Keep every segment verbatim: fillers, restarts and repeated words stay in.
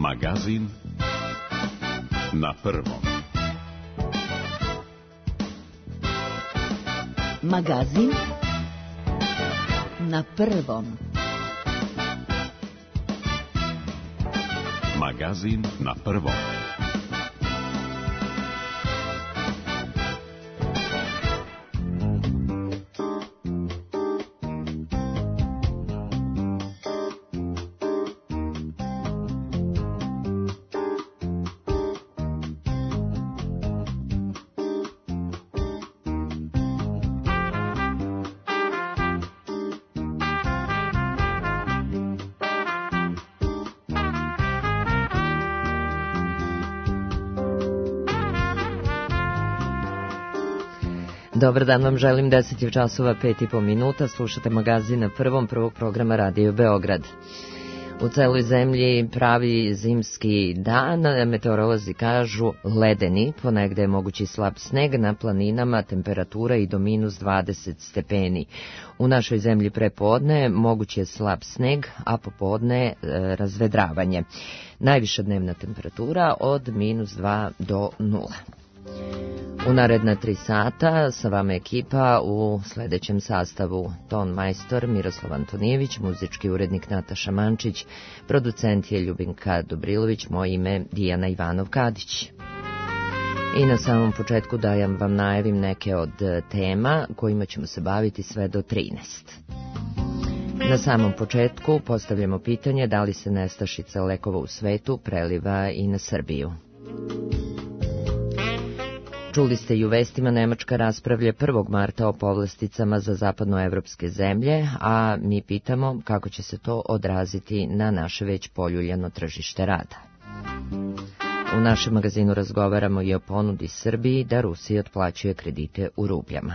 Magazin na prvom. Magazin na prvom. Magazin na prvom. Dobar dan vam želim, deset je časova, pet i po minuta, slušate magazin na prvom prvog programa Radio Beograd. U celoj zemlji pravi zimski dan, meteorolozi kažu ledeni, ponegde je mogući slab sneg, na planinama temperatura i do minus dvadeset stepeni. U našoj zemlji prepodne mogući je slab sneg, a popodne e, razvedravanje. Najviša dnevna temperatura od minus dva do nula. U naredna tri sata sa vama ekipa u sledećem sastavu: ton majstor Miroslav Antonijević, muzički urednik Nataša Mančić, producent je Ljubinka Dobrilović, moje ime Dijana Ivanov-Kadić. I na samom početku dajem vam najavim neke od tema kojima ćemo se baviti sve do trinaest. Na samom početku postavljamo pitanje da li se nestašica lekova u svetu preliva i na Srbiju. Čuli ste i u vestima, Nemačka raspravlja prvog marta o povlasticama za zapadnoevropske zemlje, a mi pitamo kako će se to odraziti na naše već poljuljano tržište rada. U našem magazinu razgovaramo i o ponudi Srbiji da Rusiji otplaćuje kredite u rupljama.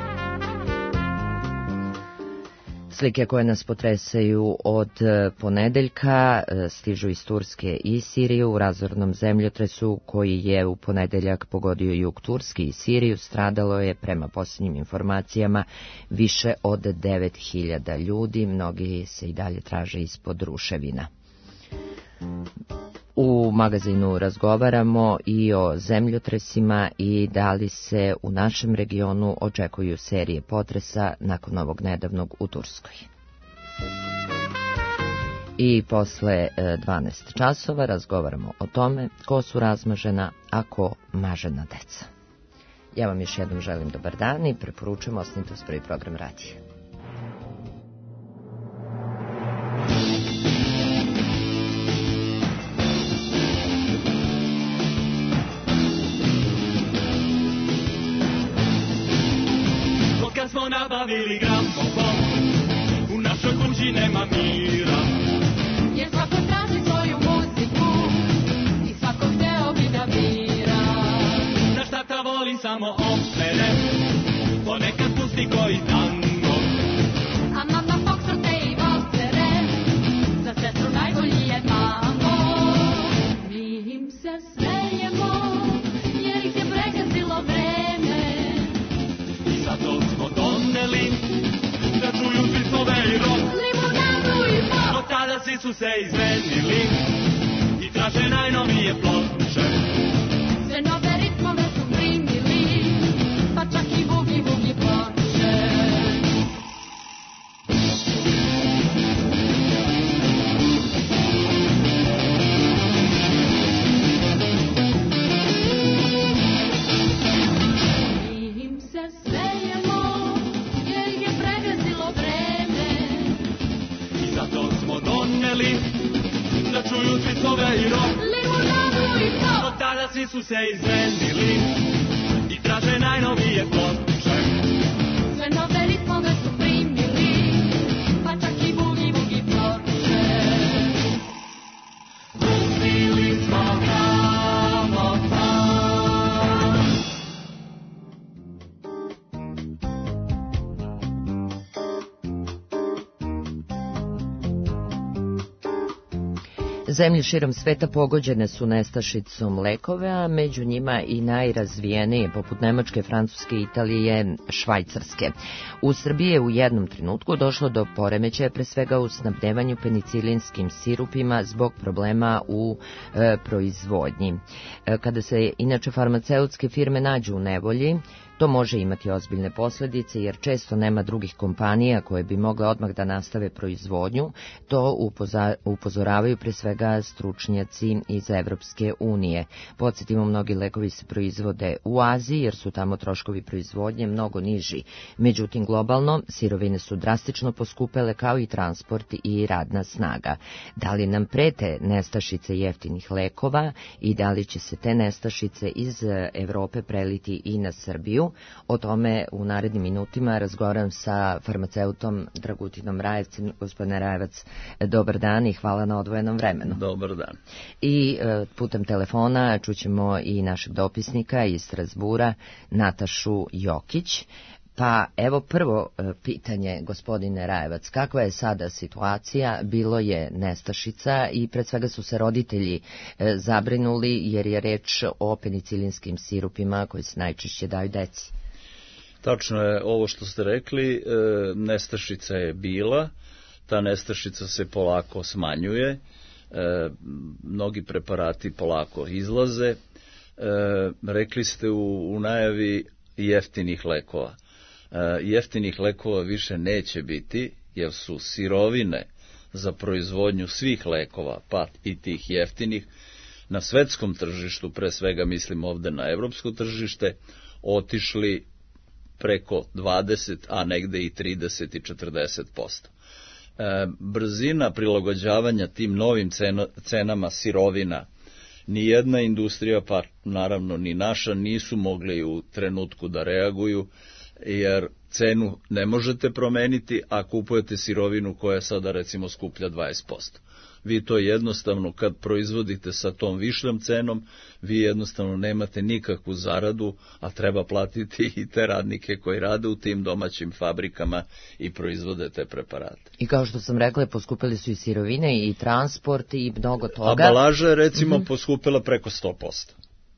Slike koje nas potresaju od ponedeljka stižu iz Turske i Sirije. U razornom zemljotresu koji je u ponedeljak pogodio jug Turske i Siriju stradalo je, prema posljednjim informacijama, više od devet hiljada ljudi. Mnogi se i dalje traže ispod ruševina. U magazinu razgovaramo i o zemljotresima i da li se u našem regionu očekuju serije potresa nakon ovog nedavnog u Turskoj. I posle dvanaest časova razgovaramo o tome ko su razmažena, a ko mažena deca. Ja vam još jednom želim dobar dan i preporučujem ostanite uz prvi program radija. Smo nabavili gramofon, u našoj kući nema mira, jer svako traži svoju muziku i svako hteo bi da bira. Naš tata voli samo opere, ponekad pusti koji tango, a mama foxtrote i valcere, za sestru najbolji je mambo. Mi im se smejemo, jer ih je pregazilo vreme, i zato smo doneli da čuju svi slove i rok, limonadu i pop. Od tada svi su se izmenili i traže najnovije ploče, sve nove ritmove su primili, pa čak i bugi bugi ploče. Mi im se smejemo, jer je pregazilo vreme, i zato smo doneli da čuju svi slove i rok, limonadu i pop. Od tada svi su se izmenili i traže najnovije ploče, sve nove ritmove su primili, pa čak i bugi bugi ploče. Pustili smo gramofon. Zemlje širom sveta pogođene su nestašicom lekova, a među njima i najrazvijenije, poput Nemačke, Francuske, Italije, Švajcarske. U Srbiji je u jednom trenutku došlo do poremećaja, pre svega u snabdevanju penicilinskim sirupima zbog problema u e, proizvodnji. E, kada se inače farmaceutske firme nađu u nevolji, to može imati ozbiljne posljedice jer često nema drugih kompanija koje bi mogle odmah da nastave proizvodnju. To upozoravaju pre svega stručnjaci iz Evropske unije. Podsjetimo, mnogi lekovi se proizvode u Aziji jer su tamo troškovi proizvodnje mnogo niži. Međutim, globalno sirovine su drastično poskupele, kao i transport i radna snaga. Da li nam prete nestašice jeftinih lekova i da li će se te nestašice iz Evrope preliti i na Srbiju? O tome u narednim minutima razgovaram sa farmaceutom Dragutinom Rajevcem. Gospodine Rajevac, dobar dan i hvala na odvojenom vremenu. Dobar dan. I putem telefona čućemo i našeg dopisnika iz Strasbura, Natašu Jokić. Pa evo prvo pitanje, gospodine Rajevac, kakva je sada situacija? Bilo je nestašica i pred svega su se roditelji zabrinuli jer je reč o penicilinskim sirupima koji se najčešće daju deci. Tačno je ovo što ste rekli, nestašica je bila, ta nestašica se polako smanjuje, mnogi preparati polako izlaze. Rekli ste u, u najavi jeftinih lekova. Jeftinih lekova više neće biti, jer su sirovine za proizvodnju svih lekova, pa i tih jeftinih, na svetskom tržištu, pre svega mislim ovde na evropsko tržište, otišli preko dvadeset, a negde i trideset i četrdeset posto. E, brzina prilagođavanja tim novim cena, cenama sirovina, nijedna industrija, pa naravno ni naša, nisu mogli u trenutku da reaguju, jer cenu ne možete promeniti, a kupujete sirovinu koja je sada recimo skuplja dvadeset posto. Vi to jednostavno, kad proizvodite sa tom višljom cenom, vi jednostavno nemate nikakvu zaradu, a treba platiti i te radnike koji rade u tim domaćim fabrikama i proizvode te preparate. I kao što sam rekla, poskupili su i sirovine i transport i mnogo toga. Ambalaža je recimo mm-hmm. poskupila preko sto posto.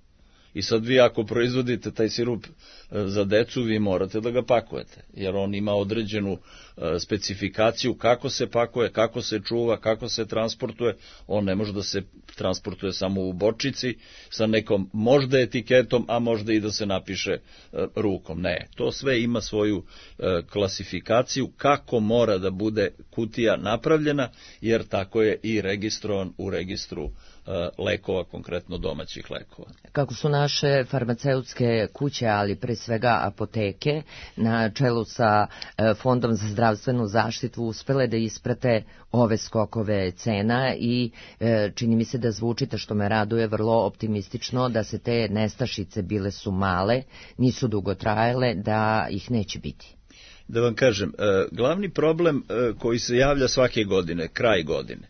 I sad vi ako proizvodite taj sirup za decu, vi morate da ga pakujete, jer on ima određenu specifikaciju kako se pakuje, kako se čuva, kako se transportuje. On ne može da se transportuje samo u bočici sa nekom možda etiketom, a možda i da se napiše rukom. Ne, to sve ima svoju klasifikaciju kako mora da bude kutija napravljena, jer tako je i registrovan u registru lekova, konkretno domaćih lekova. Kako su naše farmaceutske kuće, ali pre svega apoteke, na čelu sa Fondom za zdravstvenu zaštitu uspele da isprate ove skokove cena i čini mi se da zvučite, što me raduje, vrlo optimistično, da se te nestašice, bile su male, nisu dugo trajale, da ih neće biti. Da vam kažem, glavni problem koji se javlja svake godine, kraj godine,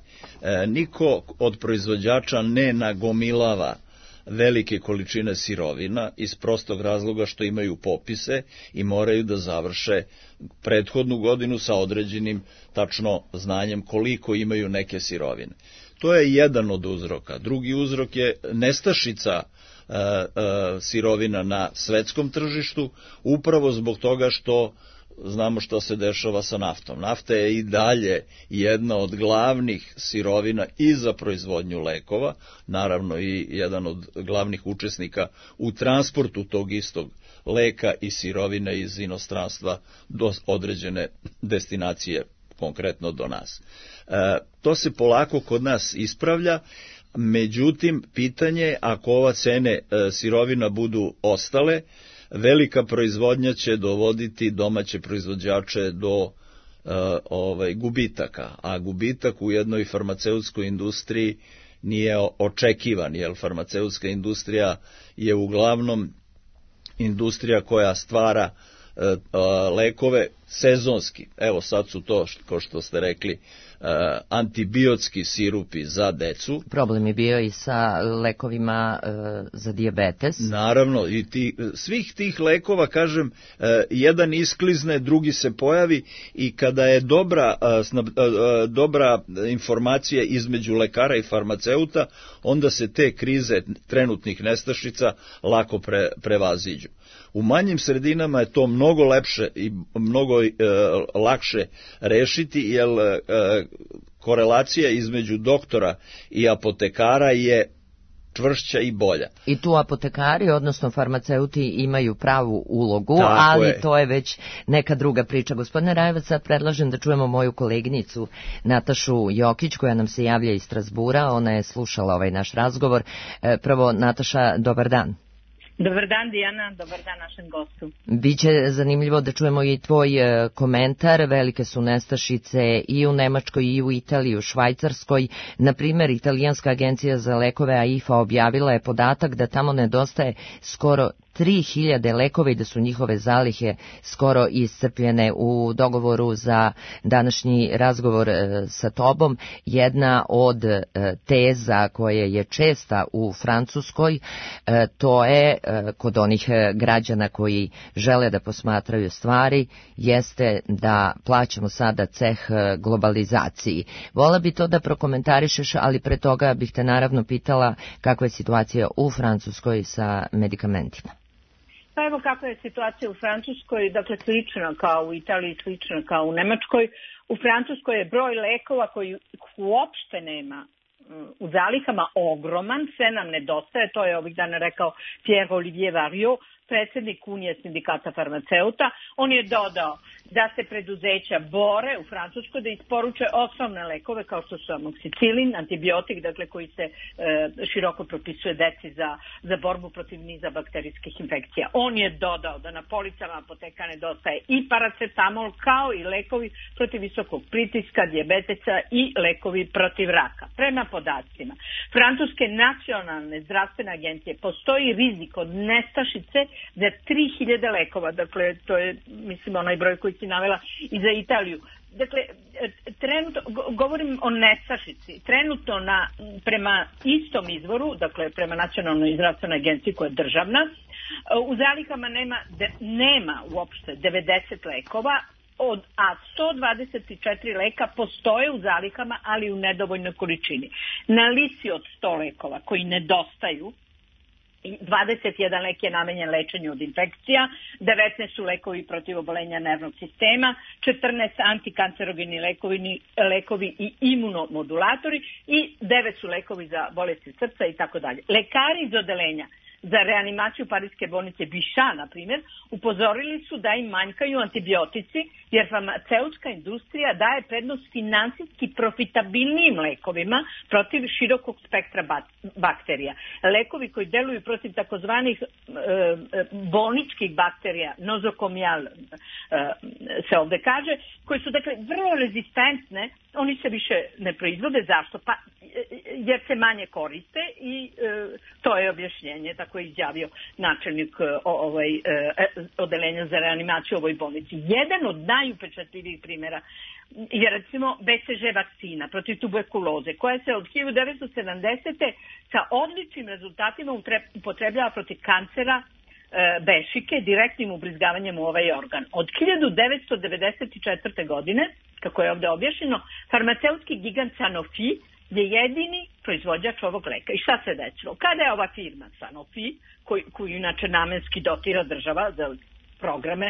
niko od proizvođača ne nagomilava velike količine sirovina iz prostog razloga što imaju popise i moraju da završe prethodnu godinu sa određenim tačno znanjem koliko imaju neke sirovine. To je jedan od uzroka. Drugi uzrok je nestašica e, e, sirovina na svetskom tržištu, upravo zbog toga što znamo što se dešava sa naftom. Nafta je i dalje jedna od glavnih sirovina i za proizvodnju lekova, naravno i jedan od glavnih učesnika u transportu tog istog leka i sirovine iz inostranstva do određene destinacije, konkretno do nas. E, to se polako kod nas ispravlja, međutim, pitanje, ako ova cene e, sirovina budu ostale, velika proizvodnja će dovoditi domaće proizvođače do uh, ovaj, gubitaka, a gubitak u jednoj farmaceutskoj industriji nije očekivan, jer farmaceutska industrija je uglavnom industrija koja stvara uh, uh, lekove sezonski, evo sad su to, kao što ste rekli, antibiotski sirupi za decu. Problem je bio i sa lekovima za dijabetes. Naravno, i ti, svih tih lekova, kažem, jedan isklizne, drugi se pojavi i kada je dobra, dobra informacija između lekara i farmaceuta, onda se te krize trenutnih nestašica lako pre, prevaziđu. U manjim sredinama je to mnogo lepše i mnogo e, lakše rešiti, jer e, korelacija između doktora i apotekara je čvršća i bolja. I tu apotekari, odnosno farmaceuti, imaju pravu ulogu, Tako ali je. to je već neka druga priča. Gospodine Rajevac, sad predlažem da čujemo moju koleginicu Natašu Jokić, koja nam se javlja iz Strasbura. Ona je slušala ovaj naš razgovor. E, prvo, Nataša, dobar dan. Dobar dan, Dijana, dobar dan našem gostu. Biće zanimljivo da čujemo i tvoj komentar. Velike su nestašice i u Nemačkoj, i u Italiji, i u Švajcarskoj. Na primjer, italijanska agencija za lekove A I F A objavila je podatak da tamo nedostaje skoro tri hiljade lekova i da su njihove zalihe skoro iscrpljene. U dogovoru za današnji razgovor sa tobom, jedna od teza koja je česta u Francuskoj, to je kod onih građana koji žele da posmatraju stvari, jeste da plaćamo sada ceh globalizaciji. Vola bi to da prokomentarišeš, ali pre toga bih te naravno pitala kakva je situacija u Francuskoj sa medikamentima. Pa evo kakva je situacija u Francuskoj, dakle slična kao u Italiji, slična kao u Nemačkoj. U Francuskoj je broj lekova koji uopšte nema u zalihama ogroman, sve nam nedostaje, to je ovih dana rekao Pierre Olivier Variot, predsjednik Unije sindikata farmaceuta. On je dodao da se preduzeća bore u Francuskoj da isporuče osnovne lekove kao što su amoksicilin, antibiotik, dakle koji se e, široko propisuje deci za, za borbu protiv niza bakterijskih infekcija. On je dodao da na policama apoteka nedostaje i paracetamol kao i lekovi protiv visokog pritiska, dijabetesa i lekovi protiv raka. Prema podacima Francuske nacionalne zdravstvene agencije postoji rizik od nestašice za tri hiljade lekova, dakle to je mislim onaj broj koji si navela i za Italiju. Dakle, trenutno, govorim o nestašici, trenutno na, prema istom izvoru, dakle prema nacionalnoj zdravstvenoj agenciji koja je državna, u zalihama nema, nema uopšte devedeset lekova, od, a sto dvadeset četiri leka postoje u zalihama, ali u nedovoljnoj količini. Na listi od sto lekova koji nedostaju, dvadeset jedan lek je namenjen lečenju od infekcija, devetnaest su lekovi protiv obolenja nervnog sistema, četrnaest antikancerogeni lekovi, lekovi i imunomodulatori i devet su lekovi za bolesti srca i tako dalje. Lekari iz odelenja za reanimaciju parijske bolnice Bichat, na primjer, upozorili su da im manjkaju antibiotici, jer farmaceutska industrija daje prednost finansijski profitabilnijim lekovima protiv širokog spektra bakterija. Lekovi koji deluju protiv takozvanih e, bolničkih bakterija, nozokomial e, se ovde kaže, koji su dakle vrlo rezistentne, oni se više ne proizvode. Zašto? Pa jer se manje koriste i e, to je objašnjenje, tako je izjavio načelnik e, ovaj, e, odelenja za reanimaciju u ovoj bolnici. Jedan od najupečatljivijih primjera je recimo B C G vakcina protiv tuberkuloze, koja se od hiljadu devetsto sedamdesete sa odličnim rezultatima upotrebljava protiv kancera e, bešike direktnim ubrizgavanjem u ovaj organ. Od hiljadu devetsto devedeset četvrte. godine, kako je ovde objašnjeno, farmaceutski gigant Sanofi je jedini proizvođač ovog leka. I šta se desilo? Kada je ova firma Sanofi, koju, koju inače namenski dotira država za programe,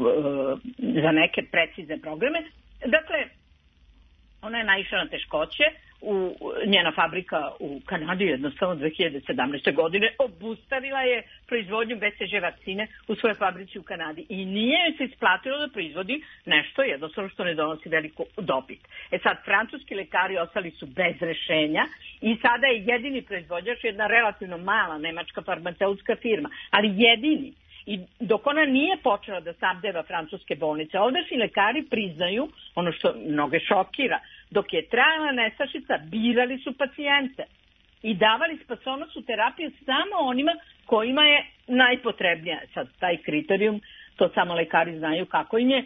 za neke precizne programe, dakle, ona je naišla na teškoće, u, njena fabrika u Kanadi jednostavno dve hiljade sedamnaeste. godine obustavila je proizvodnju B C G vakcine u svojoj fabrici u Kanadi i nije joj se isplatilo da proizvodi nešto jednostavno što ne donosi veliku dobit. E sad, francuski lekari ostali su bez rešenja i sada je jedini proizvođač jedna relativno mala nemačka farmaceutska firma, ali jedini. I dok ona nije počela da snabdeva francuske bolnice, ovdašnji lekari priznaju ono što mnoge šokira. Dok je trajala nestašica, birali su pacijente i davali spasonosnu terapiju samo onima kojima je najpotrebnija. Sad, taj kriterijum, to samo lekari znaju kako im je,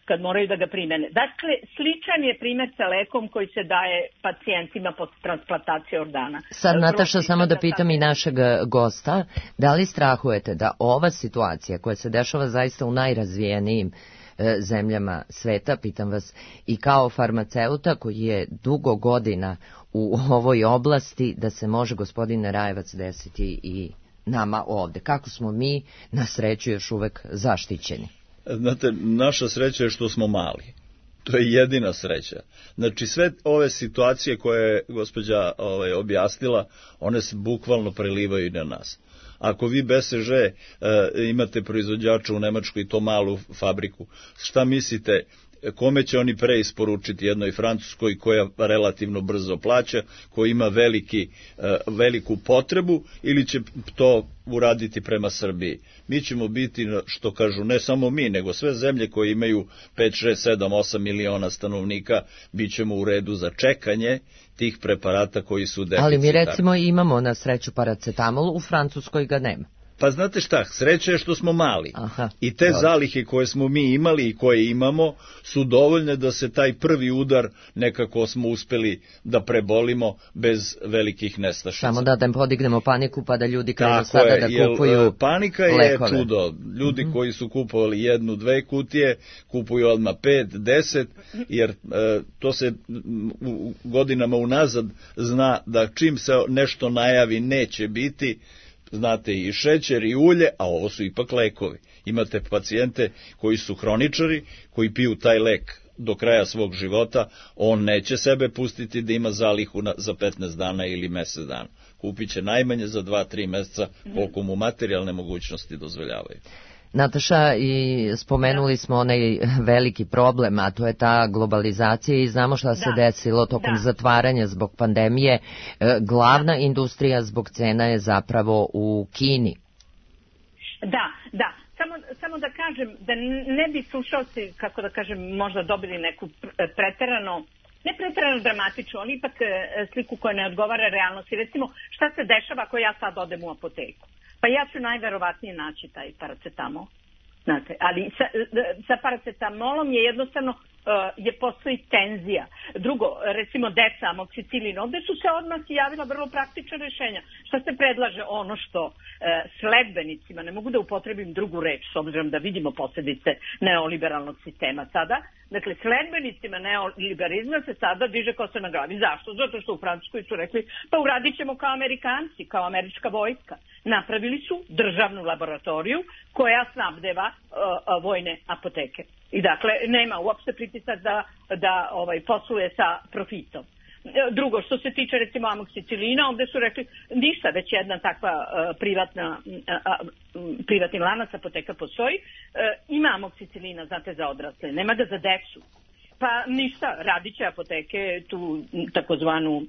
kad moraju da ga primene. Dakle, sličan je primjer sa lekom koji se daje pacijentima posle transplantacije organa. Sad, Nataša, samo da pitam i našeg gosta, da li strahujete da ova situacija koja se dešava zaista u najrazvijenijim e, zemljama sveta, pitam vas, i kao farmaceuta koji je dugo godina u ovoj oblasti, da se može, gospodine Rajevac, desiti i nama ovde? Kako smo mi, na sreću, još uvek zaštićeni? Znate, naša sreća je što smo mali. To je jedina sreća. Znači, sve ove situacije koje je gospođa ovaj, objasnila, one se bukvalno prelivaju na nas. Ako vi B S Ž e, imate proizvođača u Nemačkoj i to malu fabriku, šta mislite, kome će oni pre isporučiti? Jednoj Francuskoj koja relativno brzo plaća, koja ima veliki, veliku potrebu, ili će to uraditi prema Srbiji? Mi ćemo biti, što kažu, ne samo mi, nego sve zemlje koje imaju pet, šest, sedam, osam miliona stanovnika, bit ćemo u redu za čekanje tih preparata koji su deficitarni. Ali mi recimo imamo na sreću paracetamol, u Francuskoj ga nema. Pa znate šta, sreća je što smo mali. Aha, i te dobro. Zalihe koje smo mi imali i koje imamo su dovoljne da se taj prvi udar nekako smo uspeli da prebolimo bez velikih nestašica. Samo da da podignemo paniku pa da ljudi krenu Tako sada je, da jer, kupuju panika je lekove. čudo. Ljudi mm-hmm. koji su kupovali jednu, dve kutije, kupuju odmah pet, deset, jer e, to se u godinama unazad zna da čim se nešto najavi neće biti. Znate, i šećer i ulje, a ovo su ipak lekovi. Imate pacijente koji su hroničari, koji piju taj lek do kraja svog života, on neće sebe pustiti da ima zalihu na, za petnaest dana ili mesec dana. Kupit će najmanje za dva, tri meseca, koliko mu materijalne mogućnosti dozvoljavaju. Nataša, i spomenuli smo onaj veliki problem, a to je ta globalizacija i znamo šta se da. desilo tokom da. zatvaranja zbog pandemije. Glavna da. industrija zbog cena je zapravo u Kini. Da, da. Samo, samo da kažem, da ne bi slušalci, kako da kažem, možda dobili neku preterano, ne preterano dramatičnu, ali ipak sliku koja ne odgovara realnosti. Recimo, šta se dešava ako ja sad odem u apoteku? Pa ja ću najverovatnije naći taj paracetamol. Znate, ali sa, sa paracetamolom je jednostavno uh, je postoji tenzija. Drugo, recimo deca, amoksicilin, ovde su se odmah javila vrlo praktična rešenja. Šta se predlaže? Ono što uh, sledbenicima, ne mogu da upotrebim drugu reč, s obzirom da vidimo posljedice neoliberalnog sistema sada, dakle, sledbenicima neoliberalizma se sada diže kosa na glavi. Zašto? Zato što u Francuskoj su rekli, pa uradit ćemo kao Amerikanci, kao američka vojska. Napravili su državnu laboratoriju koja snabdeva uh, vojne apoteke. I dakle, nema uopšte pritisak da, da ovaj, posluje sa profitom. Drugo, što se tiče recimo amoksicilina, ovde su rekli ništa, već jedna takva uh, privatna, uh, uh, privatni lanac apoteka postoji. Uh, ima amoksicilina, znate, za odrasle, nema ga za decu. Pa ništa, radit će apoteke tu takozvanu,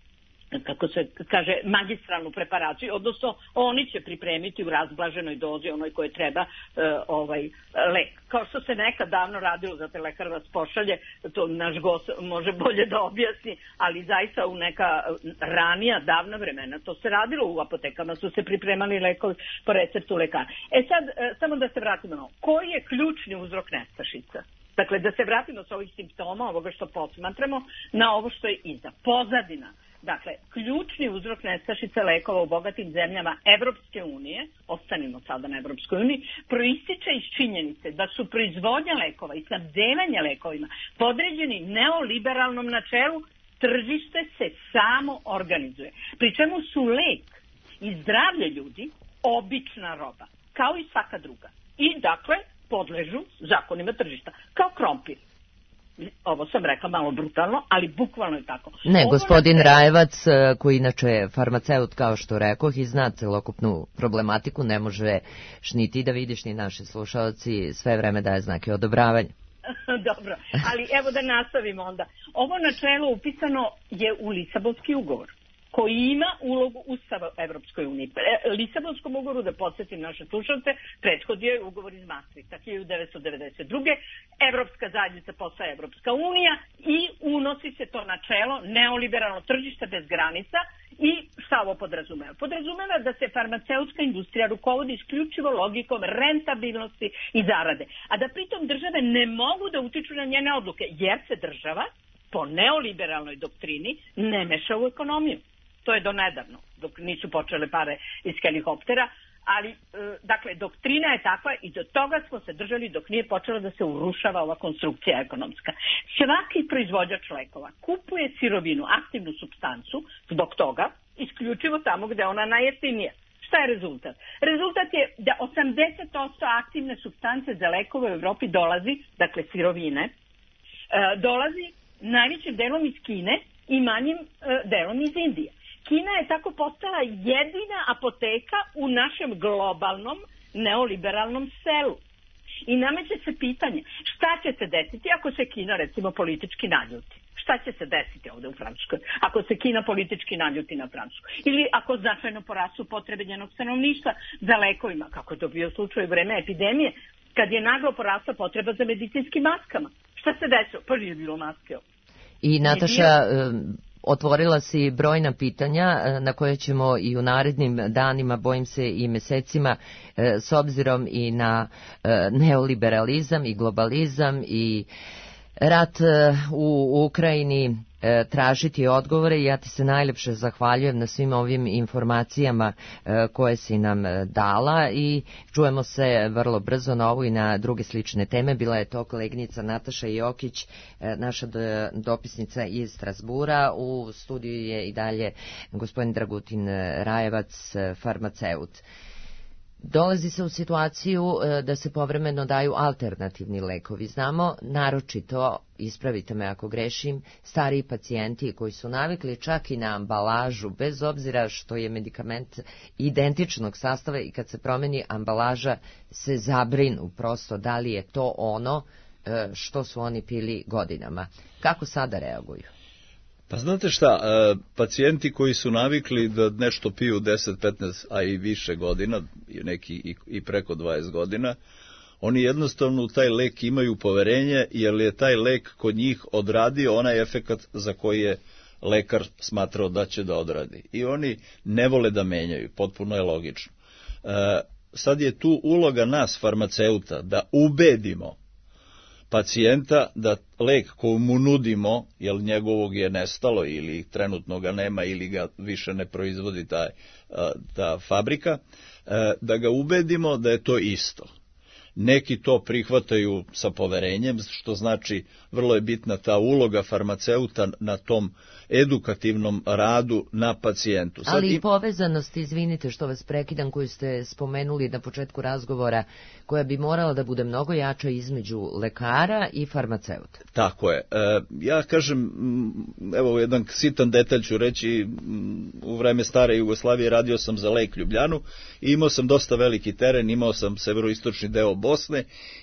kako se kaže, magistralnu preparaciju, odnosno oni će pripremiti u razblaženoj dozi onoj koje treba uh, ovaj lek. Kao što se nekad davno radilo, zato lekar vas pošalje, to naš gost može bolje da objasni, ali zaista u neka ranija davna vremena to se radilo u apotekama, su se pripremali lekovi po receptu lekara. E sad, uh, samo da se vratimo na ovo. Koji je ključni uzrok nestašica? Dakle, da se vratimo s ovih simptoma, ovoga što posmatramo, na ovo što je iza. Pozadina. Dakle, ključni uzrok nestašice lekova u bogatim zemljama Evropske unije, ostanimo sada na Evropskoj uniji, proističe iz činjenice da su proizvodnja lekova i snabdevanje lekovima podređeni neoliberalnom načelu, tržište se samo organizuje. Pri čemu su lek i zdravlje ljudi obična roba, kao i svaka druga. I dakle, podležu zakonima tržišta, kao krompir. Ovo sam rekla malo brutalno, ali bukvalno je tako. Ne, Ovo gospodin na... Rajevac, koji inače je farmaceut, kao što rekoh, i zna celokupnu problematiku, ne može šniti da vidiš ni naši slušalci, sve vreme daje znake odobravanja. Dobro, ali evo da nastavimo onda. Ovo načelo upisano je u Lisabonski ugovor, koji ima ulogu Ustava Evropskoj uniji. Lisabonskom ugovoru, da podsjetim naše slušalce, prethodio je ugovor iz Maastrichta hiljadu devetsto devedeset druge. Evropska zajednica postaje Evropska unija i unosi se to načelo neoliberalno tržište bez granica I šta ovo podrazumeva? Podrazumeva da se farmaceutska industrija rukovodi isključivo logikom rentabilnosti i zarade, a da pritom države ne mogu da utiču na njene odluke, jer se država po neoliberalnoj doktrini ne meša u ekonomiju. To je do nedavno, dok nisu počele pare iz helikoptera, ali, dakle, doktrina je takva i do toga smo se držali dok nije počela da se urušava ova konstrukcija ekonomska. Svaki proizvođač lekova kupuje sirovinu, aktivnu supstancu, zbog toga, isključivo tamo gde ona najjeftinija. Šta je rezultat? Rezultat je da osamdeset posto aktivne supstance za lekove u Evropi dolazi, dakle sirovine, dolazi najvećim delom iz Kine i manjim delom iz Indije. Kina je tako postala jedina apoteka u našem globalnom neoliberalnom selu. I nameće se pitanje šta će se desiti ako se Kina recimo politički naljuti. Šta će se desiti ovde u Francuskoj ako se Kina politički naljuti na Francusku? Ili ako značajno porastu potrebe njenog stanovništva za lekovima, kako je to bio slučaj u vreme epidemije, kad je naglo porasla potreba za medicinskim maskama. Šta se desilo? Pa nije bilo maske. I Nataša, otvorila si brojna pitanja na koje ćemo i u narednim danima, bojim se i mesecima, s obzirom i na neoliberalizam i globalizam i rat u Ukrajini, tražiti odgovore. Ja ti se najlepše zahvaljujem na svim ovim informacijama koje si nam dala i čujemo se vrlo brzo na ovu i na druge slične teme. Bila je to koleginica Nataša Jokić, naša dopisnica iz Strasbura. U studiju je i dalje gospodin Dragutin Rajevac, farmaceut. Dolazi se u situaciju da se povremeno daju alternativni lekovi. Znamo, naročito, ispravite me ako grešim, stariji pacijenti koji su navikli čak i na ambalažu, bez obzira što je medikament identičnog sastava i kad se promeni ambalaža se zabrinu prosto da li je to ono što su oni pili godinama. Kako sada reaguju? Pa znate šta, pacijenti koji su navikli da nešto piju deset, petnaest, a i više godina, neki i preko dvadeset godina, oni jednostavno u taj lek imaju poverenje, jer je taj lek kod njih odradio onaj efekat za koji je lekar smatrao da će da odradi. I oni ne vole da menjaju, potpuno je logično. Sad je tu uloga nas, farmaceuta, da ubedimo pacijenta da lek koji mu nudimo, jer njegovog je nestalo ili trenutno ga nema ili ga više ne proizvodi ta, ta fabrika, da ga ubedimo da je to isto. Neki to prihvataju sa poverenjem, što znači vrlo je bitna ta uloga farmaceuta na tom edukativnom radu na pacijentu. Sad Ali i im... povezanost, izvinite što vas prekidam, koju ste spomenuli na početku razgovora, koja bi morala da bude mnogo jača između lekara i farmaceuta. Tako je. E, ja kažem, evo jedan sitan detalj ću reći, u vreme stare Jugoslavije radio sam za Lek Ljubljanu i imao sam dosta veliki teren, imao sam severoistočni deo Bosne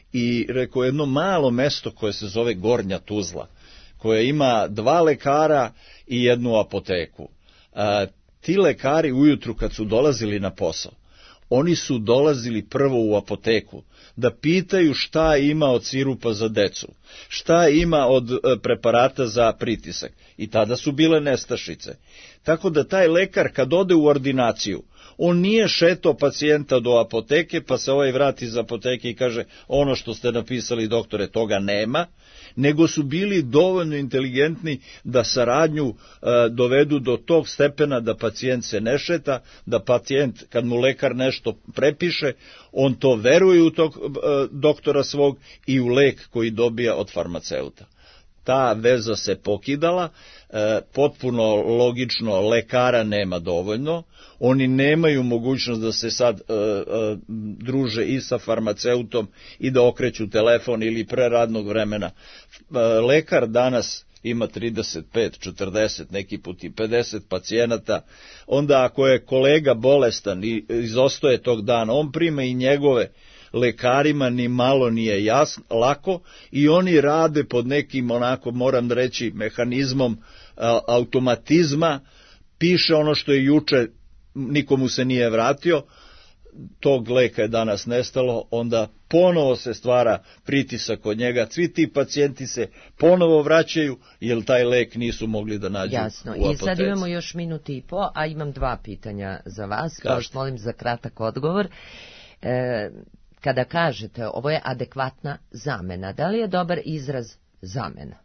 i rekao jedno malo mesto koje se zove Gornja Tuzla, koje ima dva lekara i jednu apoteku. A, ti lekari ujutru kad su dolazili na posao, oni su dolazili prvo u apoteku da pitaju šta ima od sirupa za decu, šta ima od preparata za pritisak. I tada su bile nestašice. Tako da taj lekar kad ode u ordinaciju, on nije šetao pacijenta do apoteke, pa se ovaj vrati iz apoteke i kaže ono što ste napisali doktore, toga nema, nego su bili dovoljno inteligentni da saradnju e, dovedu do tog stepena da pacijent se ne šeta, da pacijent kad mu lekar nešto prepiše, on to veruje u tog e, doktora svog i u lek koji dobija od farmaceuta. Ta veza se pokidala, e, potpuno logično lekara nema dovoljno, oni nemaju mogućnost da se sad e, e, druže i sa farmaceutom i da okreću telefon ili pre radnog vremena. E, lekar danas ima trideset pet, četrdeset, neki put i pedeset pacijenata, onda ako je kolega bolestan i izostoje tog dana, on prima i njegove, lekarima ni malo nije jasno, lako i oni rade pod nekim, onako moram reći, mehanizmom a, automatizma, piše ono što je juče, nikomu se nije vratio, tog leka je danas nestalo, onda ponovo se stvara pritisak kod njega, svi ti pacijenti se ponovo vraćaju, jer taj lek nisu mogli da nađu Jasno. u apoteci. I sad imamo još minut i po, a imam dva pitanja za vas, pa vas molim za kratak odgovor. E, kada kažete ovo je adekvatna zamena, da li je dobar izraz zamena?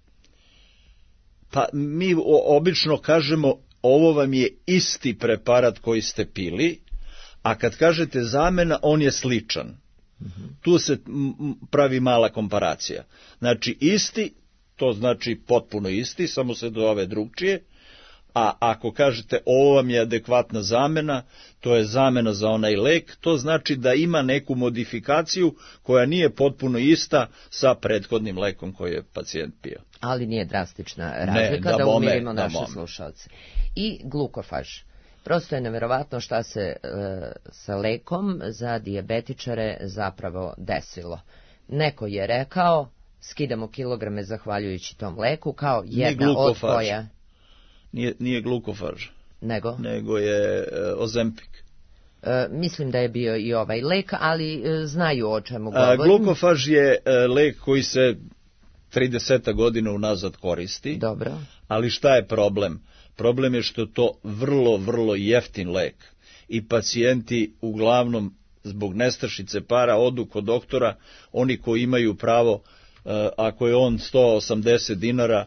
Pa mi obično kažemo ovo vam je isti preparat koji ste pili, a kad kažete zamena, on je sličan. Mm-hmm. Tu se pravi mala komparacija. Znači isti, to znači potpuno isti, samo se zove drugčije, a ako kažete ovo vam je adekvatna zamena, to je zamena za onaj lek, to znači da ima neku modifikaciju koja nije potpuno ista sa prethodnim lekom koji je pacijent pio. Ali nije drastična razlika, ne, da, da bome, umirimo naše da slušalce. I glukofaž. Prosto je neverovatno šta se e, sa lekom za dijabetičare zapravo desilo. Neko je rekao, skidamo kilograme zahvaljujući tom leku, kao jedna od koja... Nije, nije glukofaž. Nego? Nego je e, Ozempik. E, mislim da je bio i ovaj lek, ali e, znaju o čemu govorim. A, glukofaž je e, lek koji se trideset godina unazad koristi. Dobro. Ali šta je problem? Problem je što to vrlo, vrlo jeftin lek. I pacijenti uglavnom zbog nestašice para odu kod doktora, oni koji imaju pravo, e, ako je on sto osamdeset dinara,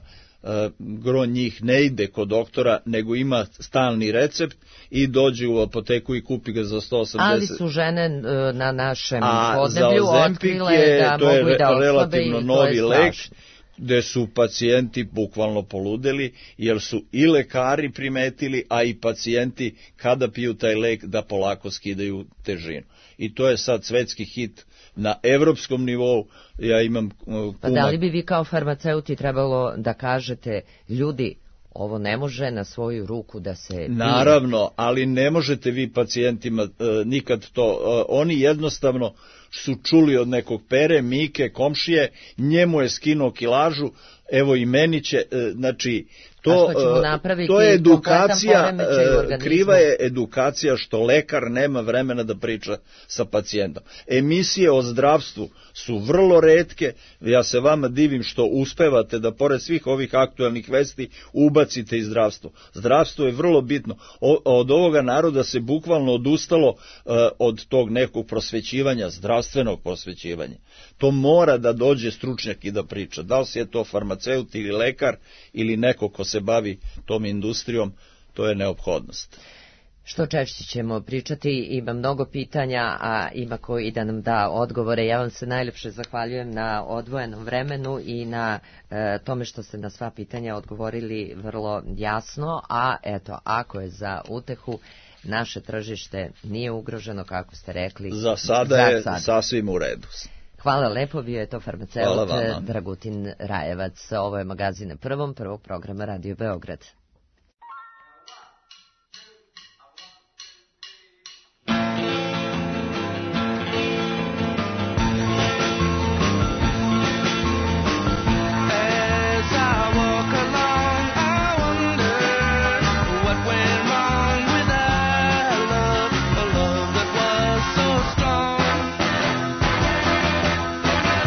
gro njih ne ide kod doktora, nego ima stalni recept i dođe u apoteku i kupi ga za sto osamdeset. Ali su žene na našem podneblju otkrile da to mogu je i da oslabe relativno i novi to je lek, strašno. gde su pacijenti bukvalno poludeli, jer su i lekari primetili, a i pacijenti kada piju taj lek da polako skidaju težinu. I to je sad svetski hit na evropskom nivou. Ja imam kuma... Pa da li bi vi kao farmaceuti trebalo da kažete, ljudi, ovo ne može na svoju ruku da se pije? Naravno, ali ne možete vi pacijentima e, nikad to, e, oni jednostavno su čuli od nekog Pere, Mike, komšije, njemu je skinuo kilažu, evo i meni će, e, znači, to, to je edukacija, kriva je edukacija što lekar nema vremena da priča sa pacijentom. Emisije o zdravstvu su vrlo retke, ja se vama divim što uspevate da pored svih ovih aktualnih vesti ubacite i zdravstvo. Zdravstvo je vrlo bitno. O, od ovoga naroda se bukvalno odustalo uh, od tog nekog prosvećivanja, zdravstvenog prosvećivanja. To mora da dođe stručnjak i da priča. Da li je to farmaceut ili lekar ili neko ko se bavi tom industrijom, to je neophodnost. Što češće ćemo pričati, ima mnogo pitanja, a ima koji da nam da odgovore. Ja vam se najljepše zahvaljujem na odvojenom vremenu i na e, tome što ste na sva pitanja odgovorili vrlo jasno, a eto, ako je za utehu, naše tržište nije ugroženo, kako ste rekli. Za sada je sada. Sasvim u redu. Hvala lepo, bio je to farmaceut Dragutin Rajevac. Ovo je magazin na prvom, prvog programa Radio Beograd.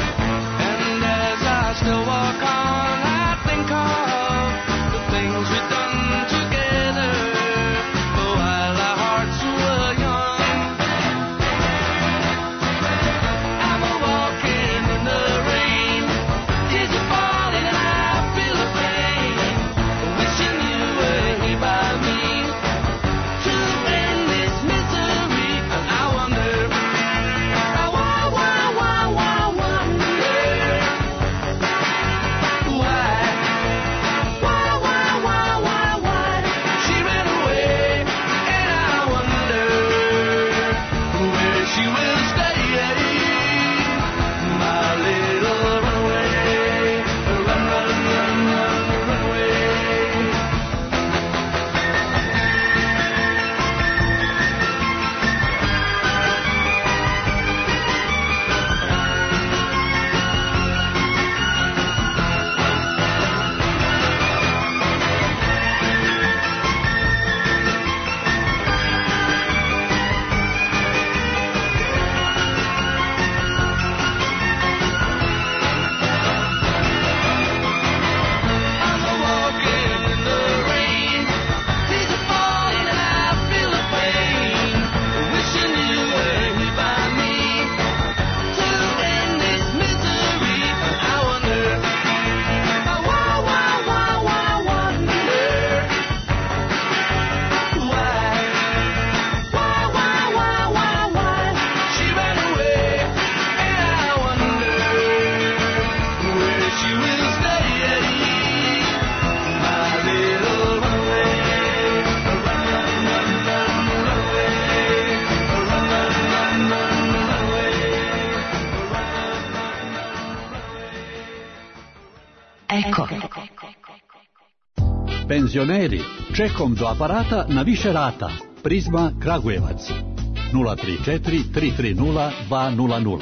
Still walk on, I think of the things we did. Eko. Penzioneri, čekom do aparata na više rata. Prizma Kragujevac. nula tri četiri tri tri nula dva nula nula.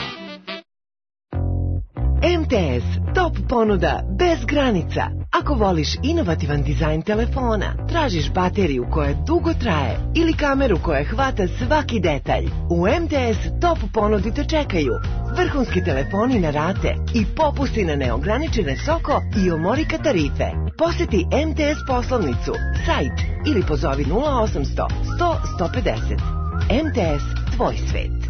M T S Top ponuda bez granica. Ako voliš inovativan dizajn telefona, tražiš bateriju koja dugo traje ili kameru koja hvata svaki detalj, u M T S Top ponudi te čekaju vrhunski telefoni na rate i popusti na neograničene Soko i Omorika tarife. Posjeti M T S poslovnicu, sajt ili pozovi nula osamsto sto sto pedeset. M T S, tvoj svet.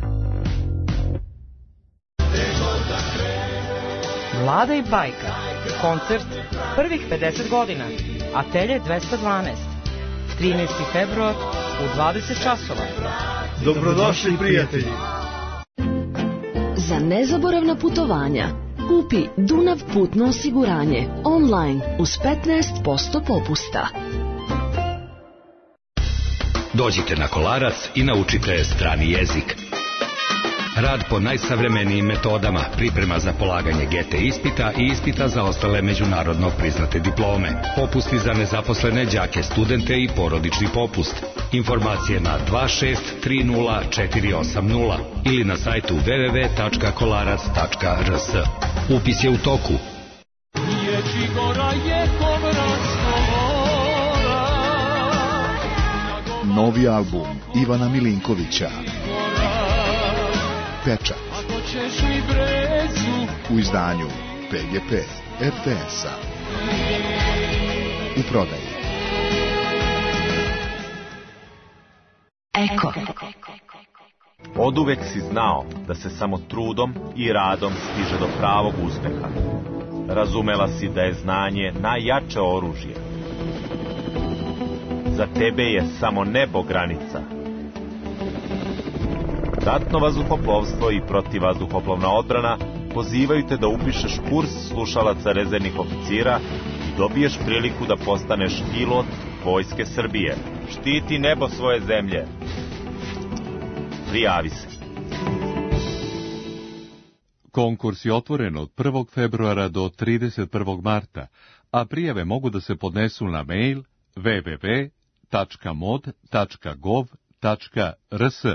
Vlada i bajka. Koncert prvih pedeset godina. Atelje dvesta dvanaest. trinaesti februar u dvadeset časova. Dobrodošli, prijatelji. Za nezaboravna putovanja kupi Dunav putno osiguranje online uz petnaest posto popusta. Dođite na Kolarac i naučite strani jezik. Rad po najsavremenijim metodama, priprema za polaganje G T ispita i ispita za ostale međunarodno priznate diplome. Popusti za nezaposlene đake, studente i porodični popust. Informacije na dva šest tri nula četiri osam nula ili na sajtu w w w tačka kolarac tačka r s. Upis je u toku. Novi album Ivana Milinkovića. Pečat. U izdanju P G P R T S-a. U prodaji. Eko. Oduvek si znao da se samo trudom i radom stiže do pravog uspeha. Razumela si da je znanje najjače oružje. Za tebe je samo nebo granica. Ratno vazduhoplovstvo i protivvazduhoplovna odbrana pozivaju te da upišeš kurs slušalaca rezervnih oficira i dobiješ priliku da postaneš pilot Vojske Srbije. Štiti nebo svoje zemlje. Prijavi se. Konkurs je otvoren od prvog februara do trideset prvog marta, a prijave mogu da se podnesu na mail w w w tačka mod tačka gov tačka r s.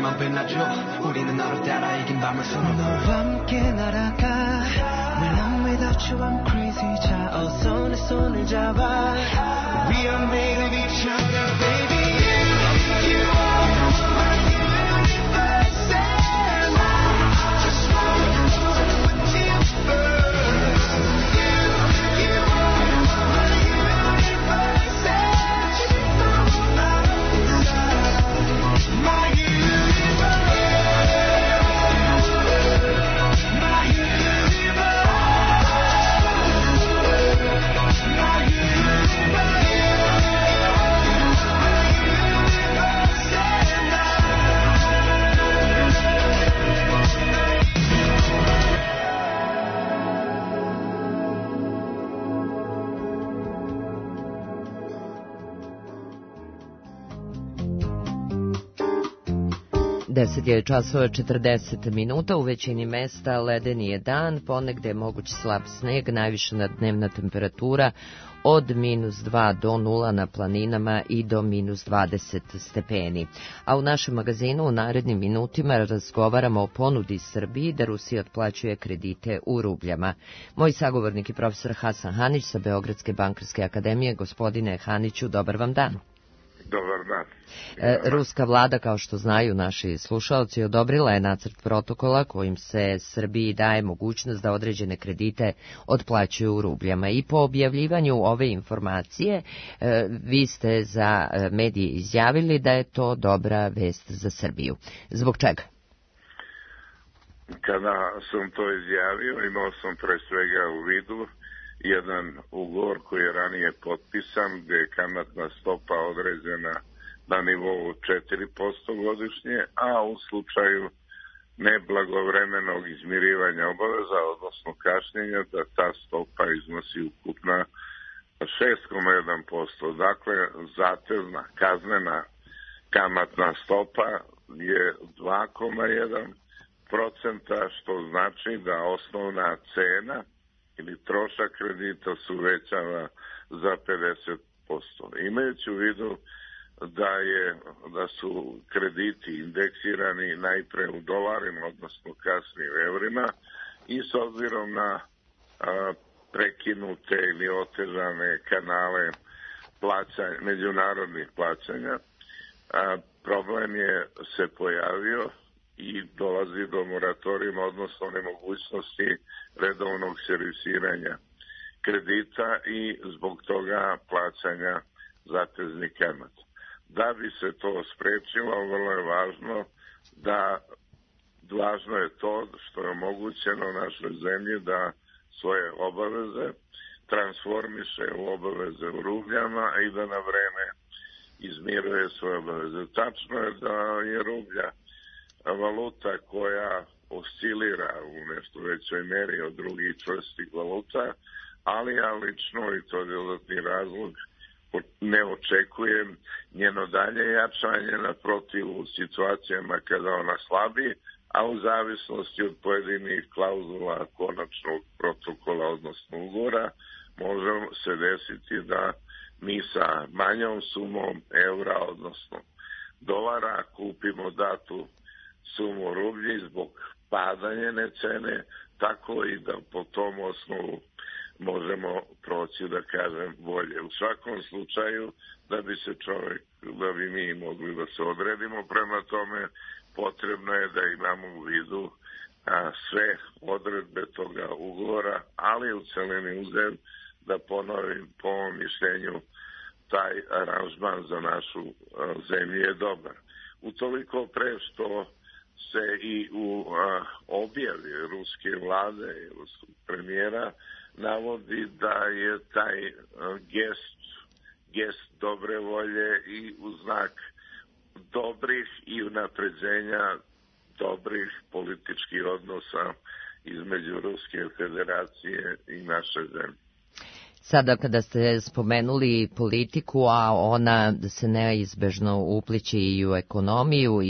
우리는 너를 따라 이긴 밤을 수놓고 너와 함께 날아가 When I'm without you I'm crazy child 손에 손을 잡아 We are made of each other baby You, you are my universe and I just wanna go with you first You, you are my universe and you know I'm inside My universe My universe My deset je časova četrdeset minuta, u većini mesta ledeni je dan, ponegde je moguć slab sneg, najviša dnevna temperatura od minus dva do nula na planinama i do minus dvadeset stepeni. A u našem magazinu u narednim minutima razgovaramo o ponudi Srbiji da Rusija otplaćuje kredite u rubljama. Moj sagovornik je profesor Hasan Hanić sa Beogradske bankarske akademije. Gospodine Haniću, dobar vam dan. Dobar dan. E, Ruska vlada, kao što znaju naši slušaoci, odobrila je nacrt protokola kojim se Srbiji daje mogućnost da određene kredite otplaćuju u rubljama. I po objavljivanju ove informacije e, vi ste za medije izjavili da je to dobra vest za Srbiju. Zbog čega? Kada sam to izjavio, imao sam pre svega u vidu jedan ugovor koji je ranije potpisan, gde je kamatna stopa određena na nivou četiri posto godišnje, a u slučaju neblagovremenog izmirivanja obaveza, odnosno kašnjenja, da ta stopa iznosi ukupna šest zarez jedan posto. Dakle, zatezna kaznena kamatna stopa je dva zarez jedan posto, što znači da osnovna cena ili trošak kredita se uvećava za pedeset posto. Imajući u vidu da je da su krediti indeksirani najpre u dolarima, odnosno kasnije u evrima, i s obzirom na a, prekinute ili otežane kanale plaćanja, međunarodnih plaćanja, a, problem je se pojavio i dolazi do moratorijuma, odnosno nemogućnosti redovnog servisiranja kredita i zbog toga plaćanja zateznih kamata. Da bi se to sprečilo, vrlo je važno da važno je to što je omogućeno našoj zemlji da svoje obaveze transformiše u obaveze u rubljama i da na vreme izmiruje svoje obaveze. Tačno je da je rublja valuta koja oscilira u nešto većoj meri od drugih čvrstih valuta, ali ja lično, i to je dodatni razlog, ne očekujem njeno dalje jačanje, naprotiv u situacijama kada ona slabi, a u zavisnosti od pojedinih klauzula konačnog protokola, odnosno ugovora, može se desiti da mi sa manjom sumom evra, odnosno dolara, kupimo datu sumu rublji zbog padanja cene, tako i da po tom osnovu možemo proći, da kažem, bolje. U svakom slučaju, da bi se čovjek, da bi mi mogli da se odredimo prema tome, potrebno je da imamo u vidu a, sve odredbe toga ugovora, ali u celini uzem, da ponovim, po ovom mišljenju, taj aranžman za našu a, zemlju je dobar. Utoliko pre što se i u a, objavi ruske vlade i ruskog premijera navodi da je taj a, gest, gest dobre volje i u znak dobrih i unapređenja dobrih političkih odnosa između Ruske federacije i naše zemlje. Sada kada ste spomenuli politiku, a ona se neizbežno upliče i u ekonomiju i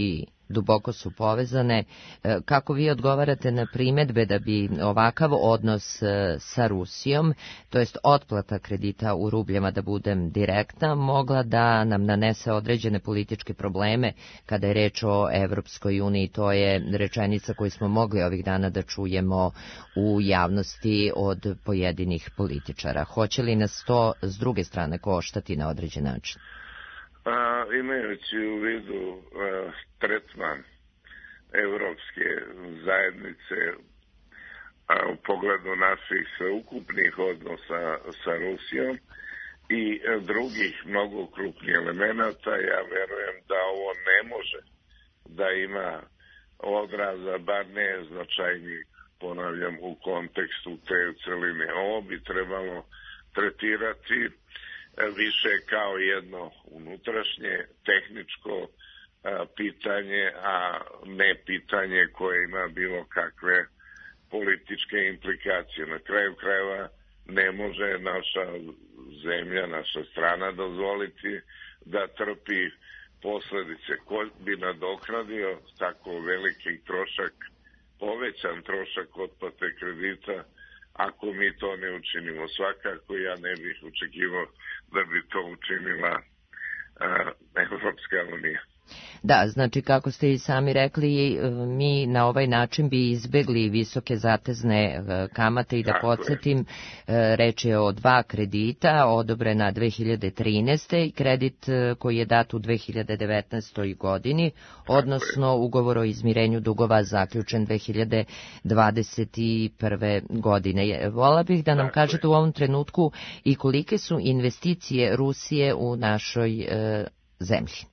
duboko su povezane. Kako vi odgovarate na primedbe da bi ovakav odnos sa Rusijom, to jest otplata kredita u rubljama, da budem direktna, mogla da nam nanese određene političke probleme kada je reč o Evropskoj uniji? To je rečenica koju smo mogli ovih dana da čujemo u javnosti od pojedinih političara. Hoće li nas to s druge strane koštati na određen način? A, imajući u vidu a, tretman Evropske zajednice a, u pogledu naših sveukupnih odnosa sa Rusijom i a, drugih mnogo krupnih elemenata, ja verujem da ovo ne može da ima odraza, bar ne značajnijih, ponavljam, u kontekstu te celine. Ovo bi trebalo tretirati više kao jedno unutrašnje tehničko a, pitanje, a ne pitanje koje ima bilo kakve političke implikacije. Na kraju krajeva ne može naša zemlja, naša strana dozvoliti da trpi posledice. Ko bi nadoknadio tako veliki trošak, povećan trošak otplate kredita, ako mi to ne učinimo? Svakako ja ne bih očekivao da bi to učinila a, Evropska unija. Da, znači kako ste i sami rekli, mi na ovaj način bi izbegli visoke zatezne kamate i da tako podsjetim, je. Reč je o dva kredita, odobrena dve hiljade trinaeste. i kredit koji je dat u dve hiljade devetnaestoj. godini, tako odnosno je. Ugovor o izmirenju dugova zaključen dve hiljade dvadeset prve. godine. Vola bih da nam tako kažete je. U ovom trenutku i kolike su investicije Rusije u našoj e, zemlji.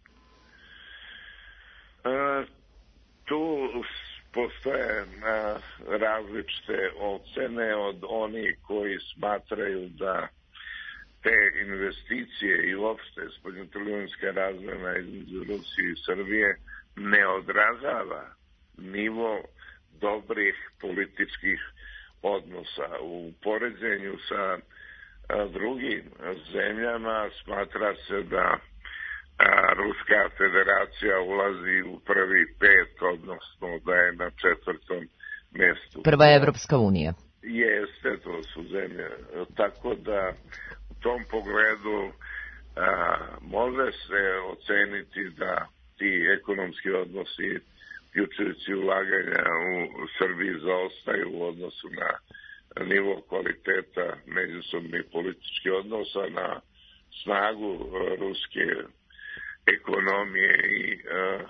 Uh, tu postoje uh, različite ocene od onih koji smatraju da te investicije i uopšte spoljnotrgovinska razmena između Rusije i Srbije ne odražava nivo dobrih političkih odnosa. U poređenju sa uh, drugim zemljama smatra se da A, Ruska federacija ulazi u prvi pet, odnosno da je na četvrtom mjestu. Prva je Evropska unija. Jeste, to su zemlje. Tako da u tom pogledu a, može se oceniti da ti ekonomski odnosi, uključujući ulaganja u Srbiji, zaostaju u odnosu na nivo kvaliteta međusobnih političkih odnosa, na snagu ruske ekonomije i uh,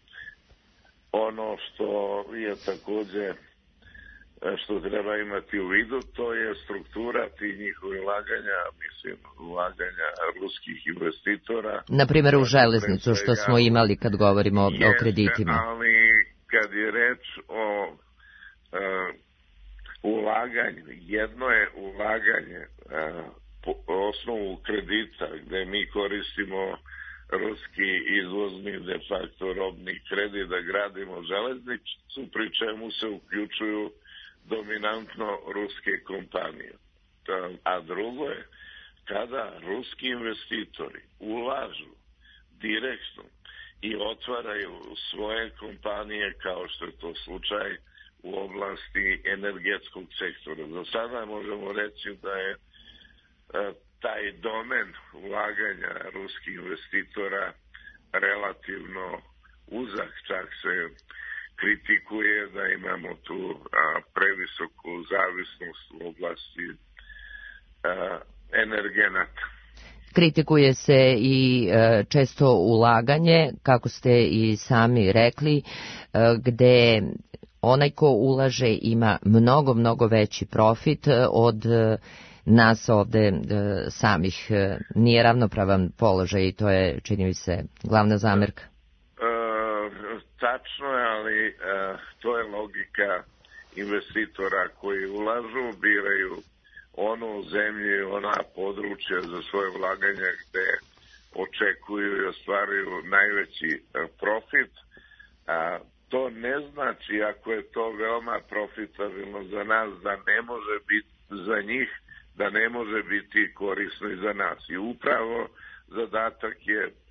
ono što je također što treba imati u vidu, to je struktura tih njihovih ulaganja, mislim, ulaganja ruskih investitora. Na primjer u železnicu, što smo imali kad govorimo o, jeste, o kreditima. Ali kad je reč o uh, ulaganju, jedno je ulaganje uh, po osnovu kredita, gde mi koristimo ruski izvozni de facto robni kredit da gradimo železnicu, pri čemu se uključuju dominantno ruske kompanije. A drugo je kada ruski investitori ulažu direktno i otvaraju svoje kompanije, kao što je to slučaj u oblasti energetskog sektora. Za sada možemo reći da je taj domen ulaganja ruskih investitora relativno uzak, čak se kritikuje da imamo tu a, previsoku zavisnost u oblasti a, energenata. Kritikuje se i e, često ulaganje, kako ste i sami rekli, e, gde onaj ko ulaže ima mnogo, mnogo veći profit od e, nas ovde e, samih. E, nije ravnopravan položaj i to je, čini mi se, glavna zamerka. E, tačno je, ali e, to je logika investitora koji ulažu, biraju onu zemlju, ona područja za svoje ulaganje gde očekuju i ostvaruju najveći e, profit. A, to ne znači, ako je to veoma profitabilno za nas, da ne može biti za njih, da ne može biti korisno i za nas. I upravo zadatak je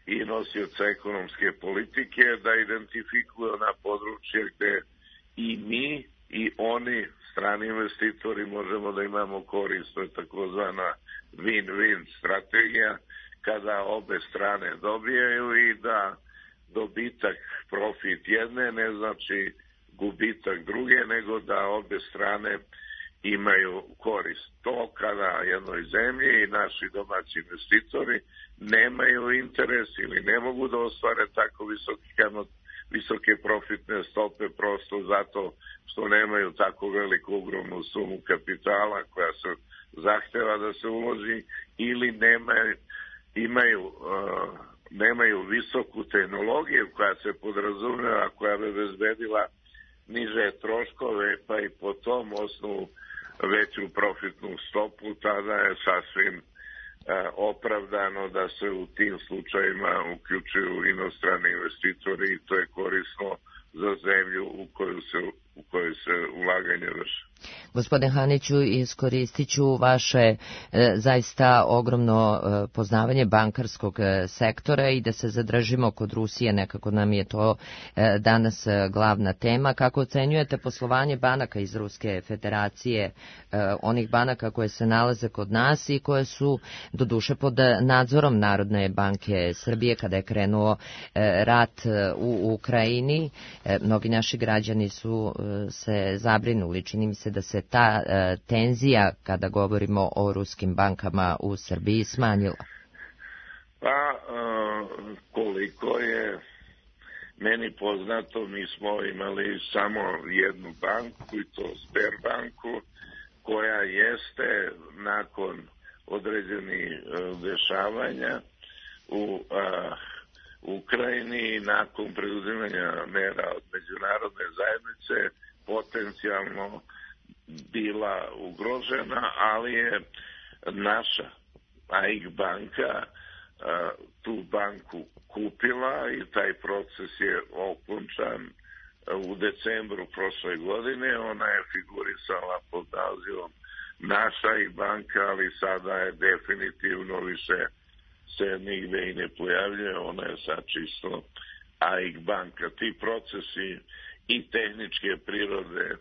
i nosioca ekonomske politike da identifikuju na područje gde i mi i oni, strani investitori, možemo da imamo korist. To je takozvana win-win strategija, kada obe strane dobijaju i da dobitak, profit jedne ne znači gubitak druge, nego da obe strane imaju korist. To kada jednoj zemlji i naši domaći investitori nemaju interes ili ne mogu da ostvare tako visoki kamot, visoke profitne stope prosto zato što nemaju tako veliku ogromnu sumu kapitala koja se zahteva da se uloži ili nemaju, imaju, uh, nemaju visoku tehnologiju koja se podrazumeva, koja bi obezbedila niže troškove, pa i po tom osnovu veću profitnu stopu, tada je sasvim uh, opravdano da se u tim slučajima uključuju inostrani investitori i to je korisno za zemlju u koju se, u kojoj se ulaganje vrši. Gospodine Haniću, iskoristit ću vaše e, zaista ogromno e, poznavanje bankarskog e, sektora i da se zadržimo kod Rusije, nekako nam je to e, danas e, glavna tema. Kako ocenjujete poslovanje banaka iz Ruske federacije, e, onih banaka koje se nalaze kod nas i koje su doduše pod nadzorom Narodne banke Srbije kada je krenuo e, rat e, u Ukrajini? E, mnogi naši građani su e, se zabrinuli, čini mi se da se ta e, tenzija kada govorimo o ruskim bankama u Srbiji smanjila? Pa, e, koliko je meni poznato, mi smo imali samo jednu banku i to Sberbanku koja jeste nakon određenih e, dešavanja u e, Ukrajini i nakon preuzimanja mera od međunarodne zajednice potencijalno bila ugrožena, ali je naša A I K banka tu banku kupila i taj proces je okončan u decembru prošle godine. Ona je figurisala pod nazivom naša A I K banka, ali sada je definitivno više se nigde i ne pojavljuje, ona je sad čisto A I K banka. Ti procesi i tehničke prirode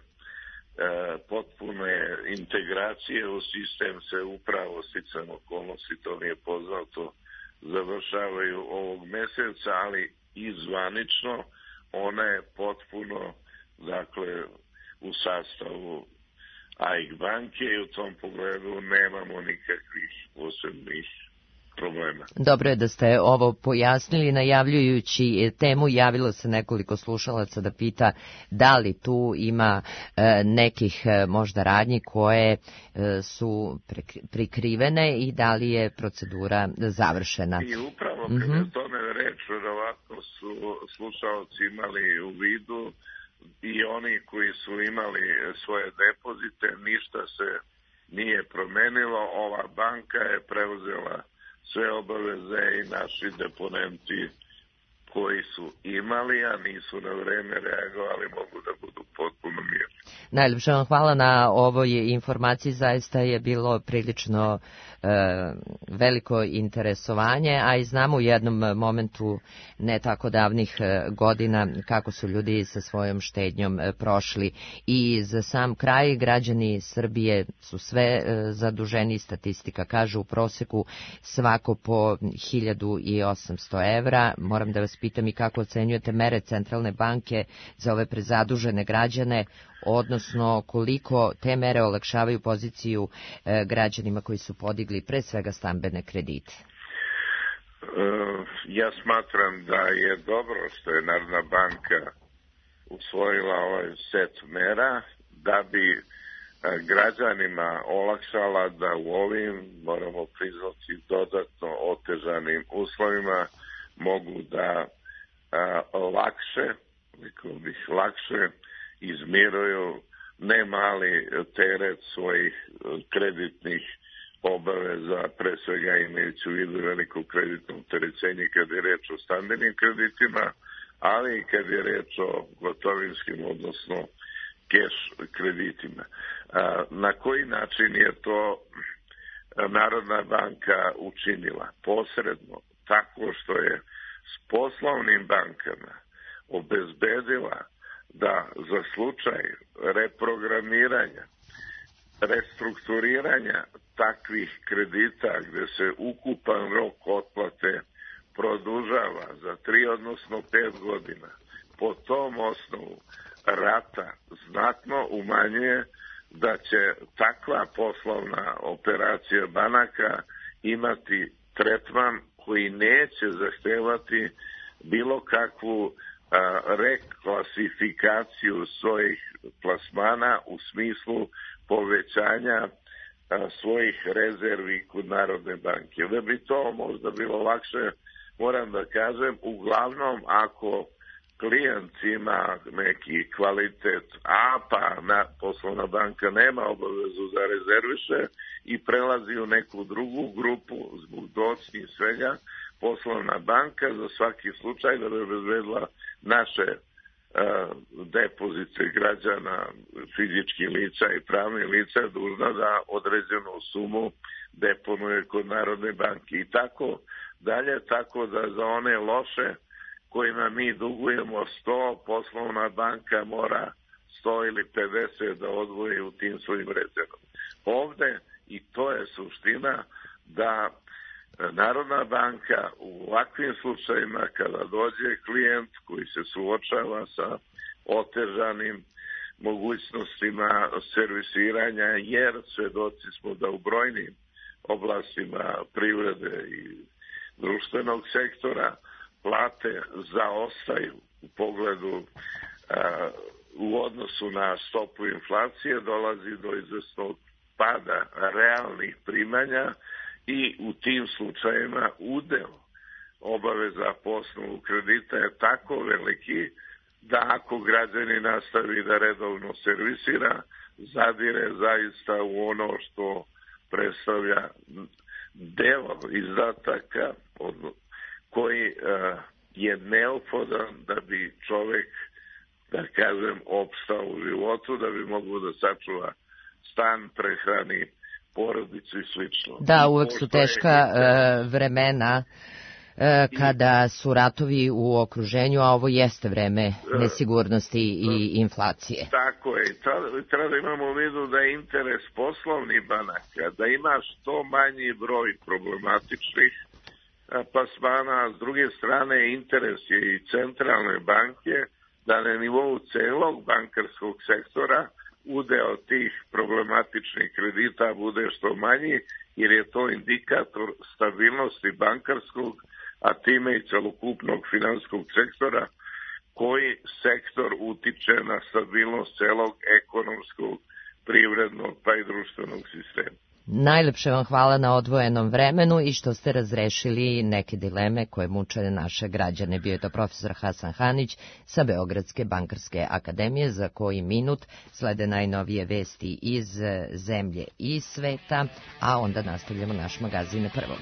potpune integracije u sistem se upravo sticam okolnosti, to nije poznato, završavaju ovog meseca, ali i zvanično ona je potpuno, dakle, u sastavu A I K banke i u tom pogledu nemamo nikakvih posebnih problema. Dobro je da ste ovo pojasnili. Najavljujući temu, javilo se nekoliko slušalaca da pita da li tu ima e, nekih e, možda radnji koje e, su prikrivene i da li je procedura završena. I upravo kada mm-hmm. je tome reč, verovatno su slušalci imali u vidu i oni koji su imali svoje depozite, ništa se nije promenilo. Ova banka je preuzela sve obaveze i naši deponenti koji su imali, a nisu na vreme reagovali, mogu da budu potpuno mirni. Najljepša vam hvala na ovoj informaciji, zaista je bilo prilično e, veliko interesovanje, a i znamo u jednom momentu ne tako davnih godina kako su ljudi sa svojom štednjom e, prošli. I za sam kraj građani Srbije su sve e, zaduženi, statistika kaže u proseku svako po hiljadu osamsto evra. Moram da vas pitam i kako ocenjujete mere Centralne banke za ove prezadužene građane, odnosno koliko te mere olakšavaju poziciju e, građanima koji su podigli pre svega stambene kredite? E, ja smatram da je dobro što je Narodna banka usvojila ovaj set mera da bi e, građanima olakšala da u ovim, moramo priznati, dodatno otežanim uslovima mogu da a, lakše, rekao bih lakše, izmiruju ne mali teret svojih kreditnih obaveza, pre svega imajući u vidu veliko kreditno opterećenje kad je reč o stambenim kreditima, ali i kad je reč o gotovinskim, odnosno keš kreditima. A, na koji način je to Narodna banka učinila? Posredno, tako što je s poslovnim bankama obezbedila da za slučaj reprogramiranja, restrukturiranja takvih kredita gde se ukupan rok otplate produžava za tri, odnosno pet godina, po tom osnovu rata znatno umanjuje, da će takva poslovna operacija banaka imati tretman koji neće zahtevati bilo kakvu a, reklasifikaciju svojih plasmana u smislu povećanja a, svojih rezervi kod Narodne banke. Da bi to možda bilo lakše, moram da kažem, uglavnom ako klijent ima neki kvalitet A, pa na, poslovna banka nema obavezu da rezerviše i prelazi u neku drugu grupu zbog doći i svega, poslovna banka za svaki slučaj da bi obezbedila naše uh, depozite građana, fizičkih lica i pravnih lica je dužna da određenu sumu deponuje kod Narodne banke i tako dalje, tako da za one loše kojima mi dugujemo sto, poslovna banka mora sto ili pedeset da odvoji u tim svojim rezervama. Ovde, i to je suština, da Narodna banka u ovakvim slučajima kada dođe klijent koji se suočava sa otežanim mogućnostima servisiranja, jer svedoci smo da u brojnim oblastima privrede i društvenog sektora plate zaostaju u pogledu a, u odnosu na stopu inflacije, dolazi do izvesnog pada realnih primanja i u tim slučajima udeo obaveza po osnovu kredita je tako veliki da ako građani nastavi da redovno servisira, zadire zaista u ono što predstavlja deo izdataka koji uh, je neophodan da bi čovek, da kažem, opstao u životu, da bi mogao da sačuva stan, prehrani porodicu i slično. Da, uvek su teška uh, vremena uh, kada su ratovi u okruženju, a ovo jeste vreme nesigurnosti i inflacije. Tako je. Treba, treba da imamo u vidu da je interes poslovnih banaka, da ima što manji broj problematičnih plasmana, s druge strane interes je i centralne banke da na nivou celog bankarskog sektora udeo tih problematičnih kredita bude što manji, jer je to indikator stabilnosti bankarskog, a time i celokupnog finansijskog sektora, koji sektor utiče na stabilnost celog ekonomskog, privrednog pa i društvenog sistema. Najlepše vam hvala na odvojenom vremenu i što ste razrešili neke dileme koje muče naše građane. Bio je to profesor Hasan Hanić sa Beogradske bankarske akademije, za koji minut slede najnovije vesti iz zemlje i sveta, a onda nastavljamo naš magazin na prvom.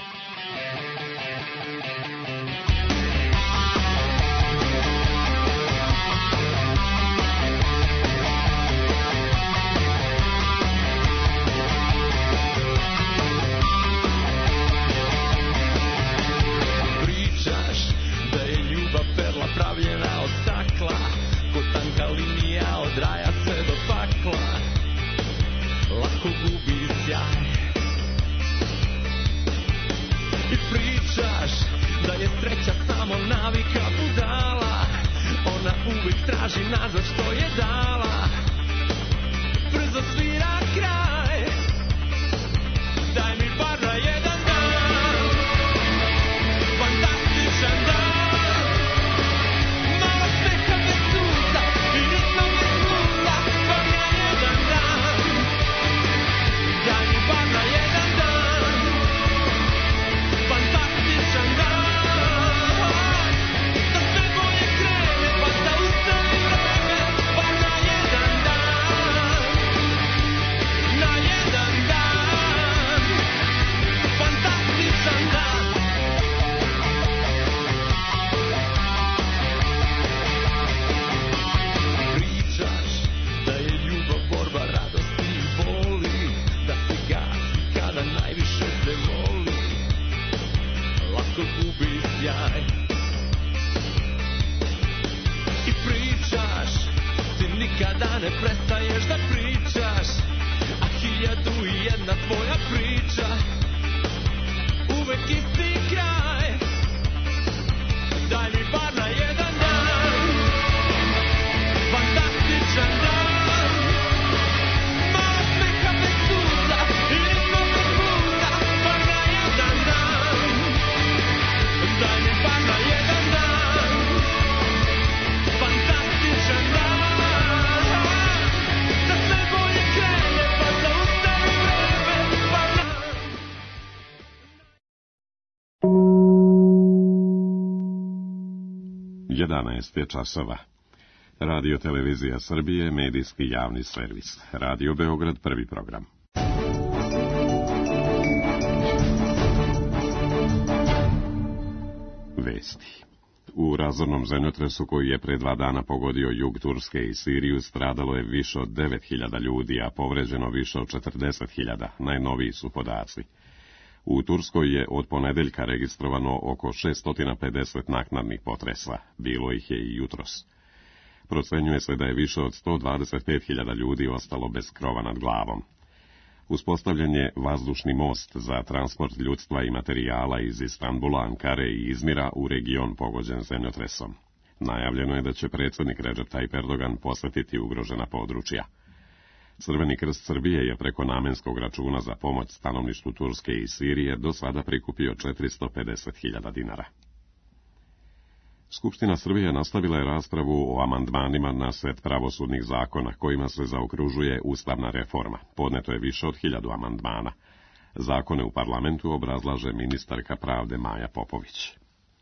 Traži nazad što je dala, brzo svira kraj, daj mi bar na jedan dan, fantastičan dan, malo smeha bez suza i ritma bez luta, bar na jedan dan, daj mi bar na jedan dan, fantastičan dan, da sve bolje krene, pa da ustane vreme, bar na jedan dan. ne prestaješ da pričaš, a hiljadu i jedna tvoja priča, uvek isti kraj. Daj mi bar na jedan dan, fantastičan dan, malo smeha bez suza i ritma bez bluza, bar na jedan dan. Daj mi bar na jedan dan, fantastičan dan, da sve bolje krene, pa zaustavi vreme, pa na... jedanaest je časova. Radio Televizija Srbije, medijski javni servis. Radio Beograd, prvi program. Vesti. U razornom zemljotresu koji je pre dva dana pogodio jug Turske i Siriju stradalo je više od devet hiljada ljudi, a povređeno više od četrdeset hiljada. Najnoviji su podaci. U Turskoj je od ponedeljka registrovano oko šesto pedeset naknadnih potresa, bilo ih je i jutros. Procenjuje se da je više od sto dvadeset pet hiljada ljudi ostalo bez krova nad glavom. Uspostavljen je vazdušni most za transport ljudstva i materijala iz Istanbula, Ankare i Izmira u region pogođen zemljotresom. Najavljeno je da će predsjednik Recep Tayyip Erdogan posjetiti ugrožena područja. Crveni krst Srbije je preko namenskog računa za pomoć stanovništvu Turske i Sirije do sada prikupio četiristo pedeset hiljada dinara. Skupština Srbije nastavila je raspravu o amandmanima na set pravosudnih zakona kojima se zaokružuje ustavna reforma. Podneto je više od hiljadu amandmana. Zakone u parlamentu obrazlaže ministarka pravde Maja Popović.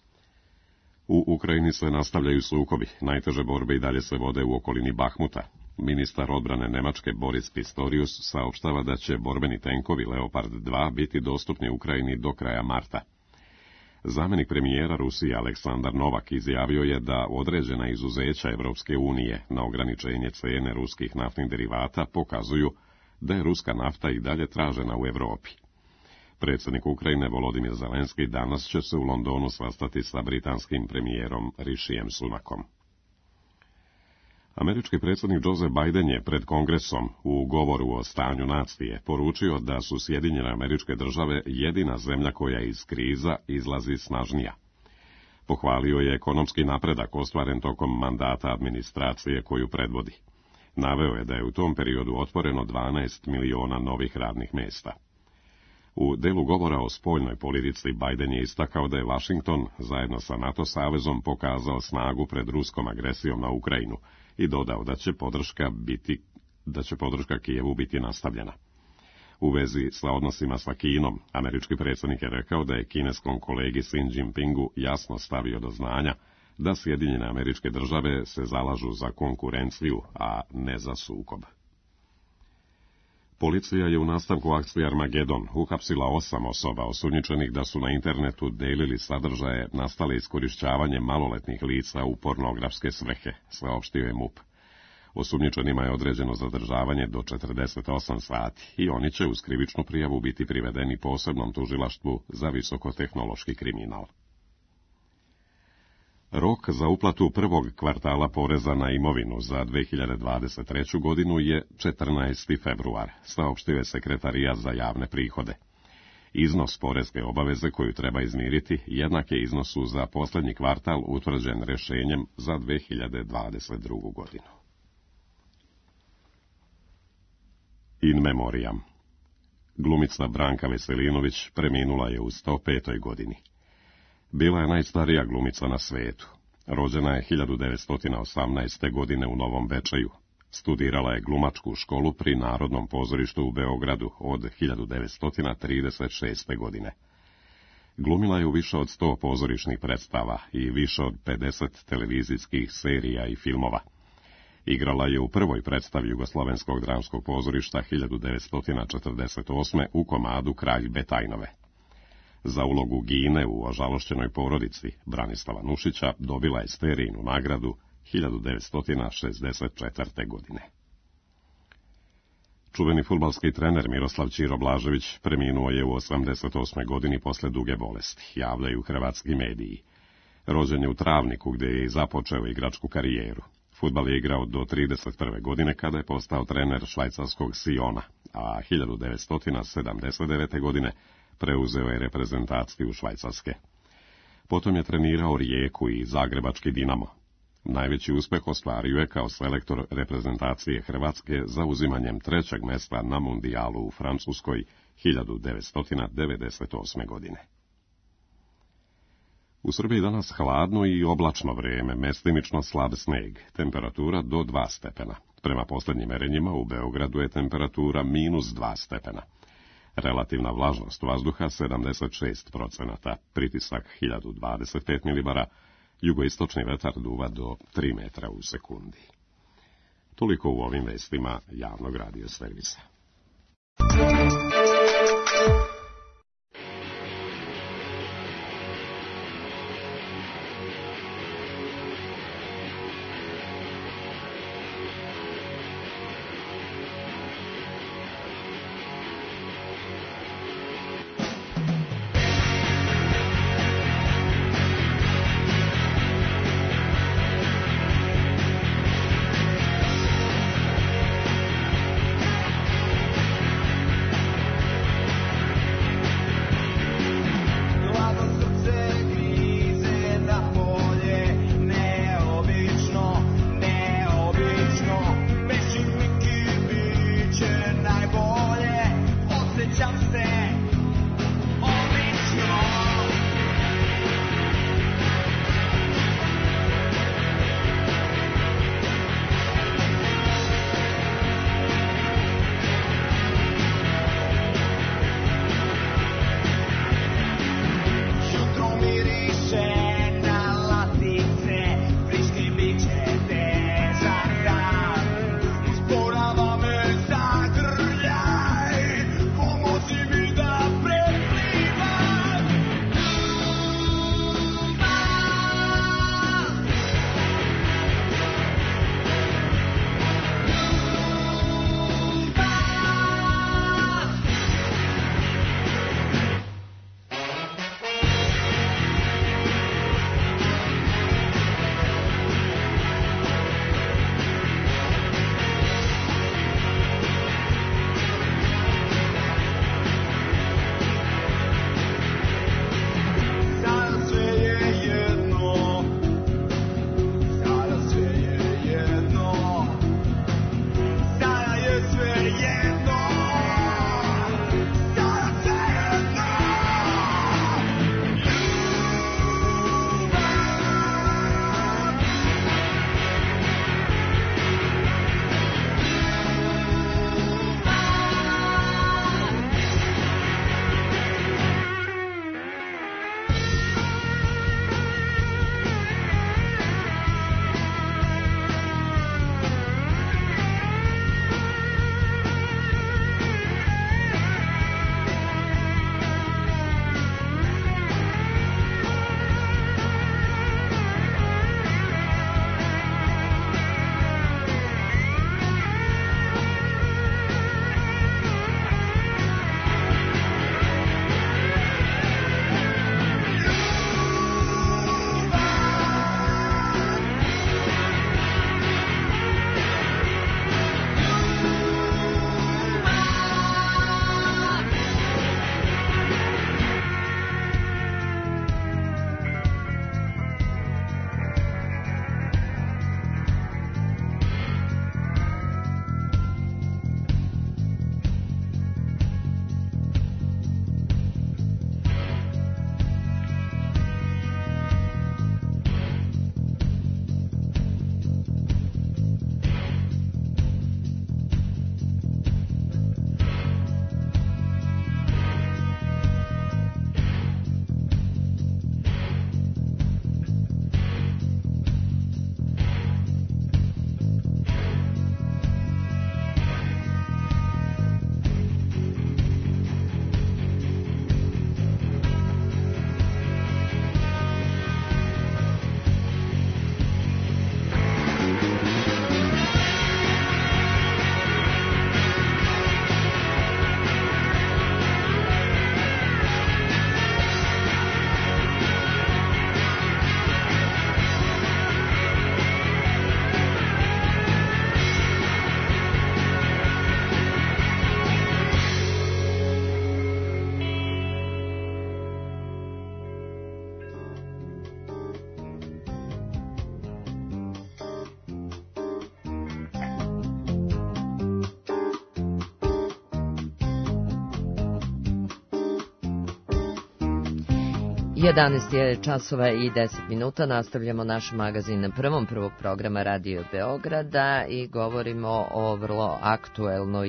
U Ukrajini se nastavljaju sukobi. Najteže borbe i dalje se vode u okolini Bahmuta. Ministar odbrane Nemačke Boris Pistorius saopštava da će borbeni tenkovi Leopard dva biti dostupni Ukrajini do kraja marta. Zamenik premijera Rusije Aleksandar Novak izjavio je da određena izuzeća Evropske unije na ograničenje cene ruskih naftnih derivata pokazuju da je ruska nafta i dalje tražena u Evropi. Predsjednik Ukrajine Volodimir Zelenski danas će se u Londonu sastati sa britanskim premijerom Rishijem Sunakom. Američki predsjednik Joseph Biden je pred Kongresom u govoru o stanju nacije poručio da su Sjedinjene Američke Države jedina zemlja koja iz kriza izlazi snažnija. Pohvalio je ekonomski napredak ostvaren tokom mandata administracije koju predvodi. Naveo je da je u tom periodu otvoreno dvanaest miliona novih radnih mjesta. U delu govora o spoljnoj politici Biden je istakao da je Washington zajedno sa NATO savezom pokazao snagu pred ruskom agresijom na Ukrajinu i dodao da će podrška biti, da će podrška Kijevu biti nastavljena. U vezi sa odnosima sa Kinom, američki predsjednik je rekao da je kineskom kolegi Xi Jinpingu jasno stavio do znanja da Sjedinjene Američke Države se zalažu za konkurenciju, a ne za sukob. Policija je u nastavku akcije Armagedon uhapsila osam osoba osumnjičenih da su na internetu delili sadržaje nastale iskorišćavanjem maloletnih lica u pornografske svrhe, saopštio je M U P. Osumnjičenima je određeno zadržavanje do četrdeset osam sati i oni će uz krivičnu prijavu biti privedeni posebnom tužilaštvu za visokotehnološki kriminal. Rok za uplatu prvog kvartala poreza na imovinu za dve hiljade dvadeset treću godinu je četrnaesti februar, saopštio je Sekretarijat za javne prihode. Iznos poreske obaveze koju treba izmiriti jednak je iznosu za posljednji kvartal utvrđen rješenjem za dve hiljade dvadeset drugu godinu. In memoriam. Glumica Branka Veselinović preminula je u sto petoj godini. Bila je najstarija glumica na svetu. Rođena je hiljadu devetsto osamnaeste. godine u Novom Bečeju. Studirala je glumačku školu pri Narodnom pozorištu u Beogradu od hiljadu devetsto trideset šeste. godine. Glumila je u više od sto pozorišnih predstava i više od pedeset televizijskih serija i filmova. Igrala je u prvoj predstavi Jugoslovenskog dramskog pozorišta hiljadu devetsto četrdeset osme. u komadu Kralj Betajnove. Za ulogu Gine u Ožalošćenoj porodici Branislava Nušića dobila je Sterijinu nagradu hiljadu devetsto šezdeset četvrte. godine. Čuveni fudbalski trener Miroslav Ćiro Blažević preminuo je u osamdeset osmoj. godini posle duge bolesti, javljaju hrvatski mediji. Rođen je u Travniku gdje je i započeo igračku karijeru. Fudbal je igrao do trideset prve godine kada je postao trener švajcarskog Siona, a hiljadu devetsto sedamdeset devete. godine preuzeo je reprezentaciju Švajcarske. Potom je trenirao Rijeku i Zagrebački Dinamo. Najveći uspeh ostvario je kao selektor reprezentacije Hrvatske za uzimanjem trećeg mesta na mundijalu u Francuskoj hiljadu devetsto devedeset osme. godine. U Srbiji danas hladno i oblačno vreme, mestimično slab sneg, temperatura do dva stepena. Prema posljednjim merenjima u Beogradu je temperatura minus dva stepena. Relativna vlažnost vazduha sedamdeset šest procenata, pritisak hiljadu dvadeset pet milibara, jugoistočni vetar duva do tri metra u sekundi. Toliko u ovim vestima javnog radio servisa. jedanaest je časova i deset minuta, nastavljamo naš magazin na prvom prvog programa Radio Beograda i govorimo o vrlo aktuelnoj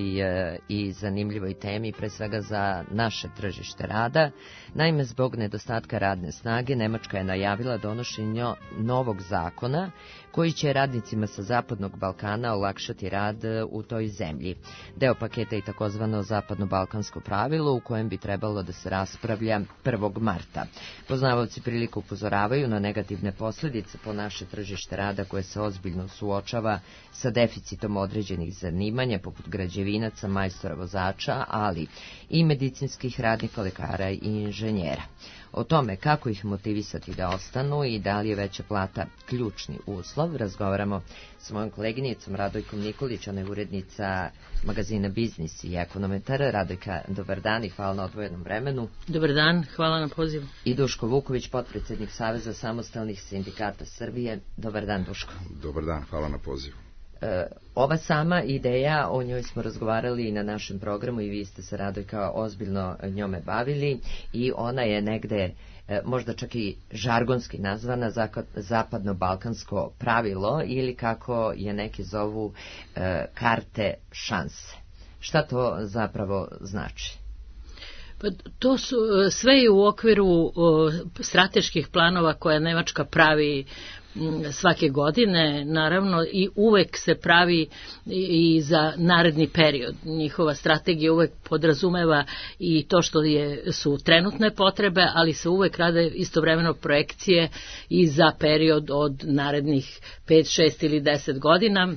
i zanimljivoj temi, pre svega za naše tržište rada. Naime, zbog nedostatka radne snage, Nemačka je najavila donošenje novog zakona koji će radnicima sa Zapadnog Balkana olakšati rad u toj zemlji. Deo paketa je takozvano Zapadno-balkansko pravilo u kojem bi trebalo da se raspravlja prvog marta. Poznavaoci priliku upozoravaju na negativne posljedice po naše tržište rada koje se ozbiljno suočava sa deficitom određenih zanimanja poput građevinaca, majstora vozača, ali i medicinskih radnika, lekara i inženjera. O tome kako ih motivisati da ostanu i da li je veća plata ključni uslov, razgovaramo s mojom koleginicom Radojkom Nikolić, ona je urednica magazina Biznis i ekonometar. Radojka, dobar dan i hvala na odvojenom vremenu. Dobar dan, hvala na pozivu. I Duško Vuković, potpredsjednik Saveza samostalnih sindikata Srbije. Dobar dan, Duško. Dobar dan, hvala na pozivu. E, ova sama ideja, o njoj smo razgovarali i na našem programu i vi ste se, Radojka, ozbiljno njome bavili i ona je negde e, možda čak i žargonski nazvana zapadno-balkansko pravilo ili kako je neki zovu e, karte šanse. Šta to zapravo znači? Pa to su sve je u okviru o, strateških planova koje Nemačka pravi svake godine, naravno, i uvek se pravi i za naredni period. Njihova strategija uvek podrazumeva i to što je, su trenutne potrebe, ali se uvek rade istovremeno projekcije i za period od narednih pet, šest ili deset godina.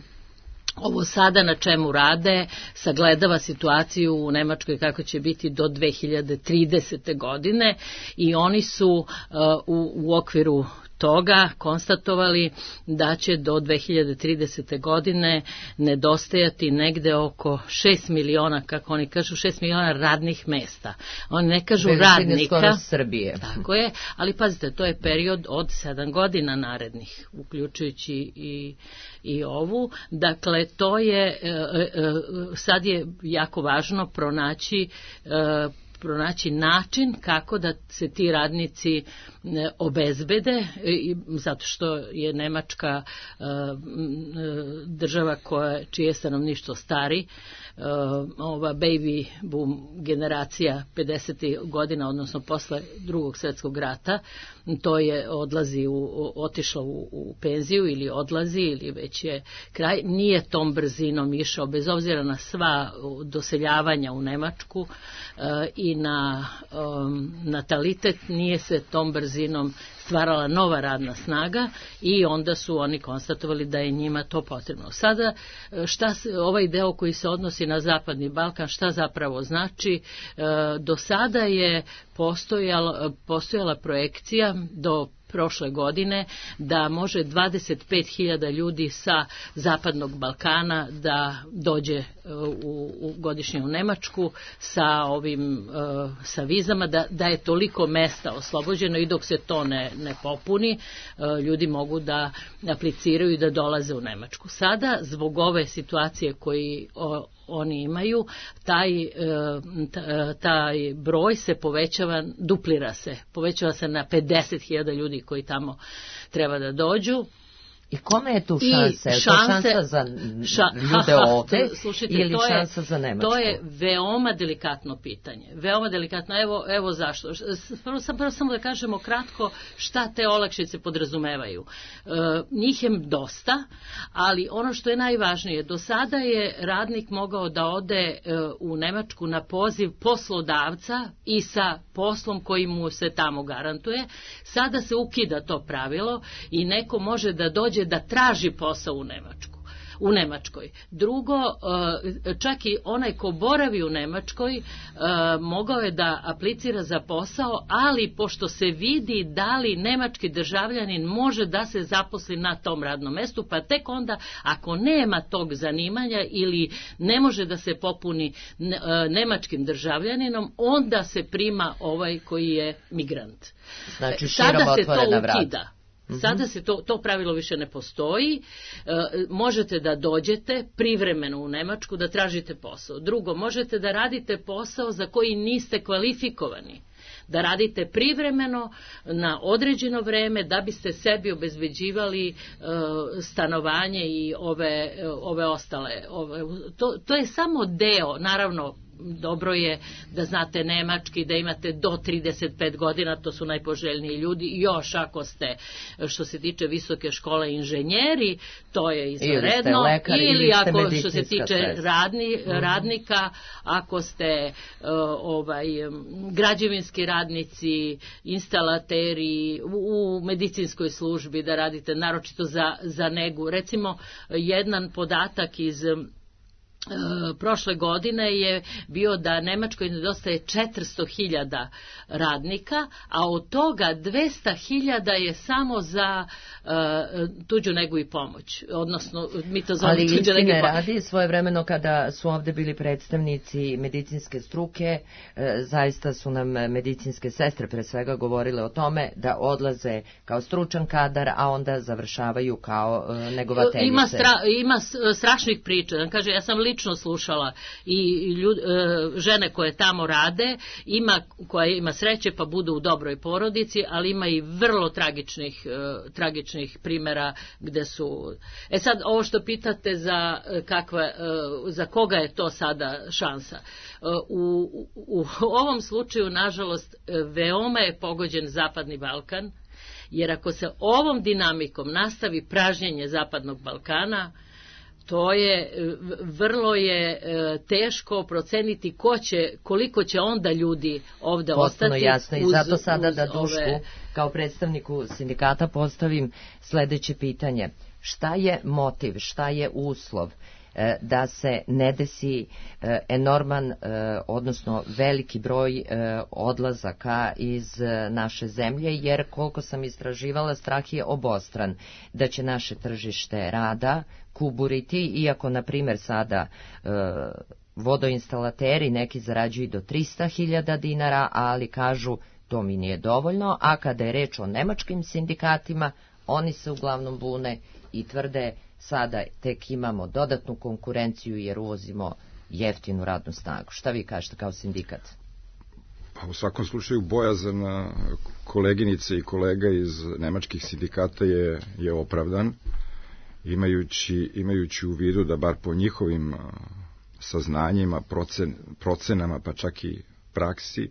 Ovo sada na čemu rade sagledava situaciju u Nemačkoj kako će biti do dve hiljade tridesete. godine i oni su uh, u, u okviru toga konstatovali da će do dve hiljade tridesete. godine nedostajati negde oko šest miliona, kako oni kažu, šest miliona radnih mesta. Oni ne kažu radnika. Skoro Srbije. Tako je, ali pazite, to je period od sedam godina narednih, uključujući i, i ovu. Dakle, to je, sad je jako važno pronaći pronaći način kako da se ti radnici obezbede, zato što je Nemačka država koja, čije stanovništvo stari, ova baby boom generacija pedesetih godina, odnosno posle drugog svjetskog rata, to je odlazi u, otišlo u, u penziju ili odlazi ili već je kraj, nije tom brzinom išao, bez obzira na sva doseljavanja u Nemačku i na um, natalitet, nije se tom brzinom stvarala nova radna snaga i onda su oni konstatovali da je njima to potrebno. Sada, šta se, ovaj deo koji se odnosi na Zapadni Balkan, šta zapravo znači? E, do sada je postojala, postojala projekcija do prošle godine da može dvadeset pet hiljada ljudi sa Zapadnog Balkana da dođe u, u godišnje u Nemačku sa ovim sa vizama, da, da je toliko mesta oslobođeno i dok se to ne, ne popuni, ljudi mogu da apliciraju i da dolaze u Nemačku. Sada, zbog ove situacije koji o, oni imaju, taj, taj broj se povećava, duplira se, povećava se na pedeset hiljada ljudi koji tamo treba da dođu. I kome je tu šansa? Je to šansa za ljude ovde ili šansa za Nemačku? To je veoma delikatno pitanje. Veoma delikatno. Evo, evo zašto. Prvo sam prvo samo da kažemo kratko šta te olakšice podrazumevaju. E, njih je dosta, ali ono što je najvažnije, do sada je radnik mogao da ode e, u Nemačku na poziv poslodavca i sa poslom koji mu se tamo garantuje. Sada se ukida to pravilo i neko može da dođe da traži posao u Nemačku. U Nemačkoj. Drugo, čak i onaj ko boravi u Nemačkoj mogao je da aplicira za posao, ali pošto se vidi da li nemački državljanin može da se zaposli na tom radnom mestu, pa tek onda ako nema tog zanimanja ili ne može da se popuni nemačkim državljaninom, onda se prima ovaj koji je migrant. Znači, širom otvorena vrata. Sada se to, to pravilo više ne postoji, e, možete da dođete privremeno u Nemačku da tražite posao. Drugo, možete da radite posao za koji niste kvalifikovani. da radite privremeno na određeno vreme da biste sebi obezbeđivali e, stanovanje i ove, ove ostale. Ove, to, to je samo deo, naravno, dobro je da znate nemački, da imate do trideset pet godina, to su najpoželjniji ljudi, još ako ste, što se tiče visoke škole, inženjeri, to je izvanredno, ili, lekar, ili, ili ako što se tiče radni, uh-huh. radnika, ako ste uh, ovaj, građevinski radnici, instalateri, u, u medicinskoj službi da radite, naročito za, za negu. Recimo, jedan podatak iz E, prošle godine je bio da Nemačkoj nedostaje četiristo hiljada radnika, a od toga dvesta hiljada je samo za e, tuđu negu i pomoć. Odnosno, mi to zovemo tuđu negu i pomoć. Ali istine radi, svojevremeno kada su ovde bili predstavnici medicinske struke, e, zaista su nam medicinske sestre pre svega govorile o tome da odlaze kao stručan kadar, a onda završavaju kao e, negovateljice. Ima, stra, ima strašnih priča. Da kaže, ja sam lično slušala i ljud, žene koje tamo rade, ima koja ima sreće pa budu u dobroj porodici, ali ima i vrlo tragičnih, tragičnih primjera gde su... E sad, ovo što pitate za, kakva, za koga je to sada šansa. U, u ovom slučaju, nažalost, veoma je pogođen Zapadni Balkan, jer ako se ovom dinamikom nastavi pražnjenje Zapadnog Balkana, to je, vrlo je teško proceniti ko će, koliko će onda ljudi ovde Potpuno ostati. Potpuno jasno i zato sada da Dušku ove... kao predstavniku sindikata postavim sledeće pitanje. Šta je motiv, šta je uslov da se ne desi enorman, odnosno veliki broj odlazaka iz naše zemlje, jer koliko sam istraživala, strah je obostran da će naše tržište rada kuburiti, iako na primjer sada vodoinstalateri neki zarađuju do trista hiljada dinara, ali kažu to mi nije dovoljno, a kada je reč o nemačkim sindikatima, oni se uglavnom bune i tvrde sada tek imamo dodatnu konkurenciju jer uvozimo jeftinu radnu snagu. Šta vi kažete kao sindikat? Pa u svakom slučaju bojazan koleginice i kolega iz nemačkih sindikata je, je opravdan, imajući, imajući u vidu da bar po njihovim saznanjima, procen, procenama, pa čak i praksi,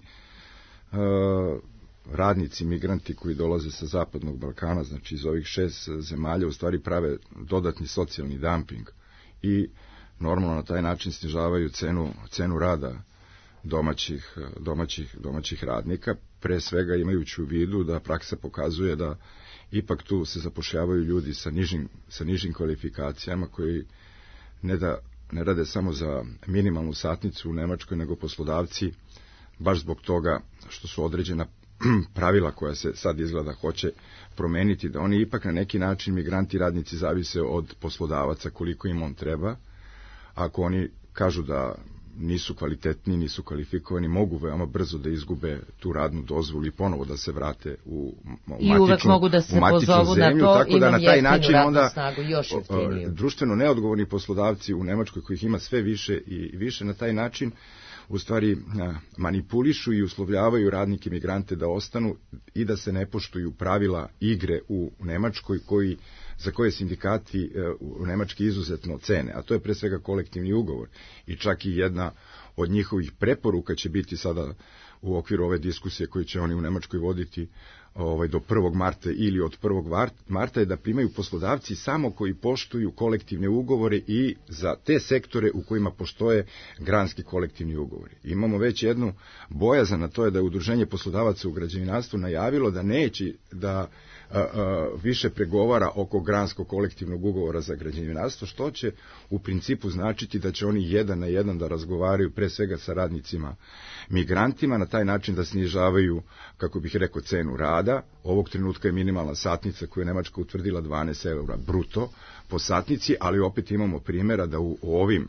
radnici, migranti koji dolaze sa Zapadnog Balkana, znači iz ovih šest zemalja, u stvari prave dodatni socijalni dumping i normalno na taj način snižavaju cenu, cenu rada domaćih, domaćih, domaćih radnika, pre svega imajući u vidu da praksa pokazuje da ipak tu se zapošljavaju ljudi sa nižim, sa nižim kvalifikacijama koji ne da ne rade samo za minimalnu satnicu u Nemačkoj, nego poslodavci baš zbog toga što su određena pravila koja se sad izgleda hoće promeniti, da oni ipak na neki način migranti radnici zavise od poslodavaca koliko im on treba. Ako oni kažu da nisu kvalitetni, nisu kvalifikovani, mogu veoma brzo da izgube tu radnu dozvolu i ponovo da se vrate u, u matičnu, I uvek mogu da se pozovu zemlju, na to, tako da na taj način onda snagu, još jeftiniju. Društveno neodgovorni poslodavci u Nemačkoj, kojih ima sve više i više, na taj način u stvari manipulišu i uslovljavaju radnike migrante da ostanu i da se ne poštuju pravila igre u Nemačkoj koji, za koje sindikati u Nemačkoj izuzetno cene, a to je pre svega kolektivni ugovor. I čak i jedna od njihovih preporuka će biti sada u okviru ove diskusije koje će oni u Nemačkoj voditi ovaj, do prvog marta ili od prvog marta je da primaju poslodavci samo koji poštuju kolektivne ugovore i za te sektore u kojima postoje granski kolektivni ugovori. Imamo već jednu bojazan, na to je da je Udruženje poslodavaca u građevinarstvu najavilo da neće da a, a, više pregovara oko granskog kolektivnog ugovora za građevinarstvo, što će u principu značiti da će oni jedan na jedan da razgovaraju pre svega sa radnicima migrantima, na taj način da snižavaju, kako bih rekao, cenu rada. Ovog trenutka je minimalna satnica koju je Nemačka utvrdila dvanaest eura bruto po satnici, ali opet imamo primjera da u ovim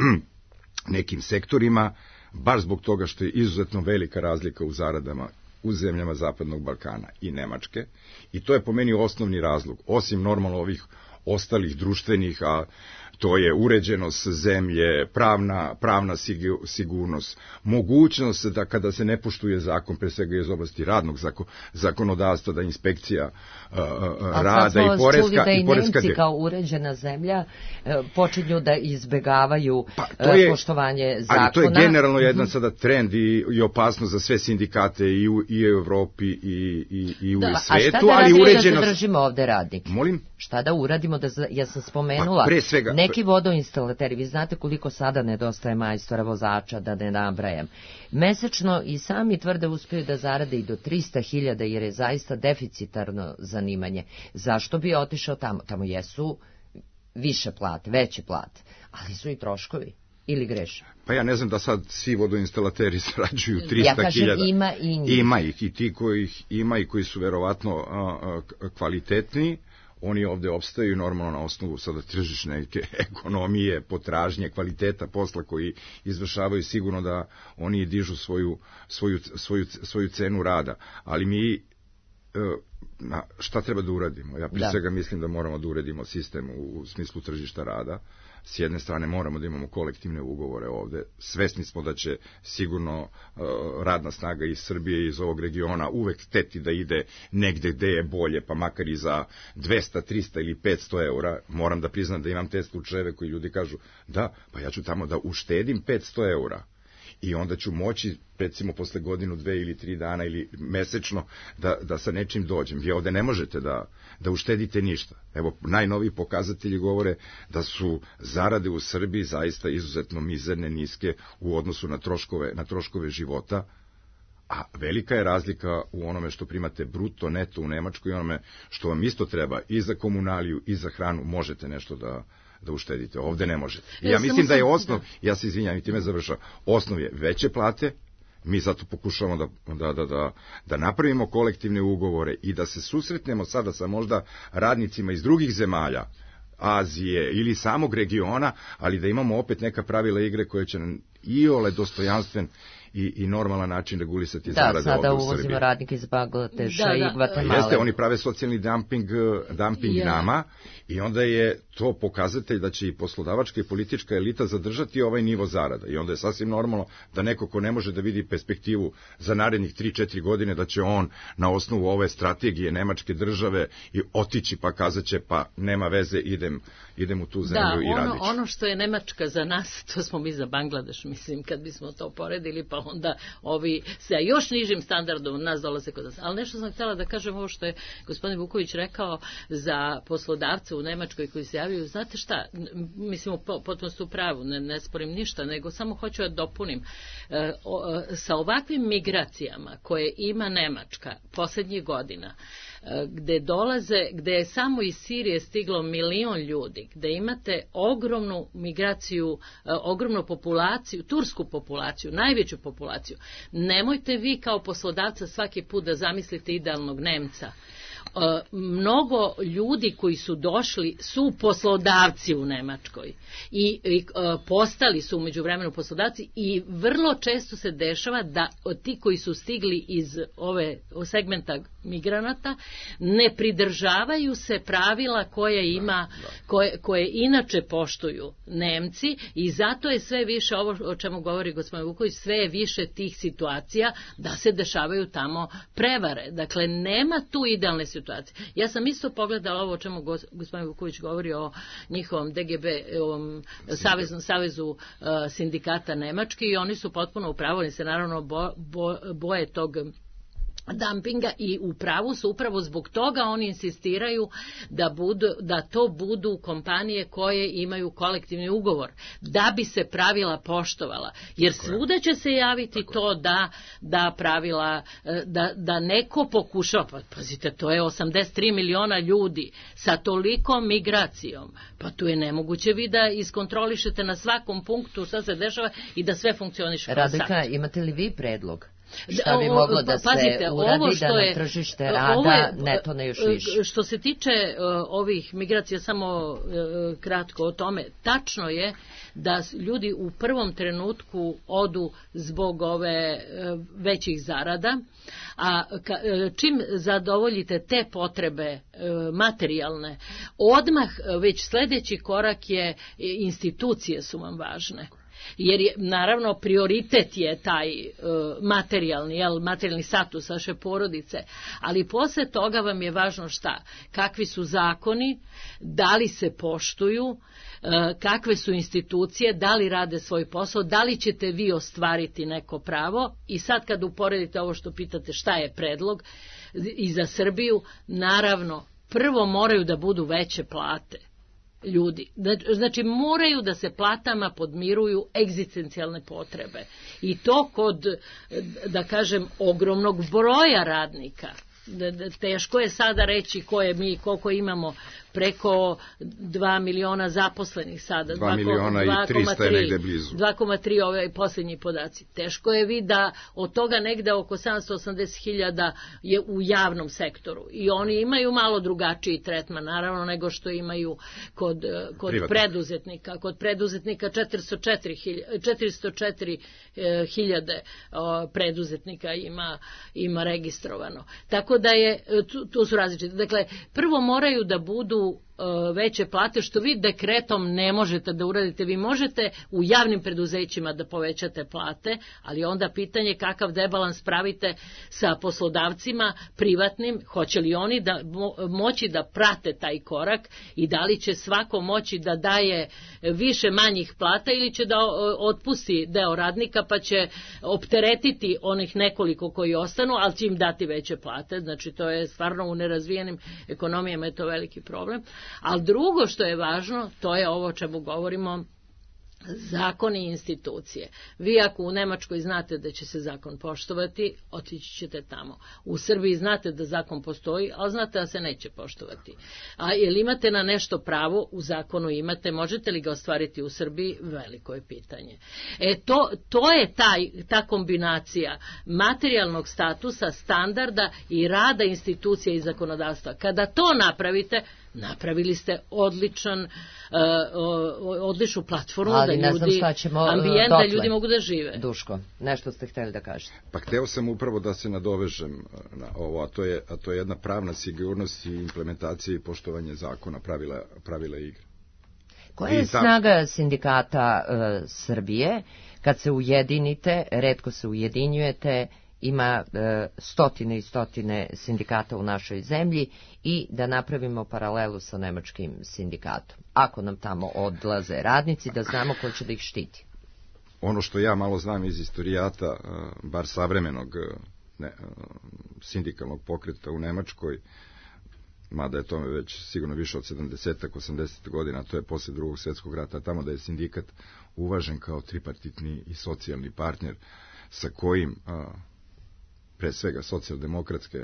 nekim sektorima, baš zbog toga što je izuzetno velika razlika u zaradama u zemljama Zapadnog Balkana i Nemačke, i to je po meni osnovni razlog, osim normalno ovih ostalih društvenih, a to je uređenost zemlje, pravna, pravna sigurnost, mogućnost da kada se ne poštuje zakon, pre svega iz oblasti radnog zakonodavstva, da inspekcija uh, rada i poreska... da i, i poreska Nemci kao uređena zemlja počinju da izbegavaju pa, je, poštovanje zakona. Ali to je generalno jedan sada trend i, i opasnost za sve sindikate i u, i u Evropi i, i, i u da, svetu, a šta da ali uređenost... da se držimo ovde radnik? Molim? Šta da uradimo, da, ja sam spomenula, pa, svega, neki vodoinstalateri, vi znate koliko sada nedostaje majstora, vozača, da ne nabrajam. Mesečno i sami tvrde uspeju da zarade i do trista hiljada, jer je zaista deficitarno zanimanje. Zašto bi otišao tamo? Tamo jesu više plate, veće plate, ali su i troškovi. Ili grešam? Pa ja ne znam da sad svi vodoinstalateri zarađuju trista hiljada. Ja kažem ima i njih. Ima ih i ti koji ih ima i koji su verovatno a, a, kvalitetni, oni ovde opstaju normalno na osnovu sada tržišne neke ekonomije, potražnje, kvaliteta posla koji izvršavaju, sigurno da oni dižu svoju, svoju, svoju, svoju cenu rada. Ali mi... Na, šta treba da uradimo? Ja prije svega mislim da moramo da uredimo sistem u, u smislu tržišta rada. S jedne strane moramo da imamo kolektivne ugovore ovde. Svesni smo da će sigurno uh, radna snaga iz Srbije i iz ovog regiona uvek hteti da ide negde gde je bolje, pa makar i za dvesta, trista ili petsto eura. Moram da priznam da imam te slučajeve koji ljudi kažu da, pa ja ću tamo da uštedim petsto eura. I onda ću moći, recimo, posle godinu, dve ili tri dana ili mesečno, da, da sa nečim dođem. Vi ovde ne možete da, da uštedite ništa. Evo, najnoviji pokazatelji govore da su zarade u Srbiji zaista izuzetno mizerne, niske u odnosu na troškove, na troškove života, a velika je razlika u onome što primate bruto, neto u Nemačkoj i onome što vam isto treba i za komunaliju i za hranu, možete nešto da... da uštedite. Ovde ne možete. I ja mislim da je osnov, ja se izvinjam i time završam, osnov je veće plate, mi zato pokušavamo da, da, da, da, da napravimo kolektivne ugovore i da se susretnemo sada sa možda radnicima iz drugih zemalja, Azije ili samog regiona, ali da imamo opet neka pravila igre koje će nam iole dostojanstven i, i normalan način regulisati da, zarade ovde u Srbiji. Da, sada uvozimo radnike iz Bangladeša da, i Gvatemale. Jeste, oni prave socijalni dumping, dumping yeah. nama i onda je to pokazatelj da će i poslodavačka i politička elita zadržati ovaj nivo zarada. I onda je sasvim normalno da neko ko ne može da vidi perspektivu za narednih tri četiri godine, da će on na osnovu ove strategije nemačke države i otići pa kazaće pa nema veze, idem, idem u tu zemlju da, i radit ću. Da, ono što je Nemačka za nas, to smo mi za Bangladeš, mislim, kad bismo to poredili, pa onda ovi sa još nižim standardom nas dolaze kod nas. Ali nešto sam htjela da kažem ovo što je gospodin Vuković rekao za poslodavce u Nemačkoj koji se javljaju. Znate šta, mislim, potpuno su u pravu, ne, ne sporim ništa, nego samo hoću da dopunim. E, o, sa ovakvim migracijama koje ima Nemačka posljednjih godina, gde dolaze, gde je samo iz Sirije stiglo milion ljudi, gde imate ogromnu migraciju, ogromnu populaciju, tursku populaciju, najveću populaciju. Nemojte vi kao poslodavca svaki put da zamislite idealnog Nemca. Mnogo ljudi koji su došli su poslodavci u Nemačkoj i, i postali su umeđu vremenu poslodavci i vrlo često se dešava da ti koji su stigli iz ove segmenta migranata ne pridržavaju se pravila koje ima, koje, koje inače poštuju Nemci i zato je sve više ovo o čemu govori gospodin Vuković, sve je više tih situacija da se dešavaju tamo prevare. Dakle, nema tu idealne situacije. Ja sam isto pogledala ovo o čemu gospodin Vuković govori o njihovom D G B, ovom savezu, savezu uh, sindikata Nemački i oni su potpuno u pravu, oni se naravno bo, bo, boje tog dumpinga i u pravu su upravo zbog toga oni insistiraju da, budu, da to budu kompanije koje imaju kolektivni ugovor, da bi se pravila poštovala. Jer svuda će se javiti Tako to da, da pravila, da, da neko pokušava, pa pazite, to je osamdeset tri miliona ljudi sa tolikom migracijom, pa tu je nemoguće vi da iskontrolišete na svakom punktu šta se dešava i da sve funkcioniše. Radojka, imate li vi predlog? Šta bi moglo da se Pazite, uradi ovo što da je, na tržište rada ovo je, ne tone još više? Što se tiče uh, ovih migracija, samo uh, kratko o tome, tačno je da ljudi u prvom trenutku odu zbog ove uh, većih zarada, a ka, uh, čim zadovoljite te potrebe uh, materijalne, odmah uh, već sledeći korak je institucije su vam važne. Jer je, naravno, prioritet je taj e, materijalni, jel, materijalni status vaše porodice, ali posle toga vam je važno šta? Kakvi su zakoni, da li se poštuju, e, kakve su institucije, da li rade svoj posao, da li ćete vi ostvariti neko pravo. I sad kad uporedite ovo što pitate šta je predlog i za Srbiju, naravno, prvo moraju da budu veće plate ljudi. Znači, moraju da se platama podmiruju egzistencijalne potrebe. I to kod, da kažem, ogromnog broja radnika. Teško je sada reći koje mi, koliko imamo, preko dva miliona zaposlenih sada. dva miliona i trista je negde blizu. dva zarez tri ove posljednji podaci. Teško je vi da od toga negde oko sedamsto osamdeset hiljada je u javnom sektoru. I oni imaju malo drugačiji tretman, naravno, nego što imaju kod, kod preduzetnika. Kod preduzetnika četiristo četiri hiljade preduzetnika ima, ima registrovano. Tako da je, tu, tu su različite. Dakle, prvo moraju da budu veće plate, što vi dekretom ne možete da uradite. Vi možete u javnim preduzećima da povećate plate, ali onda pitanje kakav debalans pravite sa poslodavcima privatnim, hoće li oni da moći da prate taj korak i da li će svako moći da daje više manjih plata ili će da otpusti deo radnika pa će opteretiti onih nekoliko koji ostanu, ali će im dati veće plate. Znači, to je stvarno u nerazvijenim ekonomijama je to veliki problem. Ali drugo što je važno, to je ovo o čemu govorimo, zakoni i institucije. Vi ako u Nemačkoj znate da će se zakon poštovati, otići ćete tamo. U Srbiji znate da zakon postoji, ali znate da se neće poštovati. A jel imate na nešto pravo? U zakonu imate. Možete li ga ostvariti u Srbiji? Veliko je pitanje. E to, to je taj, ta kombinacija materijalnog statusa, standarda i rada institucija i zakonodavstva. Kada to napravite, napravili ste odličan, uh, odličnu platformu ali da ljudi, ambijent da ljudi mogu da žive. Duško, nešto ste hteli da kažete. Pa hteo sam upravo da se nadovežem na ovo, a to je, a to je jedna pravna sigurnost i implementacija i poštovanje zakona, pravila, pravila igre. Koja je snaga sindikata uh, Srbije kad se ujedinite, retko se ujedinjujete, ima e, stotine i stotine sindikata u našoj zemlji i da napravimo paralelu sa nemačkim sindikatom. Ako nam tamo odlaze radnici, da znamo ko će da ih štiti. Ono što ja malo znam iz istorijata, bar savremenog ne, sindikalnog pokreta u Nemačkoj, mada je tome već sigurno više od sedamdeset osamdeset godina, to je posle drugog svjetskog rata, tamo da je sindikat uvažen kao tripartitni i socijalni partner sa kojim pre svega socijaldemokratske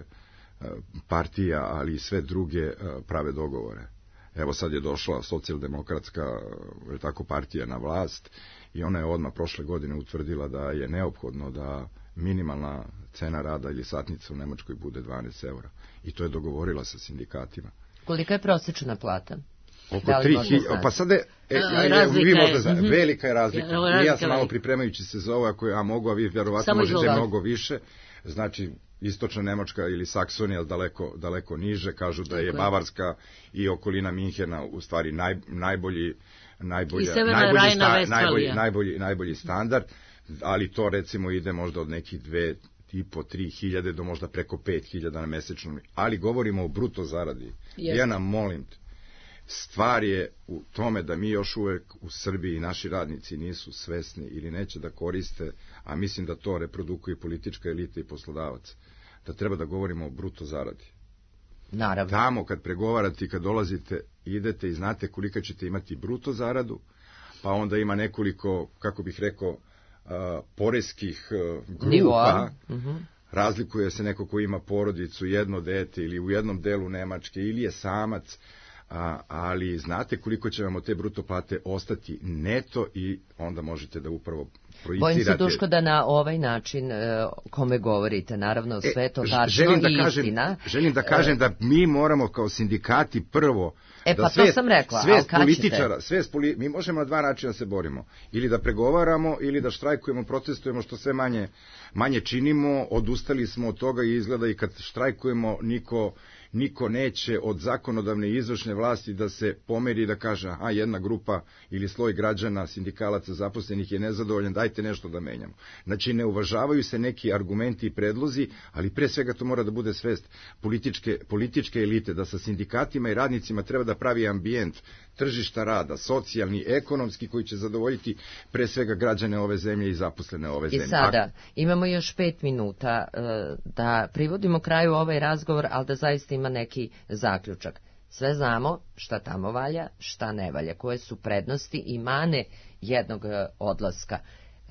partija, ali i sve druge prave dogovore. Evo sad je došla socijaldemokratska tako partija na vlast i ona je odmah prošle godine utvrdila da je neophodno da minimalna cena rada ili satnica u Nemačkoj bude dvanaest eura. I to je dogovorila sa sindikatima. Kolika je prosječna plata? Oko tri hiljade, pa sada, e, ja, vi možda znate, mm-hmm. velika je razlika. Ja, I ja sam malo pripremajući se za ovo, ako ja mogu, a vi vjerovatno možete izgleda. Mnogo više. Znači, istočna Nemačka ili Saksonija daleko, daleko niže, kažu da je Bavarska i okolina Minhena u stvari naj, najbolji, najbolji, najbolji, sta, najbolji, najbolji, najbolji standard, ali to recimo ide možda od nekih dve i po tri hiljade do možda preko pet hiljada na mesečnom. Ali govorimo o bruto zaradi. Yes. Ja nam molim te, stvar je u tome da mi još uvek u Srbiji naši radnici nisu svesni ili neće da koriste, a mislim da to reprodukuje politička elita i poslodavac, da treba da govorimo o bruto zaradi. Naravno. Tamo kad pregovarate i kad dolazite, idete i znate kolika ćete imati bruto zaradu, pa onda ima nekoliko, kako bih rekao, uh, poreskih uh, grupa, uh-huh. Razlikuje se neko ko ima porodicu, jedno dete ili u jednom delu Nemačke ili je samac, A, ali znate koliko će vam od te bruto plate ostati neto i onda možete da upravo Bojim se, Duško, da na ovaj način e, kome govorite, naravno sve e, to tačno želim da i kažem, istina. Želim da kažem da mi moramo kao sindikati prvo E da pa svest, to sam rekla, svest ali političara, svest poli, mi možemo na dva načina se borimo. Ili da pregovaramo, ili da štrajkujemo, protestujemo, što sve manje, manje činimo, odustali smo od toga i izgleda i kad štrajkujemo niko, niko neće od zakonodavne i izvršne vlasti da se pomeri i da kaže, a jedna grupa ili sloj građana, sindikalaca, zaposlenih je nezadovoljan, dajte nešto da menjamo. Znači, ne uvažavaju se neki argumenti i predlozi, ali pre svega to mora da bude svest političke, političke elite, da sa sindikatima i radnicima treba da pravi ambijent tržišta rada, socijalni, ekonomski, koji će zadovoljiti pre svega građane ove zemlje i zaposlene ove zemlje. I sada, imamo još pet minuta da privodimo kraju ovaj razgovor, ali da zaista ima neki zaključak. Sve znamo šta tamo valja, šta ne valja, koje su prednosti i mane jednog odlaska.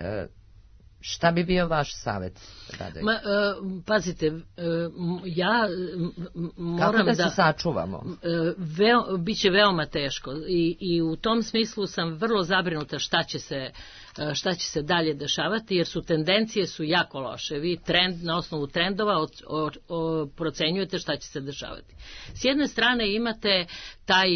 Šta bi bio vaš savjet, Radoje? Ma, uh, pazite, uh, ja m, moram Kako da, da se sačuvamo? Uh, veo, biće veoma teško i, i u tom smislu sam vrlo zabrinuta šta će se šta će se dalje dešavati, jer su tendencije su jako loše. Vi trend, na osnovu trendova od, od, od, procenjujete šta će se dešavati. S jedne strane imate taj,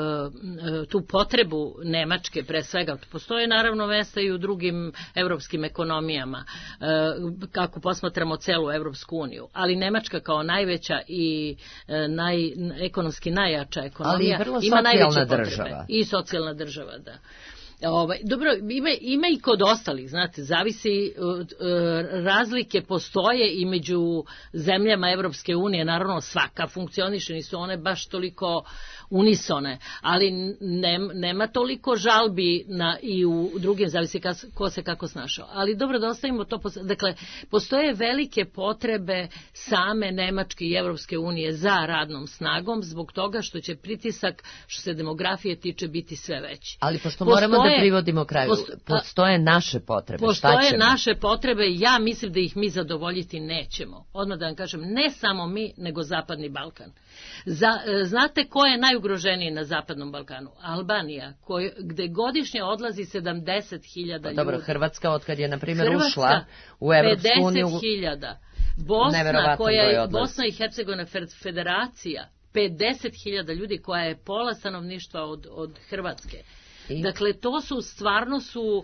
tu potrebu Nemačke, pre svega, postoje naravno mesta i u drugim evropskim ekonomijama, kako posmatramo celu Evropsku uniju, ali Nemačka kao najveća i naj, ekonomski najjača ekonomija ima najveće potrebe. Država. I socijalna država, da. Ovaj, dobro, ima, ima i kod ostalih, znate, zavisi, razlike postoje i među zemljama Evropske unije, naravno svaka funkcioniše, nisu one baš toliko unisone, ali ne, nema toliko žalbi na, i u drugim, zavisi kas, ko se kako snašao. Ali dobro, da ostavimo to, dakle, postoje velike potrebe same Nemačke i Evropske unije za radnom snagom, zbog toga što će pritisak, što se demografije tiče, biti sve veći. Ali pošto postoje, moramo da privodimo kraju, postoje naše potrebe, postoje šta ćemo? Naše potrebe, ja mislim da ih mi zadovoljiti nećemo. Odmah da vam kažem, ne samo mi, nego Zapadni Balkan. Za, znate ko je najugroženiji na Zapadnom Balkanu? Albanija, koj, gde godišnje odlazi sedamdeset hiljada ljudi. Dobro, Hrvatska, otkad je, na primjer, ušla u Evropsku uniju... pedeset hiljada. Bosna, koja je Bosna i Hercegovina federacija, pedeset hiljada ljudi, koja je pola stanovništva od, od Hrvatske. I? Dakle, to su, stvarno su,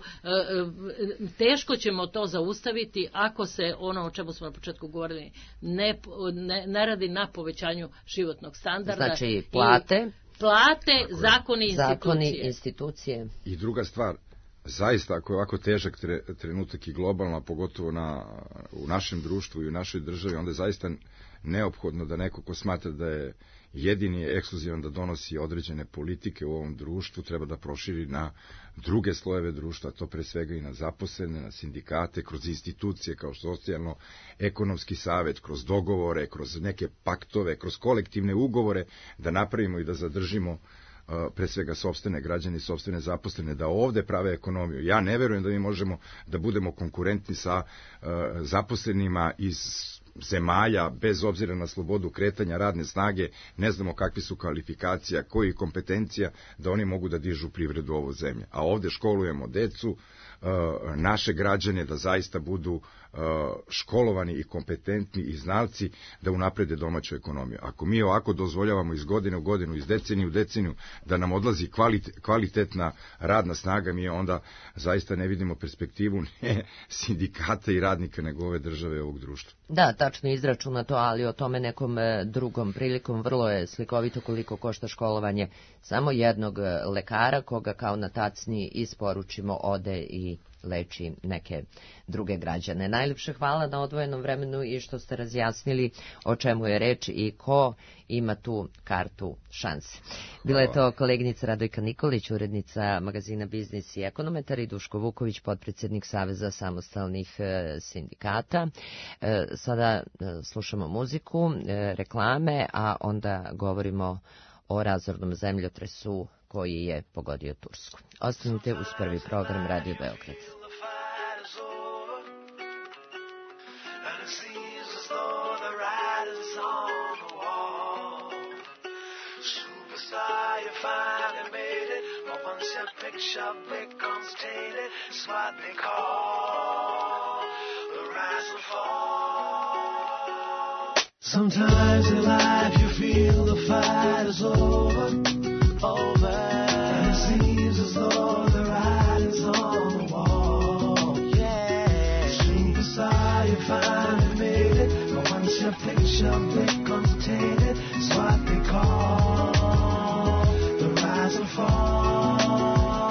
teško ćemo to zaustaviti ako se ono o čemu smo na početku govorili ne, ne, ne radi na povećanju životnog standarda. Znači, plate, plate, zakoni, institucije. Zakoni, institucije. I druga stvar, zaista ako je ovako težak trenutak i globalno, pogotovo na, u našem društvu i u našoj državi, onda je zaista neophodno da neko ko smatra da je jedini je ekskluzivan da donosi određene politike u ovom društvu, treba da proširi na druge slojeve društva, to pre svega i na zaposlene, na sindikate, kroz institucije kao socijalno, ekonomski savet, kroz dogovore, kroz neke paktove, kroz kolektivne ugovore, da napravimo i da zadržimo pre svega sopstvene građane i sopstvene zaposlene, da ovde prave ekonomiju. Ja ne verujem da mi možemo da budemo konkurentni sa uh, zaposlenima iz zemalja, bez obzira na slobodu kretanja radne snage, ne znamo kakvi su kvalifikacija, koji kompetencija, da oni mogu da dižu privredu ovo zemlje. A ovde školujemo decu, naše građane da zaista budu školovani i kompetentni i znalci da unaprede domaću ekonomiju. Ako mi ovako dozvoljavamo iz godine u godinu, iz deceniju u deceniju da nam odlazi kvalitetna radna snaga, mi onda zaista ne vidimo perspektivu ne sindikata i radnika nego ove države, ovog društva. Da, tačno izračuna to, ali o tome nekom drugom prilikom. Vrlo je slikovito koliko košta školovanje samo jednog lekara koga kao na tacni isporučimo ode i leči neke druge građane. Najljepše hvala na odvojenom vremenu i što ste razjasnili o čemu je reč i ko ima tu kartu šanse. Bila je to koleginica Radojka Nikolić, urednica magazina Biznis i ekonometar, i Duško Vuković, potpredsjednik Saveza samostalnih sindikata. Sada slušamo muziku, reklame, a onda govorimo o razornom zemljotresu koji je pogodio Tursku. Ostanite uz prvi program Radio Beograd. Superstar, you finally made it, but once your picture becomes tainted, it's what they call the rise and fall. Sometimes in life you feel the fight is over, over, and it seems as though the writing's on the wall. Yeah, superstar, you finally made it, but once your picture becomes tainted, it's what they call the rise and fall.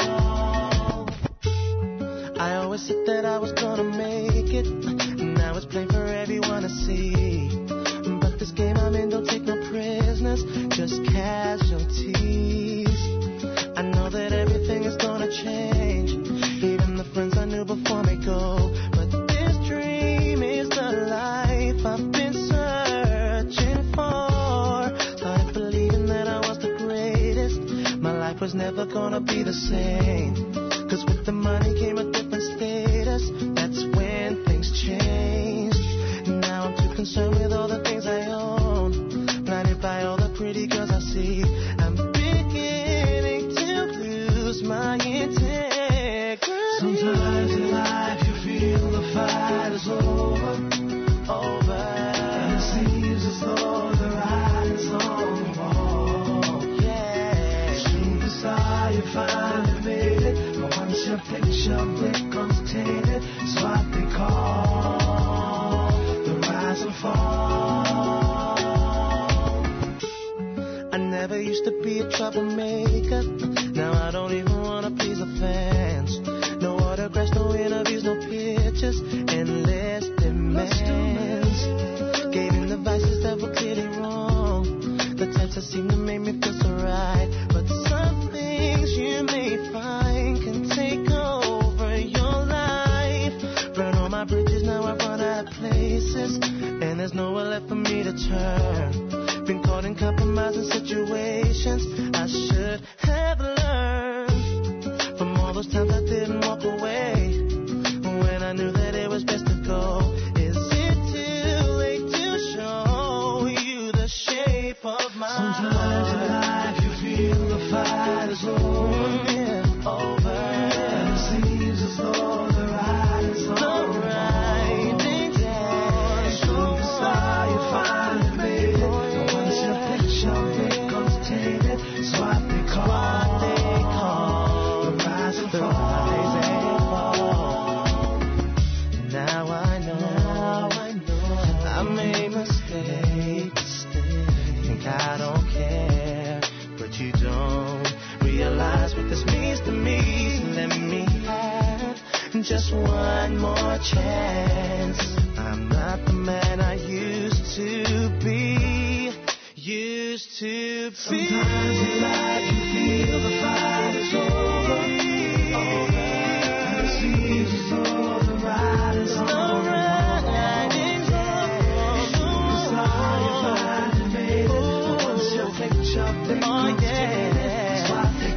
I always said that I was gonna make it, now it's plain for everyone to see. But this game I'm in don't take no prisoners, just casualties. I know that everything is gonna change, even the friends I knew before me go. But this dream is the life I've been searching for. Started believing that I was the greatest, my life was never gonna be the same. Cause with the money came a different status, that's when things changed. Now I'm too concerned with all the things I own, blinded by all the pretty girls I see. I'm beginning to lose my integrity. Sometimes in life you feel the fight is over, over, and it seems as though the writing's on the wall. Yeah, superstar, you finally made it, but once your picture becomes tainted, it's what they call the rise and fall. I never used to be a troublemaker, now I don't even wanna please the fans. No autographs, no interviews, no pictures, endless demands. Gave in the vices that were clearly wrong, the types that seem to make me feel so right. But some things you may find can take over your life. Burn all my bridges, now I've run out of places, and there's nowhere left for me to turn. Been caught in compromising situations I should have learned from all those times I didn't walk away when I knew that it was best to go. Is it too late to show you the shape of my Sometimes heart? In life you feel the fight is over, yeah, over, and it seems as though the writing's on the writing's on. Superstar, you finally made it, but once your picture becomes tainted, it's what they call, what they call the rise and fall. Now I know, now I know I made mistakes. Think I don't care, but you don't realize what this means to me. So let me have just one more chance. I'm not the man I used to be, used to be. Sometimes in life you feel the fight is over, over, and it seems as though the ride is on. The ride is on. Superstar, you finally made it, but once your picture becomes tainted, it's what they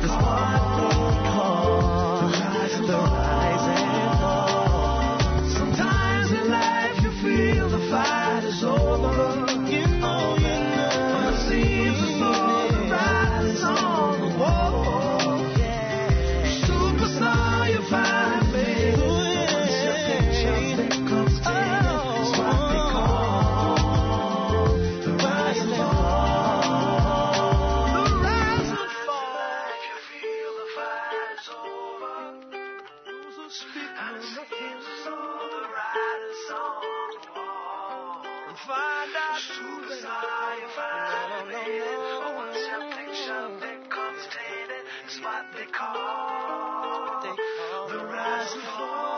call the rise and fall. Sometimes in life you feel the fight is over, you know, you know, but it seems as though the ride is on the wall. Superstar, you finally made it, but once your picture becomes tainted, it's what they call the rise and fall. The rise and fall. You feel the fight is over, and it seems as though the ride is on the wall. And find out superstar, you finally made it, but once your picture becomes tainted, it's what they call the rise and fall.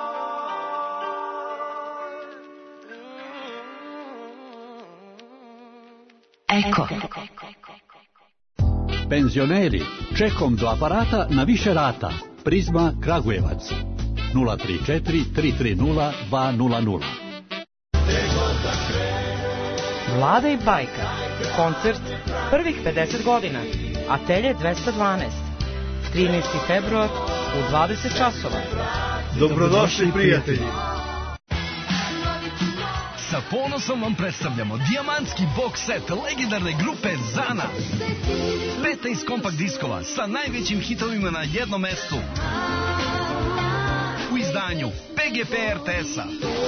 Eko. Penzioneri, čekom do aparata na više rata. Prizma Kragujevac. nula tri četiri tri tri nula dva nula nula. Vlada i bajka. Koncert prvih pedeset godina. Atelje dvesta dvanaest. trinaesti februar u dvadeset časova. Dobrodošli prijatelji. Sa sa ponosom vam predstavljamo dijamantski box set legendarne grupe Zana. petnaest kompakt diskova sa najvećim hitovima na jednom mestu. U izdanju P G P R T S-a.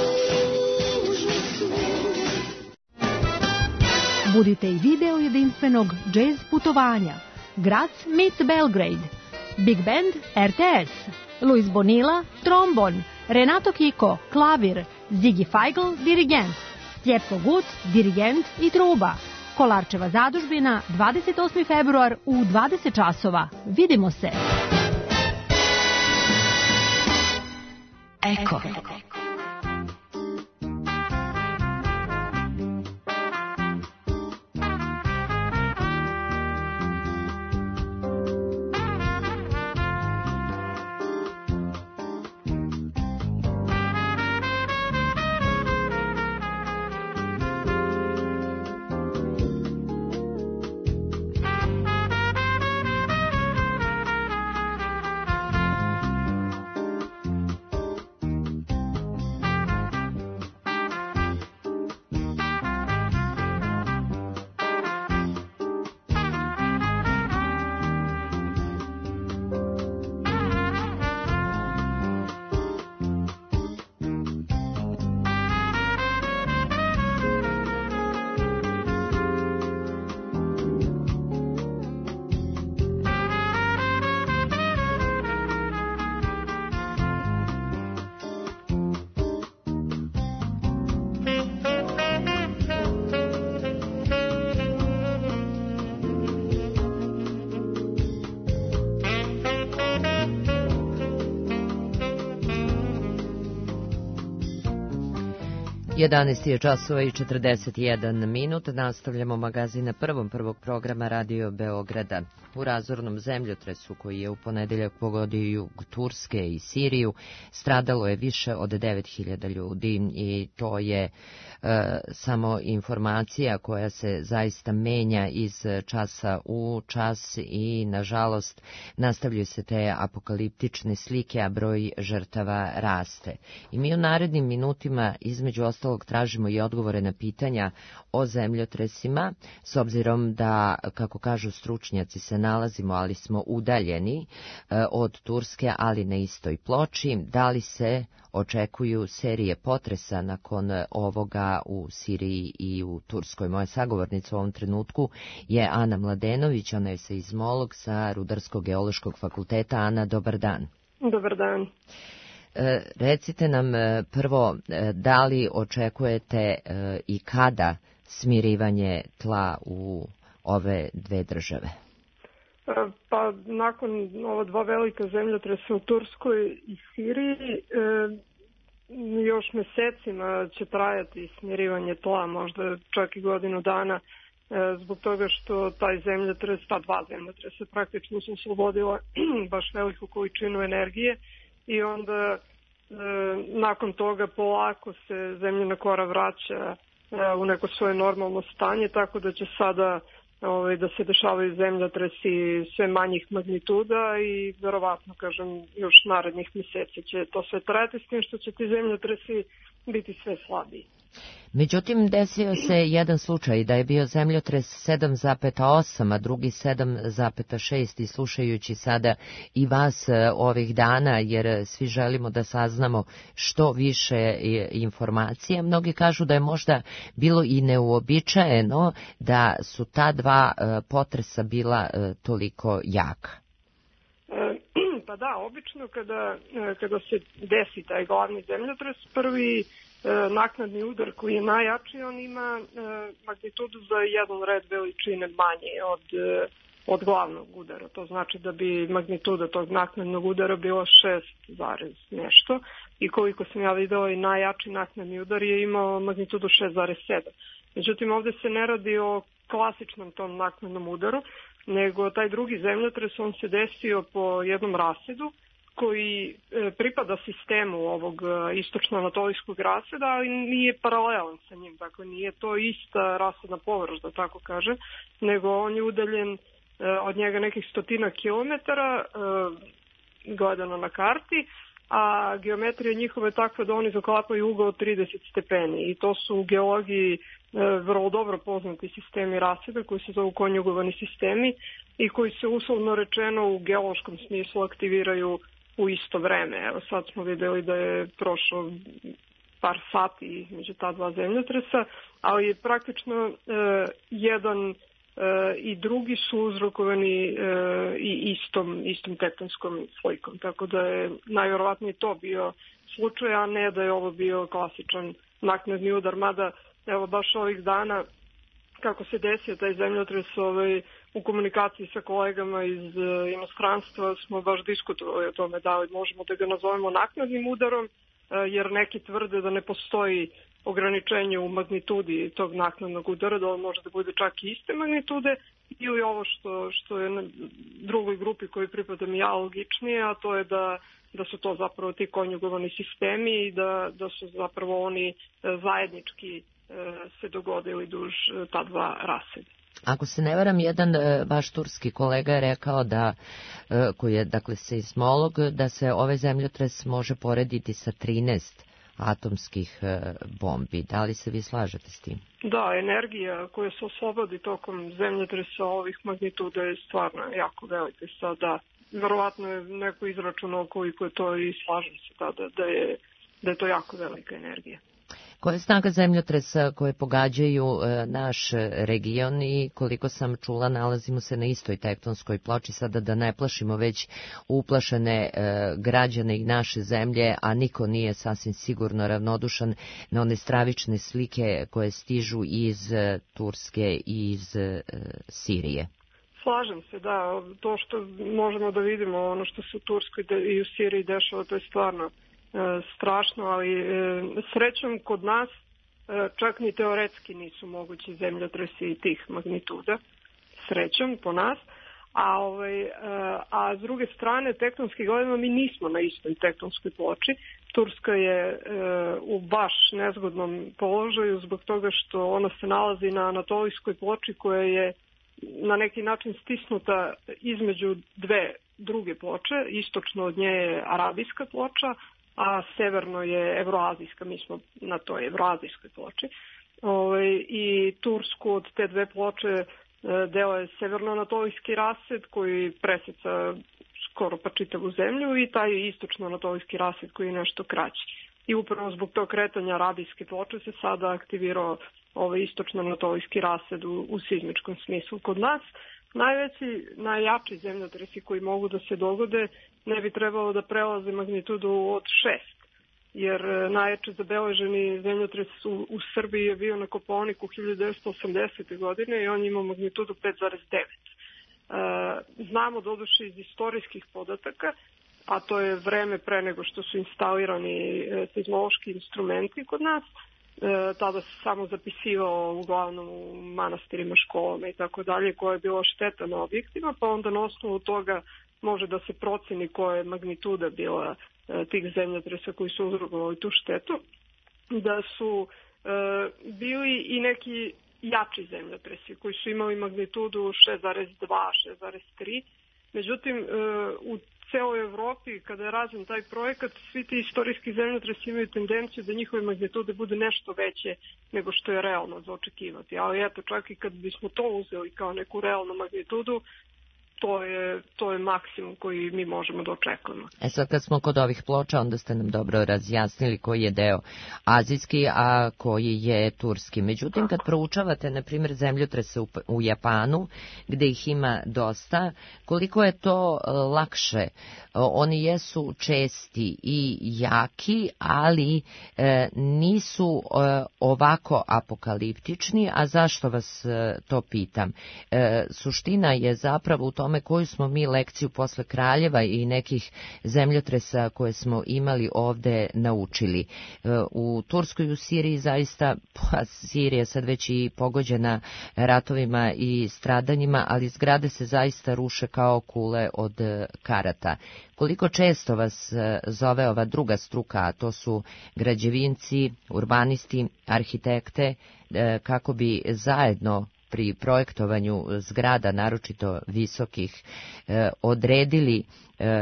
Budite i vi deo jedinstvenog jazz putovanja. Graz meets Belgrade. Big Band R T S. Luis Bonilla, trombon. Renato Kiko, klavir. Ziggy Feigl, dirigent. Stjepko Gut, dirigent i truba. Kolarčeva zadužbina, dvadeset osmi februar u dvadeset časova. Vidimo se. Eko. jedanaest je časova i četrdeset jedan minut. Nastavljamo magazin na prvom prvog programa Radio Beograda. U razornom zemljotresu koji je u ponedeljak pogodio jug Turske i Siriju stradalo je više od devet hiljada ljudi i to je e, samo informacija koja se zaista menja iz časa u čas i nažalost nastavljaju se te apokaliptične slike, a broj žrtava raste. I mi u narednim minutima između ostalog tražimo i odgovore na pitanja o zemljotresima, s obzirom da, kako kažu stručnjaci, se nalazimo, ali smo udaljeni e, od Turske, ali na istoj ploči. Da li se očekuju serije potresa nakon ovoga u Siriji i u Turskoj? Moja sagovornica u ovom trenutku je Ana Mladenović, ona je seizmolog sa Rudarsko-geološkog fakulteta. Ana, dobar dan. Dobar dan. E, recite nam e, prvo, e, da li očekujete e, i kada smirivanje tla u ove dve države? Pa nakon ova dva velika zemljotresa u Turskoj i Siriji e, još mesecima će trajati smirivanje tla, možda čak i godinu dana, e, zbog toga što taj zemljotres, ta dva zemljotresa praktično su oslobodila baš veliku količinu energije i onda e, nakon toga polako se zemljina kora vraća e, u neko svoje normalno stanje, tako da će sada Ovaj, da se dešavaju zemljotresi sve manjih magnituda i verovatno, kažem, još narednih mjeseci će to sve trajati, s tim što će ti zemljotresi biti sve slabiji. Međutim, desio se jedan slučaj da je bio zemljotres sedam zarez osam, a drugi sedam zarez šest i slušajući sada i vas ovih dana, jer svi želimo da saznamo što više informacija, mnogi kažu da je možda bilo i neuobičajeno da su ta dva potresa bila toliko jaka. Pa da, obično kada, kada se desi taj glavni zemljotres, prvi naknadni udar koji je najjači, on ima magnitudu za jedan red veličine manje od, od glavnog udara. To znači da bi magnituda tog naknadnog udara bila šest zarez nešto i koliko sam ja videla i najjači naknadni udar je imao magnitudu šest zarez sedam. Međutim, ovdje se ne radi o klasičnom tom naknadnom udaru, nego taj drugi zemljotres, on se desio po jednom rasedu koji e, pripada sistemu ovog e, istočno-anatolijskog raseda, ali nije paralelan sa njim, dakle nije to ista rasedna površ, da tako kaže, nego on je udaljen e, od njega nekih stotina kilometara e, gledano na karti a geometrija njihova je takva da oni zaklapaju ugao od trideset stepeni i to su u geologiji e, vrlo dobro poznati sistemi rasveta koji se zovu konjugovani sistemi i koji se uslovno rečeno u geološkom smislu aktiviraju u isto vreme. Evo sad smo videli da je prošlo par sati između ta dva zemljotresa, ali je praktično e, jedan e, i drugi su uzrokovani e, i istom, istom tektonskom slikom. Tako da je najvjerovatnije to bio slučaj, a ne da je ovo bio klasičan naknadni udar. Mada, evo, baš ovih dana, kako se desio taj zemljotres, ovaj, u komunikaciji sa kolegama iz e, inostranstva smo baš diskutovali o tome da li možemo da ga nazovemo naknadnim udarom, e, jer neki tvrde da ne postoji ograničenje u magnitudi tog naknadnog udara, da on može da bude čak i iste magnitude, ili ovo što, što je na drugoj grupi koji pripadam ja logičnije, a to je da, da su to zapravo ti konjugovani sistemi i da, da su zapravo oni zajednički e, se dogodili duž ta dva raseda. Ako se ne varam, jedan e, vaš turski kolega je rekao da, e, koji je dakle seizmolog, da se ovaj zemljotres može porediti sa trinaest atomskih e, bombi. Da li se vi slažete s tim? Da, energija koja se oslobodi tokom zemljotresa ovih magnituda je stvarno jako velika. Sada, verovatno je neko izračunao koliko je to i slažem se da, da, da, je, da je to jako velika energija. Koja je snaga zemljotresa koje pogađaju e, naš region i koliko sam čula nalazimo se na istoj tektonskoj ploči, sada da ne plašimo već uplašene e, građane i naše zemlje, a niko nije sasvim sigurno ravnodušan na one stravične slike koje stižu iz e, Turske i iz e, Sirije. Slažem se, da. To što možemo da vidimo, ono što se u Turskoj i u Siriji dešava, to je stvarno E, strašno, ali e, srećom kod nas e, čak ni teoretski nisu mogući zemljotresi tih magnituda, srećom po nas, a, ovaj, e, a s druge strane tektonski gledano mi nismo na istoj tektonskoj ploči. Turska je e, u baš nezgodnom položaju zbog toga što ona se nalazi na anatolijskoj ploči koja je na neki način stisnuta između dve druge ploče, istočno od nje je arabijska ploča, a severno je evroazijska, mi smo na toj evroazijskoj ploči. Ove, I Tursku od te dve ploče deo je severno-anatolijski rased koji preseca skoro pa čitavu zemlju i taj istočno-anatolijski rased koji je nešto kraći. I upravo zbog tog kretanja arabijske ploče se sada aktivirao ovaj istočno-anatolijski rased u, u sizmičkom smislu kod nas. Najveći, najjači zemljotresi koji mogu da se dogode ne bi trebalo da prelaze magnitudu od šest, jer najjače zabeleženi zemljotres u, u Srbiji je bio na Kopaoniku hiljadu devetsto osamdesete. godine i on ima magnitudu pet zarez devet. E, znamo doduše iz istorijskih podataka, a to je vreme pre nego što su instalirani e, seizmološki instrumenti kod nas, E, tada se samo zapisivao uglavnom u manastirima, školama i tako dalje, koja je bila šteta na objektima, pa onda na osnovu toga može da se proceni koja je magnituda bila e, tih zemljotresa koji su uzrokovali tu štetu, da su e, bili i neki jači zemljotresi koji su imali magnitudu šest zarez dva, šest zarez tri. Međutim, e, u celoj Evropi, kada je rađen taj projekat, svi ti istorijski zemljotresi imaju tendenciju da njihove magnitude bude nešto veće nego što je realno za očekivati. Ali eto, čak i kad bismo to uzeli kao neku realnu magnitudu, to je, to je maksimum koji mi možemo da očekujemo. E sad kad smo kod ovih ploča, onda ste nam dobro razjasnili koji je deo azijski, a koji je turski. Međutim, kad proučavate, na primjer, zemljotrese u, u Japanu, gde ih ima dosta, koliko je to lakše? Oni jesu česti i jaki, ali e, nisu e, ovako apokaliptični, a zašto vas e, to pitam? E, suština je zapravo u tome koju smo mi lekciju posle Kraljeva i nekih zemljotresa koje smo imali ovde naučili. U Turskoj i u Siriji zaista, pa Sirija sad već i pogođena ratovima i stradanjima, ali zgrade se zaista ruše kao kule od karata. Koliko često vas zove ova druga struka, a to su građevinci, urbanisti, arhitekte, kako bi zajedno pri projektovanju zgrada, naročito visokih, eh, odredili eh,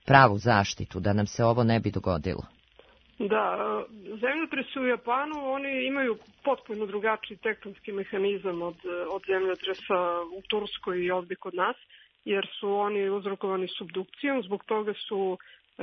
pravu zaštitu, da nam se ovo ne bi dogodilo? Da, zemljotresi u Japanu, oni imaju potpuno drugačiji tektonski mehanizam od, od zemljotresa u Turskoj i ovdje kod nas, jer su oni uzrokovani subdukcijom, zbog toga su e,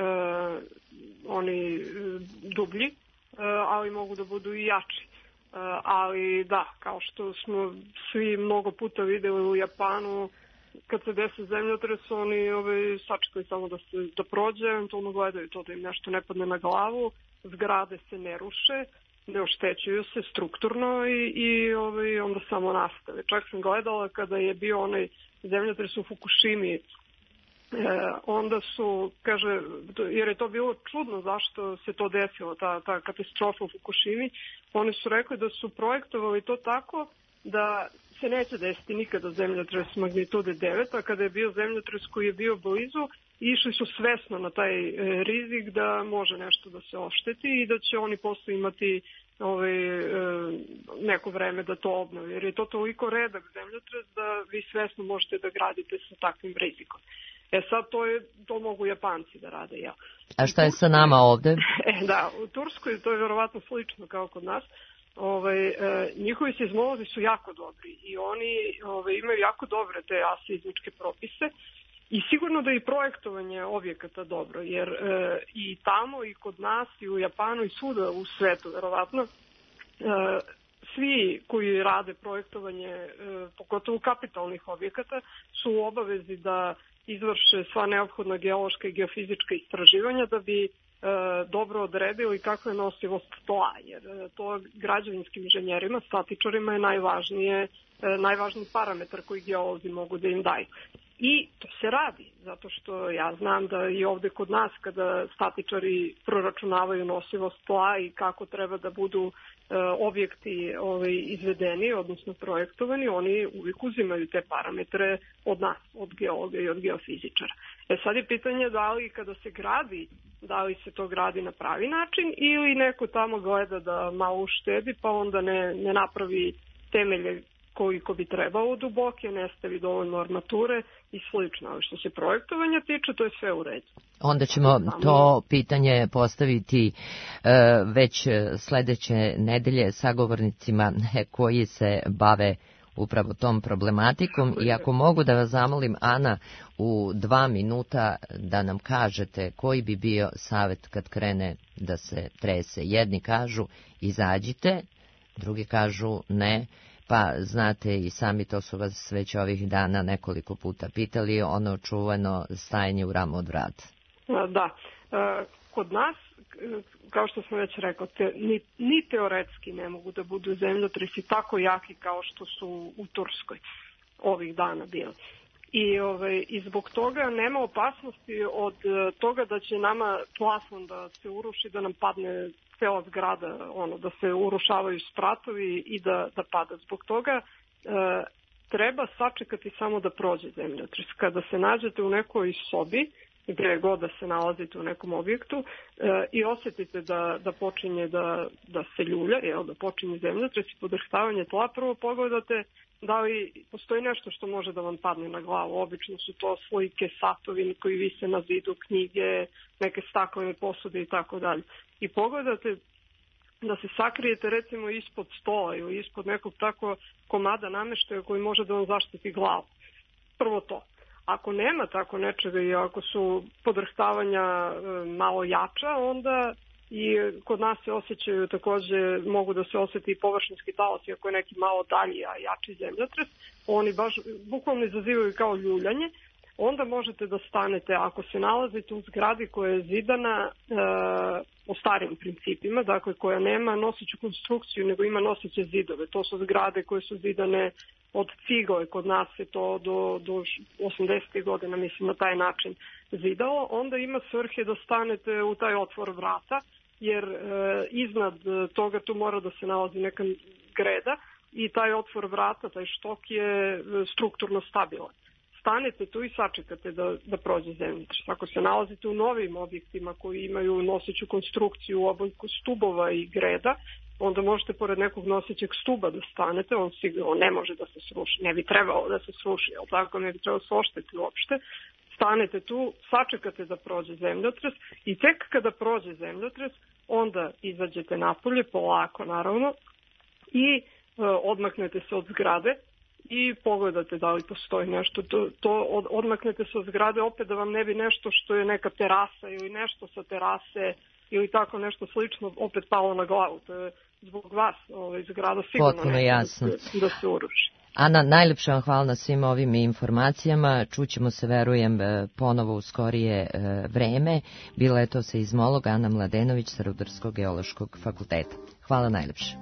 oni dublji, e, ali mogu da budu i jači. E, ali da, kao što smo svi mnogo puta videli u Japanu, kad se desi zemljotres, oni ove, sačekaju samo da se da prođe, eventualno gledaju to da im nešto ne padne na glavu, zgrade se ne ruše, ne oštećuju se strukturno i, i ove, onda samo nastave. Čak sam gledala kada je bio onaj zemljotres u Fukushimi, e, onda su, kaže, jer je to bilo čudno zašto se to desilo, ta, ta katastrofa u Fukushimi, oni su rekli da su projektovali to tako da se neće desiti nikada zemljotres magnitude devet, a kada je bio zemljotres koji je bio blizu, išli su svesno na taj e, rizik da može nešto da se ošteti i da će oni posle imati ovaj, e, neko vreme da to obnovi. Jer je to toliko redak zemljotres da vi svesno možete da gradite sa takvim rizikom. E sad to, je, to mogu Japanci da rade, ja. A šta je sa nama ovde? E, da, u Turskoj to je verovatno slično kao kod nas. Ovaj, e, njihovi seizmolozi su jako dobri i oni ovaj, imaju jako dobre te aseizmičke propise i sigurno da je i projektovanje objekata dobro, jer e, i tamo i kod nas i u Japanu i svuda u svetu verovatno e, svi koji rade projektovanje e, pogotovo kapitalnih objekata su u obavezi da izvrše sva neophodna geološka i geofizička istraživanja da bi dobro odredili kako je nosivost tla, jer to građevinskim inženjerima, statičarima je najvažnije, najvažniji parametar koji geolozi mogu da im daju. I to se radi, zato što ja znam da i ovde kod nas kada statičari proračunavaju nosivost tla i kako treba da budu objekti ovaj, izvedeni, odnosno projektovani, oni uvijek uzimaju te parametre od nas, od geologa i od geofizičara. E sad je pitanje da li kada se gradi, da li se to gradi na pravi način ili neko tamo gleda da malo uštedi pa onda ne, ne napravi temelje koliko bi trebalo duboke, ne stavi dovoljno armature i slično. Ali što se projektovanja tiče, to je sve u redu. Onda ćemo to pitanje postaviti e, već sledeće nedelje sagovornicima koji se bave upravo tom problematikom i ako mogu da vas zamolim, Ana, u dva minuta da nam kažete koji bi bio savjet kad krene da se trese. Jedni kažu izađite, drugi kažu ne, pa znate i sami, to su vas već ovih dana nekoliko puta pitali, ono čuveno stajanje u ramu od vrata. Da, kod nas, kao što sam već rekao, te, ni, ni teoretski ne mogu da budu zemljotresi tako jaki kao što su u Turskoj ovih dana bili. I, ovaj, I zbog toga nema opasnosti od toga da će nama plafon da se uruši, da nam padne cela zgrada, ono, da se urušavaju spratovi i da, da pada. Zbog toga e, treba sačekati samo da prođe zemljotres. Kada se nađete u nekoj sobi, gdje god da se nalazite u nekom objektu e, i osjetite da, da počinje da, da se ljulja, jel, da počinje zemljotres i podrhtavanje tla, prvo pogledate da li postoji nešto što može da vam padne na glavu. Obično su to slike, satovi koji vise na zidu, knjige, neke staklene posude i tako dalje. I pogledate da se sakrijete recimo ispod stola ili ispod nekog tako komada nameštaja koji može da vam zaštiti glavu. Prvo to. Ako nema tako nečega i ako su podrhtavanja e, malo jača, onda i kod nas se osjećaju takođe, mogu da se osjeti i površinski taoci ako je neki malo dalji, a jači zemljotres, oni baš bukvalno izazivaju kao ljuljanje, onda možete da stanete ako se nalazite u zgradi koja je zidana e, po starim principima, dakle koja nema nosiću konstrukciju, nego ima nosiće zidove. To su zgrade koje su zidane od cigle, kod nas je to do, do osamdesetih godina, mislim, na taj način zidalo, onda ima svrhe da stanete u taj otvor vrata, jer e, iznad toga tu mora da se nalazi neka greda i taj otvor vrata, taj štok je strukturno stabilan. Stanete tu i sačekate da, da prođe zemljotres. Ako se nalazite u novim objektima koji imaju noseću konstrukciju u obojku stubova i greda, onda možete pored nekog nosećeg stuba da stanete, on sigurno ne može da se sruši, ne bi trebalo da se sruši, ali tako ne bi trebalo se ošteti uopšte. stanete tu, sačekate da prođe zemljotres i tek kada prođe zemljotres, onda izađete napolje, polako naravno, i e, odmaknete se od zgrade i pogledate da li postoji nešto. To, to od, odmaknete se od zgrade opet da vam ne bi nešto što je neka terasa ili nešto sa terase ili tako nešto slično opet palo na glavu. To je zbog vas ovaj, zgrada sigurno potpuno ne jasno. Da, se, da se uruši. Ana, najlepše vam hvala na svim ovim informacijama. Čućemo se, verujem, ponovo u skorije vreme. Bila je to seizmolog Ana Mladenović sa Rudarsko-geološkog fakulteta. Hvala najlepše.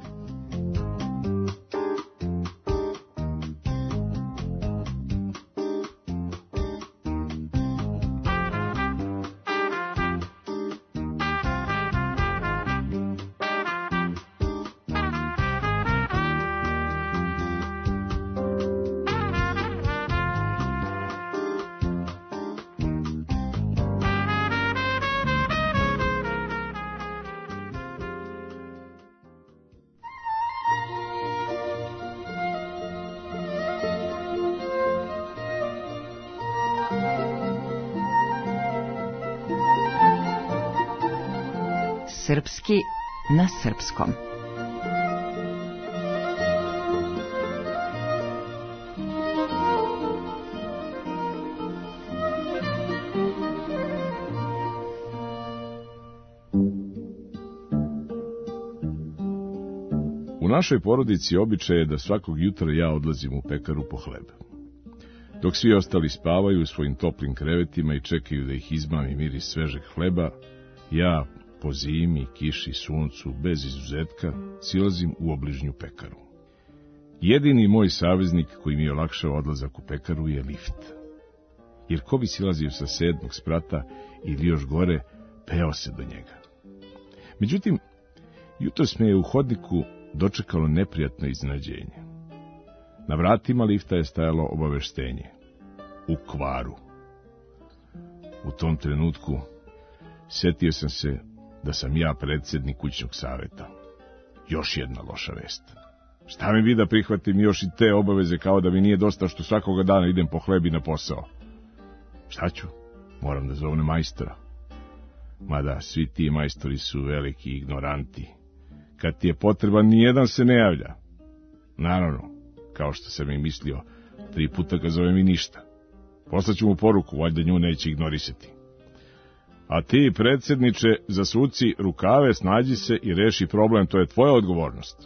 Srpski na srpskom. U našoj porodici običaj je da svakog jutra ja odlazim u pekaru po hleb. Dok svi ostali spavaju u svojim toplim krevetima i čekaju da ih izmami miris svežeg hleba, ja po zimi, kiši, suncu, bez izuzetka, silazim u obližnju pekaru. Jedini moj saveznik koji mi je olakšao odlazak u pekaru je lift. Jer ko bi silazio sa sedmog sprata ili još gore, peo se do njega. Međutim, jutros me je u hodniku dočekalo neprijatno iznenađenje. Na vratima lifta je stajalo obaveštenje. U kvaru. U tom trenutku setio sam se da sam ja predsjednik kućnog saveta. Još jedna loša vest. Šta mi bi da prihvatim još i te obaveze kao da mi nije dosta što svakoga dana idem po hlebi na posao? Šta ću? Moram da zovem majstora. Mada svi ti majstori su veliki ignoranti. Kad ti je potreban, nijedan se ne javlja. Naravno, kao što sam i mislio, tri puta ga zovem i ništa. Poslaću mu poruku, valjda nju neće ignorisati. A ti, predsjedniče, zasuci rukave, snađi se i reši problem, to je tvoja odgovornost.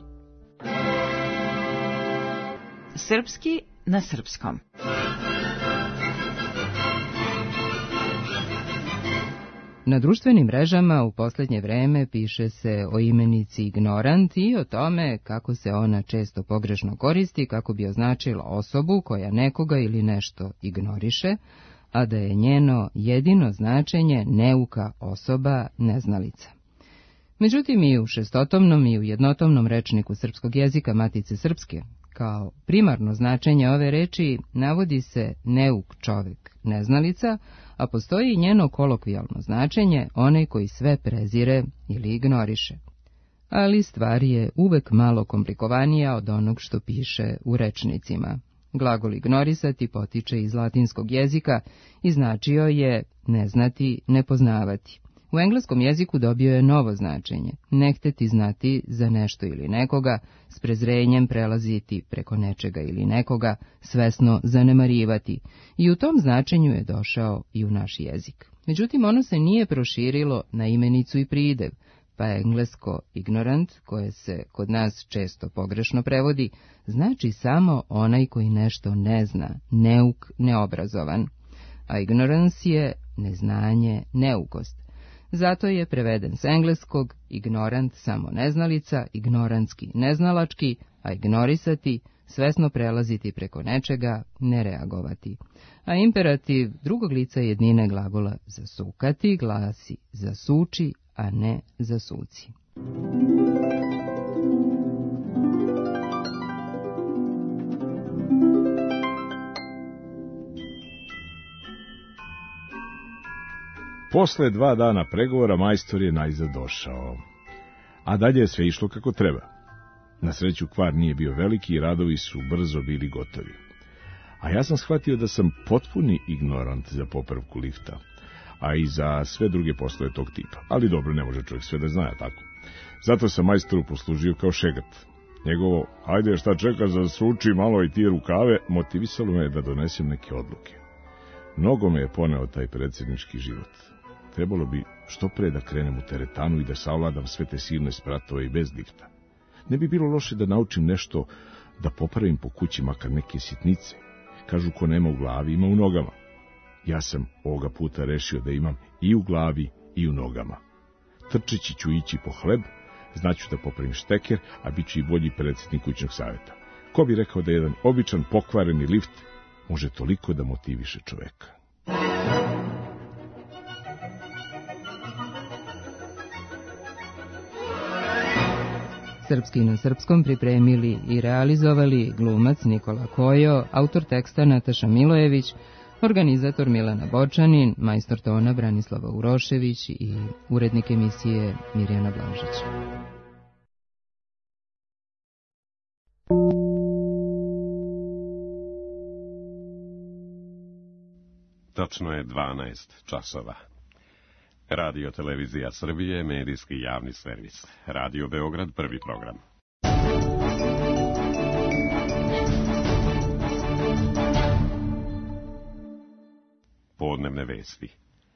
Srpski na srpskom. Na društvenim mrežama u posljednje vreme piše se o imenici ignorant i o tome kako se ona često pogrešno koristi kako bi označila osobu koja nekoga ili nešto ignoriše, a da je njeno jedino značenje neuka osoba, neznalica. Međutim, i u šestotomnom i u jednotomnom rečniku srpskog jezika Matice Srpske, kao primarno značenje ove reči navodi se neuk čovek, neznalica, a postoji i njeno kolokvijalno značenje, onaj koji sve prezire ili ignoriše. Ali stvar je uvek malo komplikovanija od onog što piše u rečnicima. Glagol ignorisati potiče iz latinskog jezika i značio je neznati, nepoznavati. U engleskom jeziku dobio je novo značenje, ne hteti znati za nešto ili nekoga, s prezrenjem prelaziti preko nečega ili nekoga, svesno zanemarivati, i u tom značenju je došao i u naš jezik. Međutim, ono se nije proširilo na imenicu i pridev, pa englesko ignorant, koje se kod nas često pogrešno prevodi, znači samo onaj koji nešto ne zna, neuk, neobrazovan, a ignorance je neznanje, neukost. Zato je preveden s engleskog ignorant samo neznalica, ignorantski neznalački, a ignorisati, svesno prelaziti preko nečega, ne reagovati. A imperativ drugog lica jednine glagola zasukati glasi zasuči, a ne zasuci. Posle dva dana pregovora majstor je najzad došao, a dalje je sve išlo kako treba. Na sreću kvar nije bio veliki i radovi su brzo bili gotovi. A ja sam shvatio da sam potpuni ignorant za popravku lifta, a i za sve druge poslove tog tipa. Ali dobro, ne može čovjek sve da zna, tako. Zato sam majstoru poslužio kao šegat. Njegovo, ajde šta čeka, zasruči malo i ti rukave, motivisalo me da donesem neke odluke. Mnogo me je poneo taj predsjednički život. Trebalo bi što pre da krenem u teretanu i da savladam sve te silne spratove i bez lifta. Ne bi bilo loše da naučim nešto, da popravim po kući makar neke sitnice. Kažu, ko nema u glavi, ima u nogama. Ja sam ovoga puta rešio da imam i u glavi i u nogama. Trčeći ću ići po hleb, znaću da popravim šteker, a bit ću i bolji predsjednik kućnog savjeta. Ko bi rekao da jedan običan pokvareni lift može toliko da motiviše čoveka? Srpski na srpskom pripremili i realizovali glumac Nikola Kojo, autor teksta Nataša Milojević, organizator Milana Bočanin, majstor tona Branislava Urošević i urednik emisije Mirjana Blažić. Tačno je dvanaest časova. Radio Televizija Srbije, medijski javni servis. Radio Beograd, prvi program. Podnevne vesti.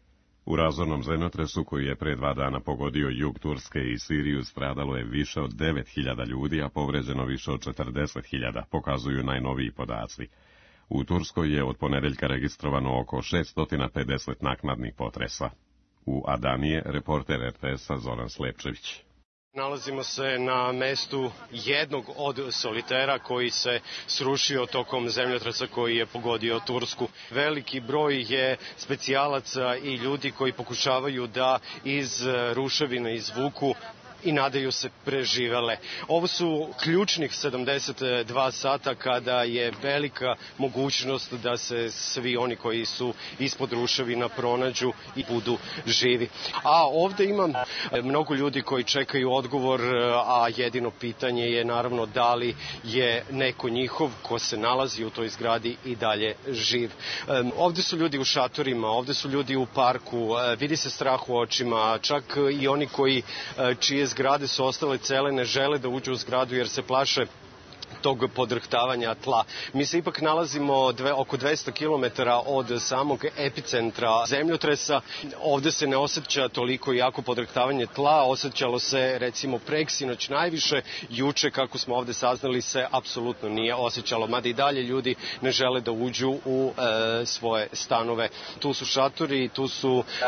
U razornom zemljotresu koji je pre dva dana pogodio jug Turske i Siriju stradalo je više od devet hiljada ljudi, a povređeno više od četrdeset hiljada, pokazuju najnoviji podaci. U Turskoj je od ponedeljka registrovano oko šesto pedeset naknadnih potresa. U Adanije, reporter er te esa Zoran Slepčević. Nalazimo se na mestu jednog od solitera koji se srušio tokom zemljotresa koji je pogodio Tursku. Veliki broj je specijalaca i ljudi koji pokušavaju da iz ruševina izvuku i nadaju se preživele. Ovo su ključnih sedamdeset dva sata kada je velika mogućnost da se svi oni koji su ispod ruševina pronađu i budu živi. A ovde ima mnogo ljudi koji čekaju odgovor, a jedino pitanje je naravno da li je neko njihov ko se nalazi u toj zgradi i dalje živ. Ovde su ljudi u šatorima, ovde su ljudi u parku, vidi se strah u očima, čak i oni koji čije zgrade su ostale cele ne žele da uđu u zgradu jer se plaše tog podrhtavanja tla. Mi se ipak nalazimo dve, oko dvesta kilometara od samog epicentra zemljotresa. Ovde se ne osjeća toliko jako podrhtavanje tla, osjećalo se recimo preksinoć najviše, juče kako smo ovde saznali se apsolutno nije osjećalo, mada i dalje ljudi ne žele da uđu u e, svoje stanove. Tu su šatori, tu su e,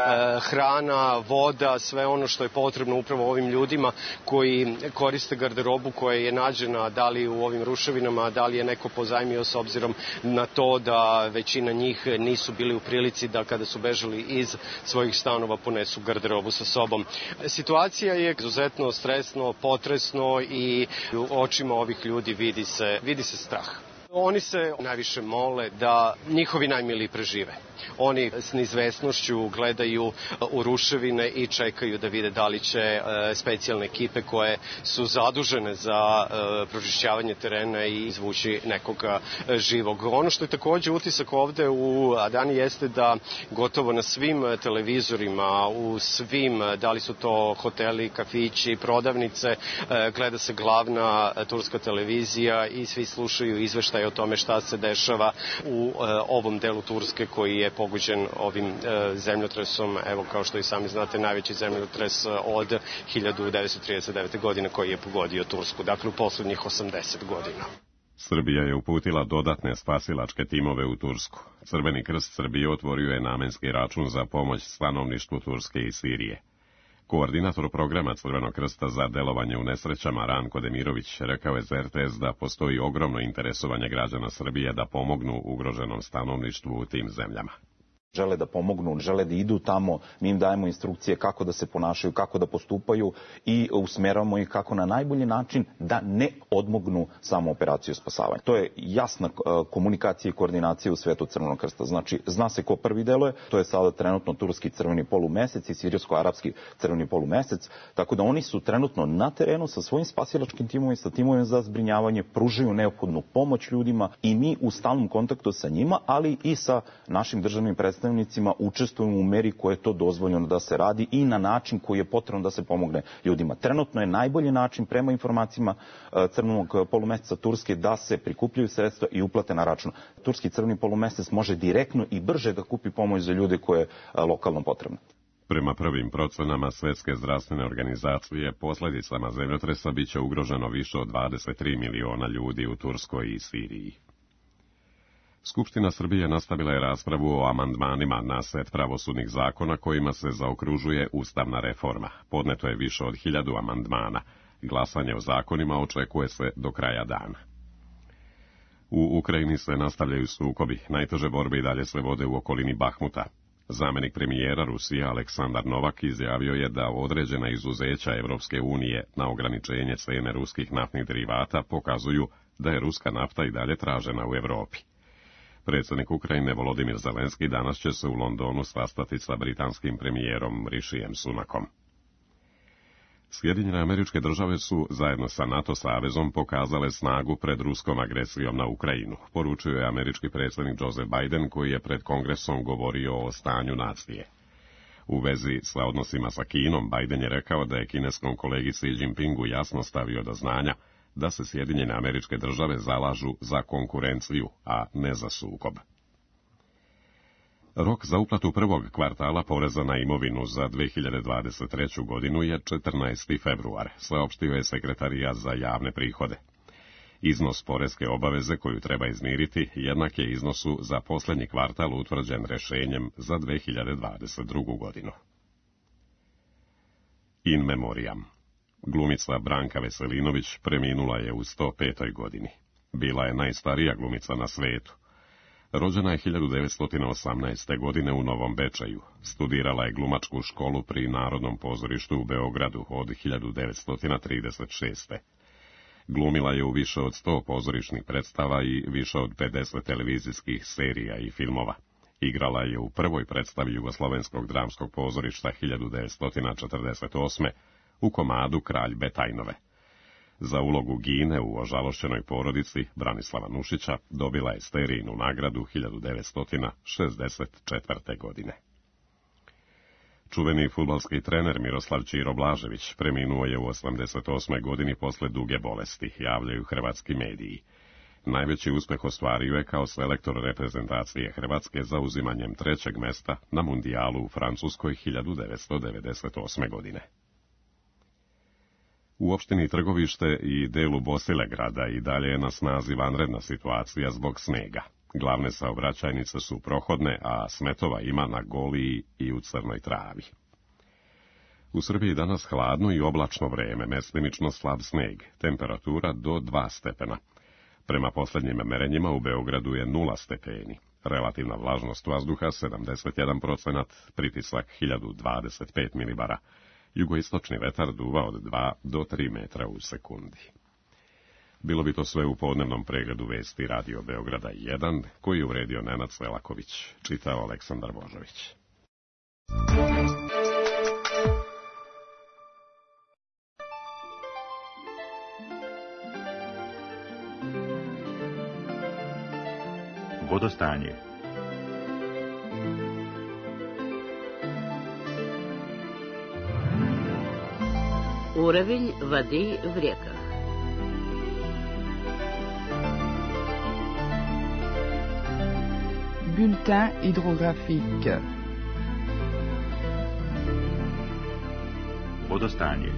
hrana, voda, sve ono što je potrebno upravo ovim ljudima koji koriste garderobu koja je nađena da li u ovim ruševinama, da li je neko pozajmio s obzirom na to da većina njih nisu bili u prilici da kada su bežali iz svojih stanova ponesu garderobu sa sobom. Situacija je izuzetno stresno, potresno i u očima ovih ljudi vidi se, vidi se strah. Oni se najviše mole da njihovi najmiliji prežive. Oni s neizvesnošću gledaju u ruševine i čekaju da vide da li će specijalne ekipe koje su zadužene za pročišćavanje terena i izvući nekoga živog. Ono što je takođe utisak ovde u Adani jeste da gotovo na svim televizorima, u svim, da li su to hoteli, kafići, prodavnice, gleda se glavna turska televizija i svi slušaju izveštaje o tome šta se dešava u ovom delu Turske koji je pogođen ovim e, zemljotresom, evo kao što i sami znate, najveći zemljotres od hiljadu devetsto trideset devete. godine koji je pogodio Tursku, dakle u poslednjih osamdeset godina. Srbija je uputila dodatne spasilačke timove u Tursku. Crveni krst Srbije otvorio je namenski račun za pomoć stanovništvu Turske i Sirije. Koordinator programa Crvenog krsta za delovanje u nesrećama Ranko Demirović rekao je za er te es da postoji ogromno interesovanje građana Srbije da pomognu ugroženom stanovništvu u tim zemljama. žele da pomognu, žele da idu tamo, mi im dajemo instrukcije kako da se ponašaju, kako da postupaju i usmeravamo ih kako na najbolji način da ne odmognu samo operaciju spasavanja. To je jasna komunikacija i koordinacija u svetu Crvenog krsta. Znači, zna se ko prvi deluje, to je sada trenutno turski crveni polumesec i sirijsko-arapski crveni polumesec, tako da oni su trenutno na terenu sa svojim spasilačkim timovima, sa timovima za zbrinjavanje, pružaju neophodnu pomoć ljudima i mi u stalnom kontaktu sa njima, ali i sa našim državnim predstavnicima predstavnicima učestvujemo u meri koje je to dozvoljeno da se radi i na način koji je potrebno da se pomogne ljudima. Trenutno je najbolji način prema informacijama crvenog polumeseca Turske da se prikupljaju sredstva i uplate na račun. Turski crveni polumesec može direktno i brže da kupi pomoć za ljude koje je lokalno potrebno. Prema prvim procenama Svetske zdravstvene organizacije, posljedicama zemljotresa biće ugroženo više od dvadeset tri miliona ljudi u Turskoj i Siriji. Skupština Srbije nastavila je raspravu o amandmanima na set pravosudnih zakona kojima se zaokružuje ustavna reforma. Podneto je više od hiljadu amandmana. Glasanje o zakonima očekuje se do kraja dana. U Ukrajini se nastavljaju sukobi. Najteže borbe i dalje se vode u okolini Bahmuta. Zamenik premijera Rusije Aleksandar Novak izjavio je da određena izuzeća Evropske unije na ograničenje cene ruskih naftnih derivata pokazuju da je ruska nafta i dalje tražena u Evropi. Predsjednik Ukrajine Volodimir Zelenski danas će se u Londonu sastati sa britanskim premijerom Rishijem Sunakom. Sjedinjene Američke Države su zajedno sa NATO savezom pokazale snagu pred ruskom agresijom na Ukrajinu, poručio je američki predsjednik Joe Biden koji je pred Kongresom govorio o stanju nacije. U vezi sa odnosima sa Kinom, Biden je rekao da je kineskom kolegi Xi Jinpingu jasno stavio do znanja da se Sjedinjene Američke Države zalažu za konkurenciju, a ne za sukob. Rok za uplatu prvog kvartala poreza na imovinu za dve hiljade dvadeset treću godinu je četrnaesti februar, saopštio je sekretarijat za javne prihode. Iznos poreske obaveze koju treba izmiriti jednak je iznosu za posljednji kvartal utvrđen rešenjem za dve hiljade dvadeset drugu godinu. In memoriam. Glumica Branka Veselinović preminula je u sto petoj godini. Bila je najstarija glumica na svetu. Rođena je hiljadu devetsto osamnaeste. godine u Novom Bečeju. Studirala je glumačku školu pri Narodnom pozorištu u Beogradu od hiljadu devetsto trideset šeste. Glumila je u više od sto pozorišnih predstava i više od pedeset televizijskih serija i filmova. Igrala je u prvoj predstavi Jugoslovenskog dramskog pozorišta hiljadu devetsto četrdeset osme. u komadu Kralj Betajnove. Za ulogu Gine u Ožalošćenoj porodici Branislava Nušića dobila je Sterijinu nagradu hiljadu devetsto šezdeset četvrte. godine. Čuveni fudbalski trener Miroslav Ćiro Blažević preminuo je u osamdeset osmoj. godini posle duge bolesti, javljaju hrvatski mediji. Najveći uspeh ostvario je kao selektor reprezentacije Hrvatske za uzimanjem trećeg mesta na mundijalu u Francuskoj hiljadu devetsto devedeset osme. godine. U opštini Trgovište i delu Bosilegrada i dalje je na snazi vanredna situacija zbog snega. Glavne saobraćajnice su prohodne, a smetova ima na Goliji i u Crnoj Travi. U Srbiji danas hladno i oblačno vreme, mestimično slab sneg, temperatura do dva stepena. Prema posljednjim merenjima u Beogradu je nula stepeni. Relativna vlažnost vazduha sedamdeset jedan procenat, pritisak hiljadu dvadeset pet milibara. Jugoistočni vetar duva od dva do tri metra u sekundi. Bilo bi to sve u podnevnom pregledu vesti Radio Beograda jedan, koji je uredio Nenad Selaković, čitao Aleksandar Božović. Vodostanje. Уровень воды в реках. Bulletin hydrographique. Vodostanje.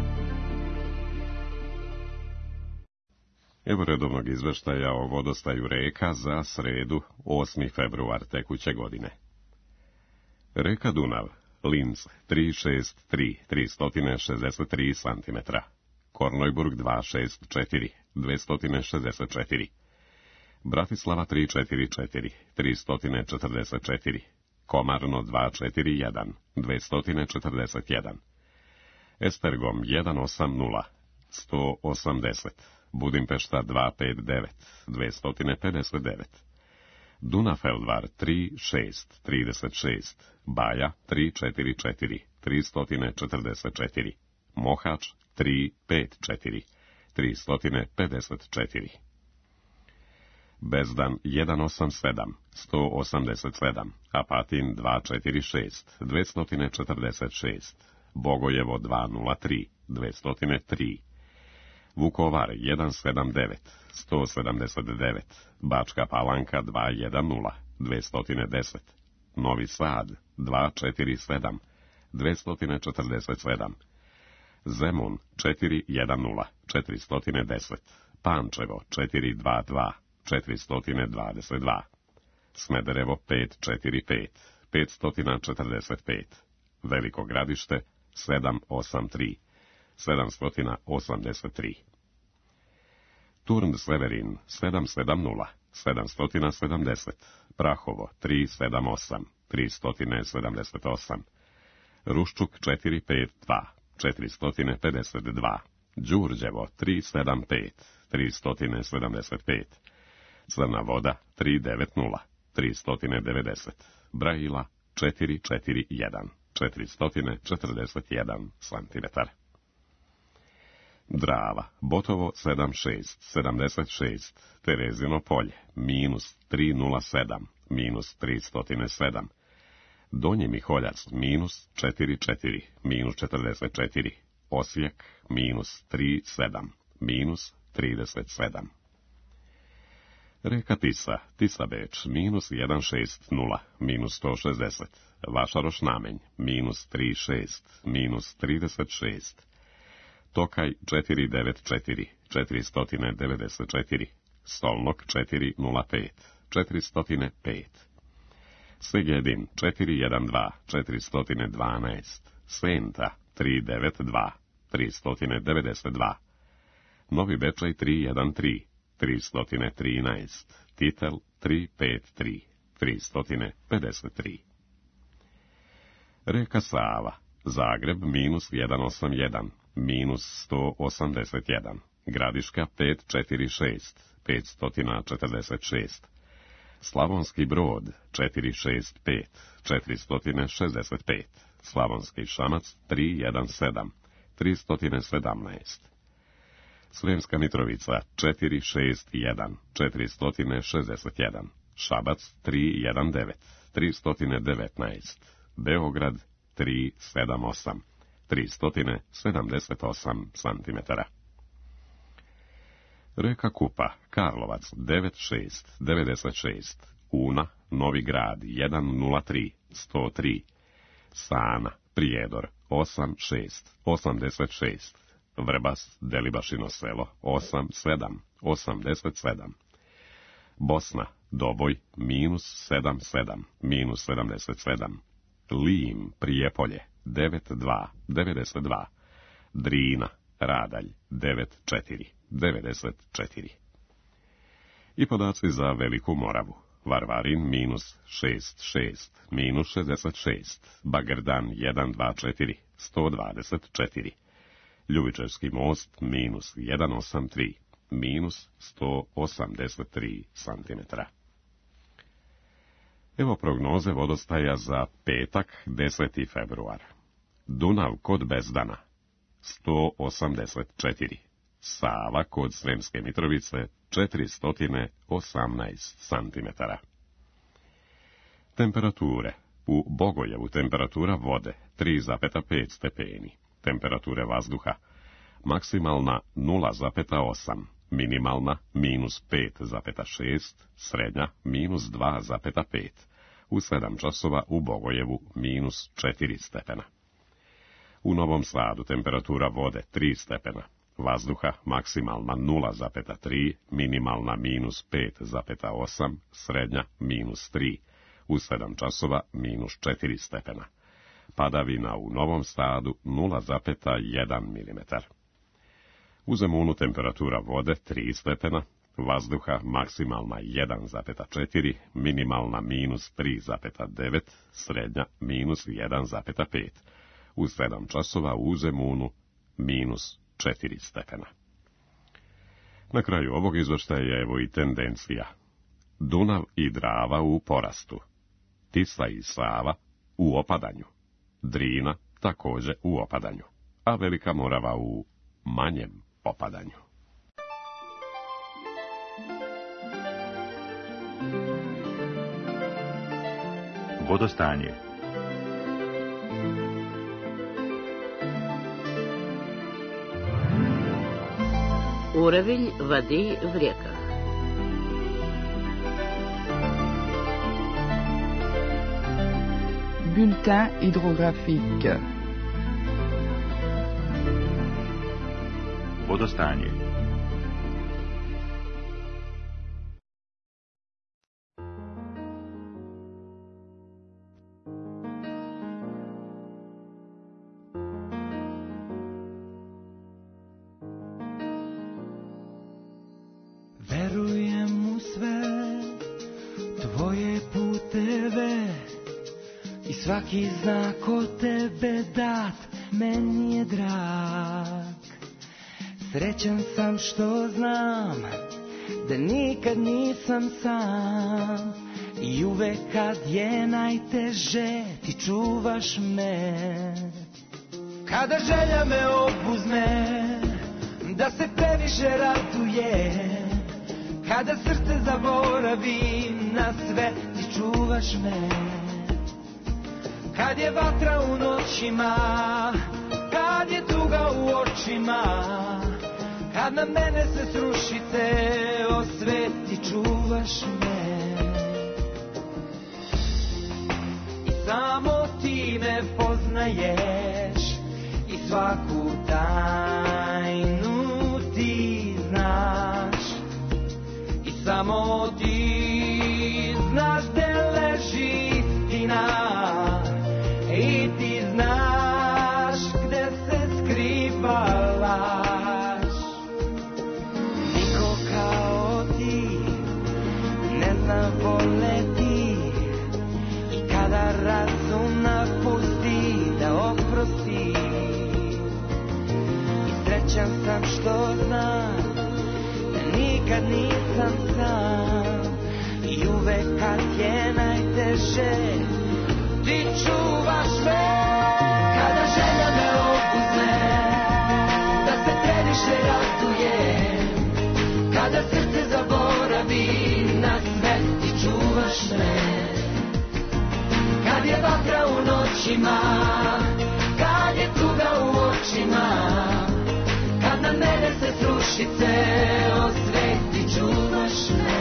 Evo redovnog izveštaja o vodostaju reka za sredu, osmi februar tekuće godine. Reka Dunav, Linz tri šest tri, tristo šezdeset tri centimetra. Kornojburg dva šest četiri, dvesta šezdeset četiri. Bratislava tri četiri četiri, tristo četrdeset četiri. Komarno dva četiri jedan, dvesta četrdeset jedan, Estergom jedan osam nula, sto osamdeset, Budimpešta dva pet devet, dvesta pedeset devet, Dunafeldvar tri šest trideset šest, Baja tri četiri četiri, tristo četrdeset četiri, Mohač tri pet četiri, tristo pedeset četiri, Bezdan jedan osam sedam, sto osamdeset sedam, Apatin dva četiri šest, dvesta četrdeset šest, Bogojevo dva nula tri, dvesta tri, Vukovar jedan sedam devet, sto sedamdeset devet, Bačka Palanka dva jedan nula, dvesta deset, Novi Sad dva četiri sedam, dvesta četrdeset sedam, Zemun četiri jedan nula, četiristo deset, Pančevo četiri dva dva, četiristo dvadeset dva, Smederevo pet četiri pet, petsto četrdeset pet, Veliko Gradište sedam osam tri, sedamsto osamdeset tri, Turn Severin sedam sedam nula, sedamsto sedamdeset, Prahovo tri sedam osam, tristo sedamdeset osam, Ruščuk četiri pet dva, četiristo pedeset dva, Đurđevo tri sedam pet, tristo sedamdeset pet, Crna Voda tri devet nula, tristo devedeset, Brajila četiri četiri jedan, četiristo četrdeset jedan centimetara. Drava, Botovo sedam šest, sedamdeset šest, Terezino polje, minus tri nula sedam, minus tristo sedam, Donji Miholjac, minus četiri četiri, minus četrdeset četiri, Osijek, minus tri sedam, minus trideset sedam. Reka Tisa, Tisa Beč, minus jedan šest nula, minus sto šezdeset, Vašaroš Namenj, minus tri šest, minus trideset šest, Tokaj četiri devet četiri, četiristo devedeset četiri, Stolnok četiri nula pet, četiristo pet, Segedin četiri jedan dva, četiristo dvanaest, Senta tri devet dva, tristo devedeset dva, Novi Bečej tri jedan tri, tristo trinaest, Titel tri pet tri, tristo pedeset tri. Reka Sava, Zagreb minus jedan osam jedan, minus sto osamdeset jedan, Gradiška pet četiri šest, petsto četrdeset šest, Slavonski Brod četiri šest pet, četiristo šezdeset pet, Slavonski Šamac tri jedan sedam, tristo sedamnaest, Sremska Mitrovica četiri šest jedan, četiristo šezdeset jedan, Šabac tri jedan devet, tristo devetnaest, Beograd tri sedam osam, tristo sedamdeset osam centimetara. Reka Kupa, Karlovac devet šest devedeset šest, Una, Novi Grad jedan nula tri, sto tri, Sana, Prijedor osam šest osamdeset šest, Vrbas, Delibašino selo osam sedam osamdeset sedam, Bosna, Doboj, minus sedam sedam, minus sedamdeset sedam, Lim, Prijepolje, devet dva devedeset dva, Drina, Radalj, devet četiri devedeset četiri. I podaci za Veliku Moravu. Varvarin, minus šest šest, minus šezdeset šest, Bagrdan, jedan dva četiri, sto dvadeset četiri, Ljubičevski most, minus jedan osam tri, minus sto osamdeset tri centimetara. Evo prognoze vodostaja za petak, deseti februar. Dunav kod Bezdana, sto osamdeset četiri, Sava kod Sremske Mitrovice, četiristo osamnaest centimetara. Temperature. U Bogojevu temperatura vode tri zarez pet stepeni, temperature vazduha maksimalna nula zarez osam, minimalna minus pet zarez šest, srednja minus dva zarez pet, u sedam časova u Bogojevu minus četiri stepena. U Novom Sadu temperatura vode tri stepena, vazduha maksimalna nula zarez tri, minimalna minus pet zarez osam, srednja minus tri, u sedam časova minus četiri stepena. Padavina u Novom Sadu nula zarez jedan milimetar. U Zemunu temperatura vode tri stepena, vazduha maksimalna jedan zarez četiri, minimalna minus tri zarez devet, srednja minus jedan zarez pet. U sedam časova u Zemunu minus četiri stepena. Na kraju ovog izveštaja evo i tendencija. Dunav i Drava u porastu, Tisa i Sava u opadanju, Drina takođe u opadanju, a Velika Morava u manjem opadanju. Vodostanje. Уровень воды в реках. Bulletin hydrographique. Vodostanje. Verujem u sve tvoje puteve i svaki znak od tebe dat meni je drag. Srećan sam što znam da nikad nisam sam i uvek kad je najteže ti čuvaš me. Kada želja me obuzme da se previše radujem, kada srce zaboravi na sve ti čuvaš me. Kad je vatra u noćima, kad je tuga u očima, kad na mene se srušite, o sve ti čuvaš me. I samo ti me poznaješ i svaku tajnu ti znaš. I samo ti znaš gde leži istina i ti znaš gde se skriva laž. Niko kao ti ne zna voleti i kada razum napusti da oprosti. I srećan sam što znam da nikad nisam sam i uvek kad je najteže ti čuvaš me. Kada želja me obuzme da se previše radujem, kada srce zaboravi na sve ti čuvaš me. Kad je vatra u noćima, kad je tuga u očima, kad na mene se sruši ceo svet ti čuvaš me.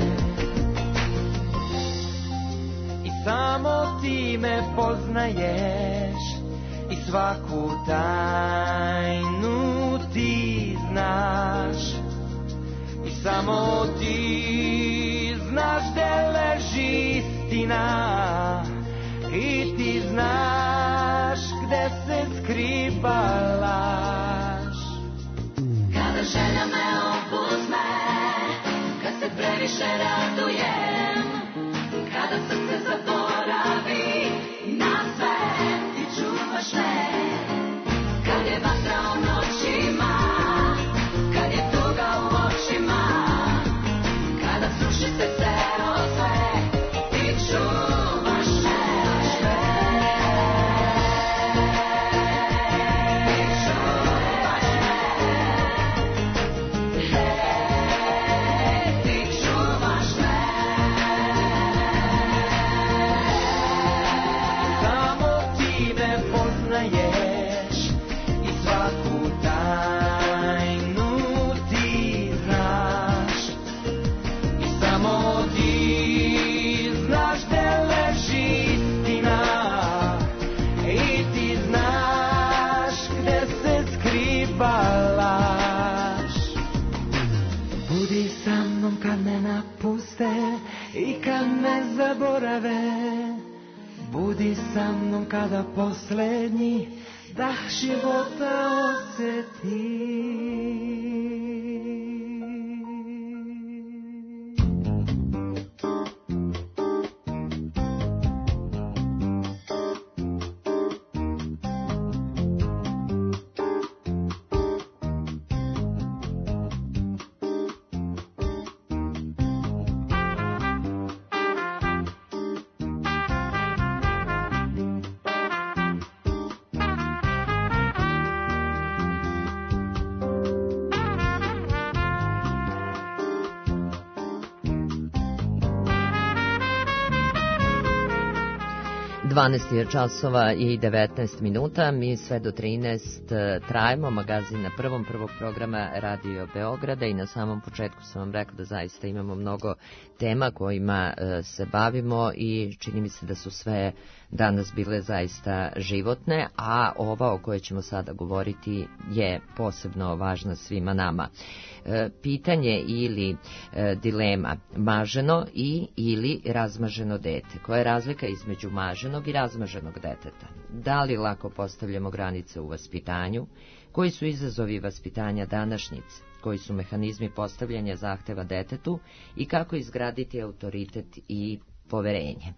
I samo ti me poznaješ i svaku tajnu ti znaš. I samo ti znaš gde leži istina i ti znaš gde se skriva laž. Kada želja me obuzme, kad se previše radujem, kada srce zaboravi na sve ti čuvaš me. Kad je vatra u noćima, kad je tuga u očima, kada sruši se ceo sve ti čuvaš me. Ti čuvaš me. Ti čuvaš me. Samo ti me poznaješ i svaku tajnu ti znaš. I samo ti znaš gde leži istina i ti znaš gde se skriva laž. Budi sa mnom kad me napuste i kad me zaborave. Budi sa mnom kada poslednji dah života osjetim. dvanaest je časova i devetnaest minuta, mi sve do trinaest trajemo, magazin na prvom prvog programa Radio Beograda i na samom početku sam vam rekla da zaista imamo mnogo tema kojima se bavimo i čini mi se da su sve danas bile zaista životne, a ova o kojoj ćemo sada govoriti je posebno važna svima nama. Pitanje ili dilema maženo i ili razmaženo dete. Koja je razlika između maženog i razmaženog deteta? Da li lako postavljamo granice u vaspitanju? Koji su izazovi vaspitanja današnjice? Koji su mehanizmi postavljanja zahteva detetu i kako izgraditi autoritet i poverenje?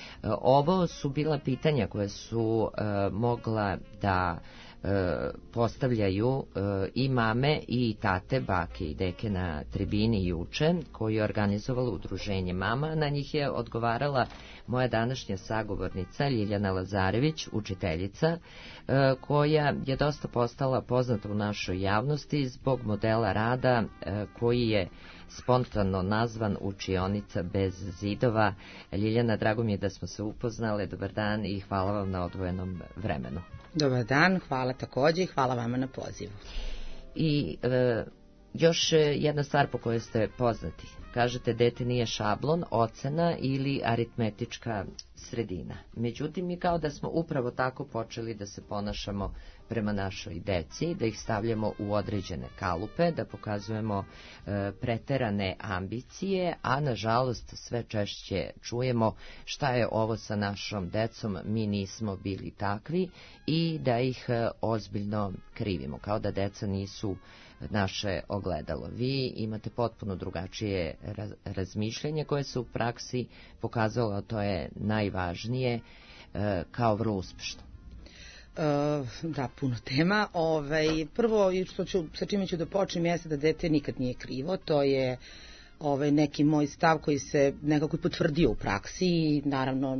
Ovo su bila pitanja koje su e, mogla da e, postavljaju e, i mame i tate, bake i deke na tribini juče, koju je organizovalo udruženje mama. Na njih je odgovarala moja današnja sagovornica Ljiljana Lazarević, učiteljica, e, koja je dosta postala poznata u našoj javnosti zbog modela rada e, koji je spontano nazvan Učionica bez zidova. Ljiljana, drago mi je da smo se upoznale. Dobar dan i hvala vam na odvojenom vremenu. Dobar dan, hvala takođe i hvala vama na pozivu. I e, još jedna stvar po kojoj ste poznati. Kažete, dete nije šablon, ocena ili aritmetička sredina. Međutim, mi kao da smo upravo tako počeli da se ponašamo prema našoj deci, da ih stavljamo u određene kalupe, da pokazujemo e, preterane ambicije, a nažalost sve češće čujemo šta je ovo sa našom decom, mi nismo bili takvi i da ih e, ozbiljno krivimo, kao da deca nisu naše ogledalo. Vi imate potpuno drugačije raz, razmišljanje koje se u praksi pokazalo, to je najvažnije, e, kao vrlo uspešno. Uh, da, puno tema. Ovaj, prvo, što ću, sa čime ću da počnem, jeste da dete nikad nije krivo. To je ovaj, neki moj stav koji se nekako potvrdio u praksi i naravno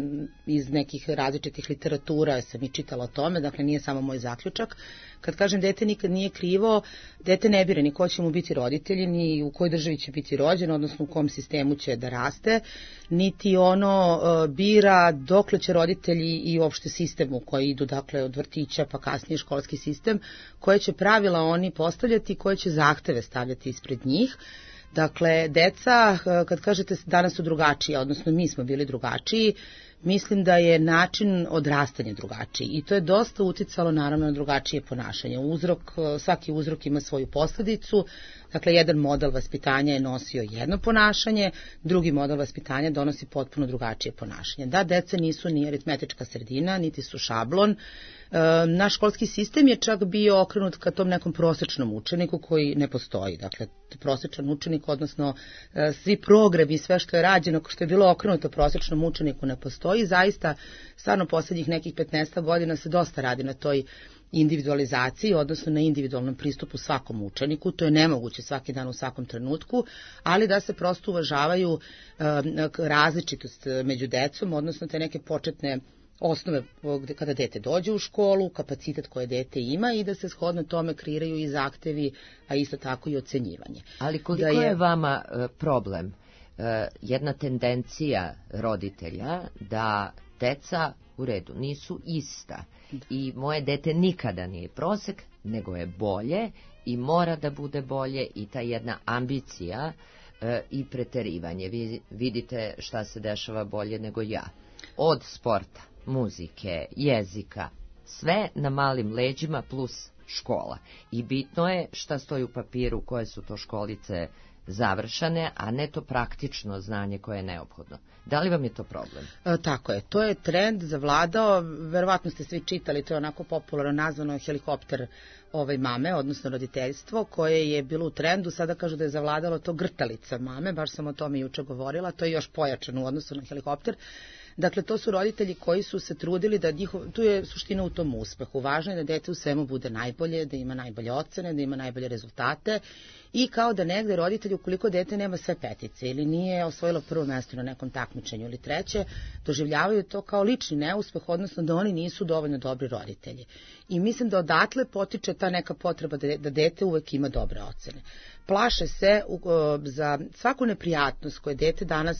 iz nekih različitih literatura sam i čitala o tome, dakle nije samo moj zaključak. Kad kažem dete nikad nije krivo, dete ne bira ni ko će mu biti roditelji, ni u kojoj državi će biti rođen, odnosno u kom sistemu će da raste, niti ono uh, bira dokle će roditelji i uopšte sistem u koji idu, dakle od vrtića pa kasnije školski sistem, koje će pravila oni postavljati, koje će zahteve stavljati ispred njih. Dakle, deca, kad kažete danas su drugačiji, odnosno mi smo bili drugačiji, mislim da je način odrastanja drugačiji i to je dosta uticalo naravno na drugačije ponašanje. Uzrok, svaki uzrok ima svoju posledicu, dakle jedan model vaspitanja je nosio jedno ponašanje, drugi model vaspitanja donosi potpuno drugačije ponašanje. Da, deca nisu ni aritmetička sredina, niti su šablon. E, naš školski sistem je čak bio okrenut ka tom nekom prosečnom učeniku koji ne postoji. Dakle, prosečan učenik, odnosno e, svi programi, sve što je rađeno, što je bilo okrenuto prosečnom učeniku ne postoji. Zaista, stvarno poslednjih nekih petnaest godina se dosta radi na toj individualizaciji, odnosno na individualnom pristupu svakom učeniku. To je nemoguće svaki dan u svakom trenutku, ali da se prosto uvažavaju e, različitost među decom, odnosno te neke početne osnove kada dete dođe u školu, kapacitet koje dete ima i da se shodno tome kreiraju i zahtevi, a isto tako i ocenjivanje. Ali koliko je... je vama problem jedna tendencija roditelja da deca u redu nisu ista i moje dete nikada nije prosek, nego je bolje i mora da bude bolje i ta jedna ambicija e, i preterivanje. Vi vidite šta se dešava bolje nego ja. Od sporta, muzike, jezika, sve na malim leđima plus škola. I bitno je šta stoji u papiru, koje su to školice završane, a ne to praktično znanje koje je neophodno. Da li vam je to problem? E, tako je, to je trend zavladao, verovatno ste svi čitali, to je onako popularno nazvano helikopter ovaj mame, odnosno roditeljstvo, koje je bilo u trendu, sada kažu da je zavladalo to grtalica mame, baš sam o tome juče govorila, to je još pojačano u odnosu na helikopter. Dakle, to su roditelji koji su se trudili da njihov, tu je suština u tom uspehu. Važno je da dete u svemu bude najbolje, da ima najbolje ocene, da ima najbolje rezultate i kao da negde roditelji, ukoliko dete nema sve petice ili nije osvojilo prvo mesto na nekom takmičenju ili treće, doživljavaju to kao lični neuspeh, odnosno da oni nisu dovoljno dobri roditelji. I mislim da odatle potiče ta neka potreba da, da dete uvek ima dobre ocene. Plaše se uh, za svaku neprijatnost koje dete danas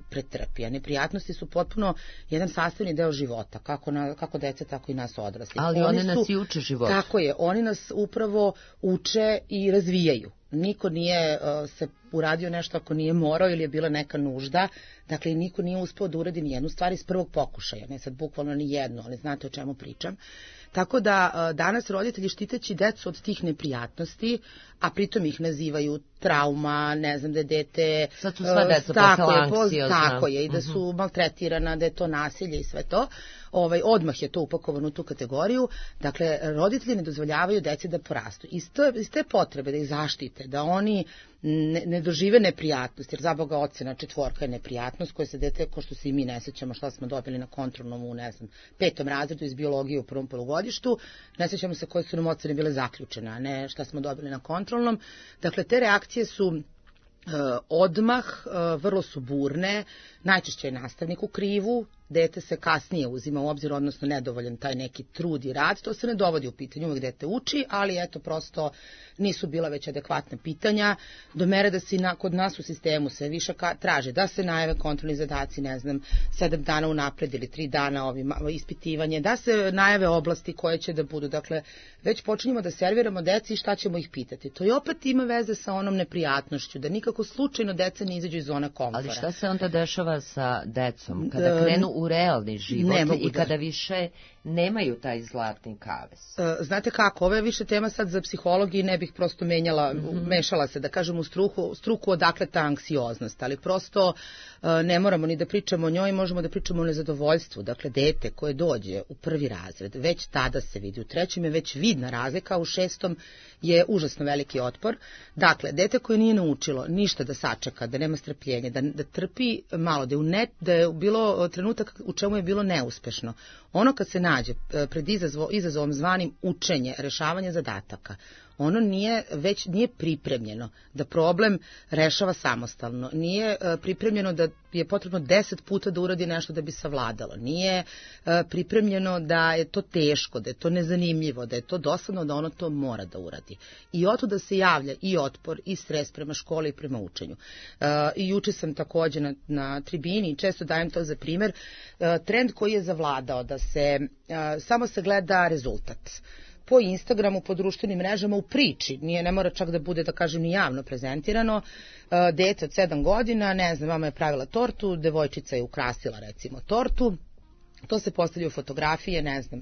pretrpi, a neprijatnosti su potpuno jedan sastavni deo života, kako, na, kako dece, tako i nas odrasli. Ali one su, nas i uče život. Tako je, oni nas upravo uče i razvijaju. Niko nije uh, se uradio nešto ako nije morao ili je bila neka nužda, dakle niko nije uspeo da uradi nijednu stvar iz prvog pokušaja, ne sad bukvalno ni jedno, ali znate o čemu pričam. Tako da uh, danas roditelji štiteći decu od tih neprijatnosti, a pritom ih nazivaju trauma, ne znam da je dete... Sad su sva deca postala anksiozna. Tako je, i da su uh-huh. maltretirana, da je to nasilje i sve to. Ovaj, odmah je to upakovano u tu kategoriju. Dakle, roditelji ne dozvoljavaju deci da porastu. Iz te, iz te potrebe da ih zaštite, da oni ne, ne dožive neprijatnost, jer za Boga ocena četvorka je neprijatnost koja se dete, ko što se i mi ne sećamo šta smo dobili na kontrolnom u, ne znam, petom razredu iz biologije u prvom polugodištu, ne sećamo se koje su nam ocene bile zaključene, a ne šta smo dobili na kontrolnom. Dakle, te reakcije su uh, odmah, uh, vrlo su burne, najčešće je nastavnik u krivu, dete se kasnije uzima u obzir, odnosno nedovoljan taj neki trud i rad, to se ne dovodi u pitanje, uvek dete uči, ali eto prosto nisu bila već adekvatna pitanja, do mere da se na, kod nas u sistemu sve više ka, traže da se najave kontrolni zadaci, ne znam, sedam dana unapred ili tri dana ovi, ispitivanje, da se najave oblasti koje će da budu, dakle već počinjemo da serviramo deci i šta ćemo ih pitati. To i opet ima veze sa onom neprijatnošću, da nikako slučajno deca ne izađu iz zone komfora. Ali šta se onda dešava sa decom kada krenu u realni život i kada da. više nemaju taj zlatni kavez? Znate kako, ovo je više tema sad za psihologiju i ne bih prosto menjala, mm-hmm. mešala se, da kažem, u struku, struku odakle ta anksioznost, ali prosto ne moramo ni da pričamo o njoj, možemo da pričamo o nezadovoljstvu. Dakle, dete koje dođe u prvi razred, već tada se vidi, u trećem je već vidna razlika, u šestom je užasno veliki otpor. Dakle, dete koje nije naučilo ništa da sačeka, da nema strpljenja, da, da trpi malo, da je, u net, da je bilo trenutak u čemu je bilo neuspešno. Ono kad se nađe pred izazvo, izazovom zvanim učenje, rešavanje zadataka, ono nije već nije pripremljeno da problem rešava samostalno, nije uh, pripremljeno da je potrebno deset puta da uradi nešto da bi savladalo, nije uh, pripremljeno da je to teško, da je to nezanimljivo, da je to dosadno, da ono to mora da uradi. I otuda se javlja i otpor i stres prema školi i prema učenju. Uh, I juče sam takođe na, na tribini i često dajem to za primer, uh, trend koji je zavladao da se uh, samo se gleda rezultat. Po Instagramu, po društvenim mrežama, u priči, nije, ne mora čak da bude, da kažem, ni javno prezentirano, dete od sedam godina, ne znam, mama je pravila tortu, devojčica je ukrasila, recimo, tortu, to se postavlja u fotografije, ne znam,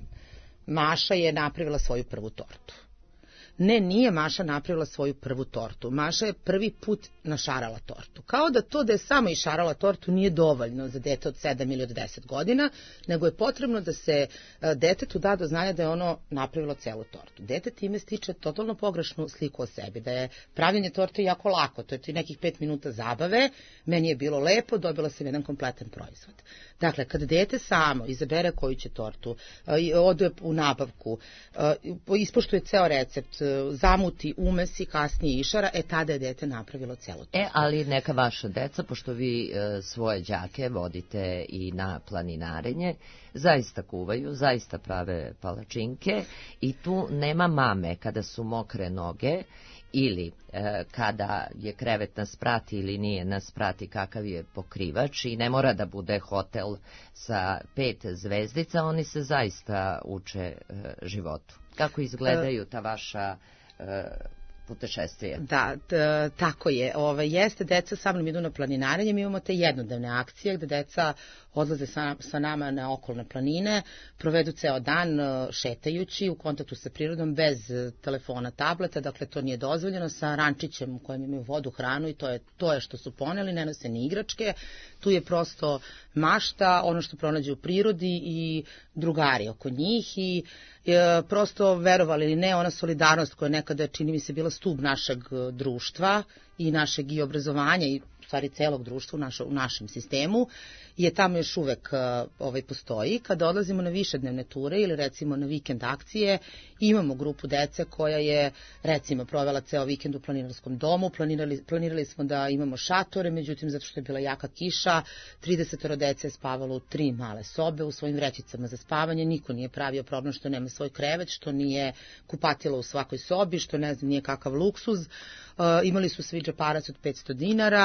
Maša je napravila svoju prvu tortu. Ne, nije Maša napravila svoju prvu tortu. Maša je prvi put našarala tortu. Kao da to da je samo išarala tortu nije dovoljno za dete od sedam ili od deset godina, nego je potrebno da se detetu da do znanja da je ono napravilo celu tortu. Dete time stiče totalno pogrešnu sliku o sebi, da je pravljenje torte jako lako, to je ti nekih pet minuta zabave, meni je bilo lepo, dobila sam jedan kompletan proizvod. Dakle, kad dete samo izabere koju će tortu, ode u nabavku, ispoštuje ceo recept, zamuti, umesi, kasnije išara, e tada je dete napravilo celo tortu. E, ali neka vaša deca, pošto vi e, svoje đake vodite i na planinarenje, zaista kuvaju, zaista prave palačinke i tu nema mame kada su mokre noge ili e, kada je krevet na sprati ili nije na sprati, kakav je pokrivač, i ne mora da bude hotel sa pet zvezdica, oni se zaista uče e, životu. Kako izgledaju ta vaša e, putešestvije? Da, t, tako je. Ove, jeste, deca sa mnom idu na planinarenje, mi imamo te jednodnevne akcije gde deca odlaze sa, sa nama na okolne planine, provedu ceo dan šetajući u kontaktu sa prirodom, bez telefona, tableta, dakle to nije dozvoljeno, sa rančićem u kojem imaju vodu, hranu, i to je to je što su poneli, ne nose ni igračke, tu je prosto mašta, ono što pronađe u prirodi i drugari oko njih i e, prosto, verovali ili ne, ona solidarnost koja nekada, čini mi se, bila stub našeg društva i našeg i obrazovanja i u stvari celog društva u, našo, u našem sistemu, je tamo još uvek uh, ovaj, postoji. Kada odlazimo na višednevne ture ili recimo na vikend akcije, imamo grupu dece koja je recimo provela ceo vikend u planinarskom domu, planirali, planirali smo da imamo šatore, međutim zato što je bila jaka kiša, trideset dece je spavalo u tri male sobe u svojim vrećicama za spavanje, niko nije pravio problem što nema svoj krevet, što nije kupatilo u svakoj sobi, što ne znam nije kakav luksuz. Uh, imali su svi džeparac od petsto dinara,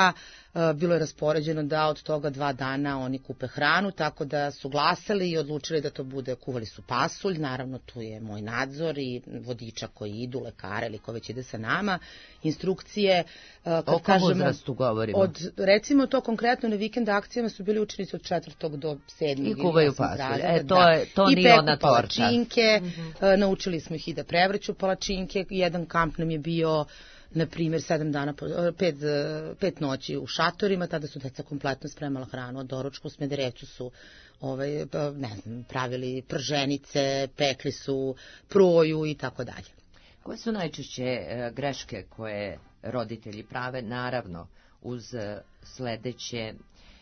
bilo je raspoređeno da od toga dva dana oni kupe hranu, tako da su glasali i odlučili da to bude, kuvali su pasulj, naravno tu je moj nadzor i vodiča koji idu, lekara ili ko već ide sa nama, instrukcije. Kad o kom uzrastu govorimo? Od, recimo to konkretno na vikend akcijama su bili učenici od četvrtog do sedmog. I kuvaju pasulj, e, to, je, to nije ona torta. I peku palačinke, mm-hmm. naučili smo ih i da prevrću palačinke, jedan kamp nam je bio na primjer, sedam dana, pet, pet noći u šatorima, tada su deca kompletno spremala hranu, od doručka u Smederevcu su ovaj, ne znam, pravili prženice, pekli su proju i tako dalje. Koje su najčešće greške koje roditelji prave, naravno, uz sledeće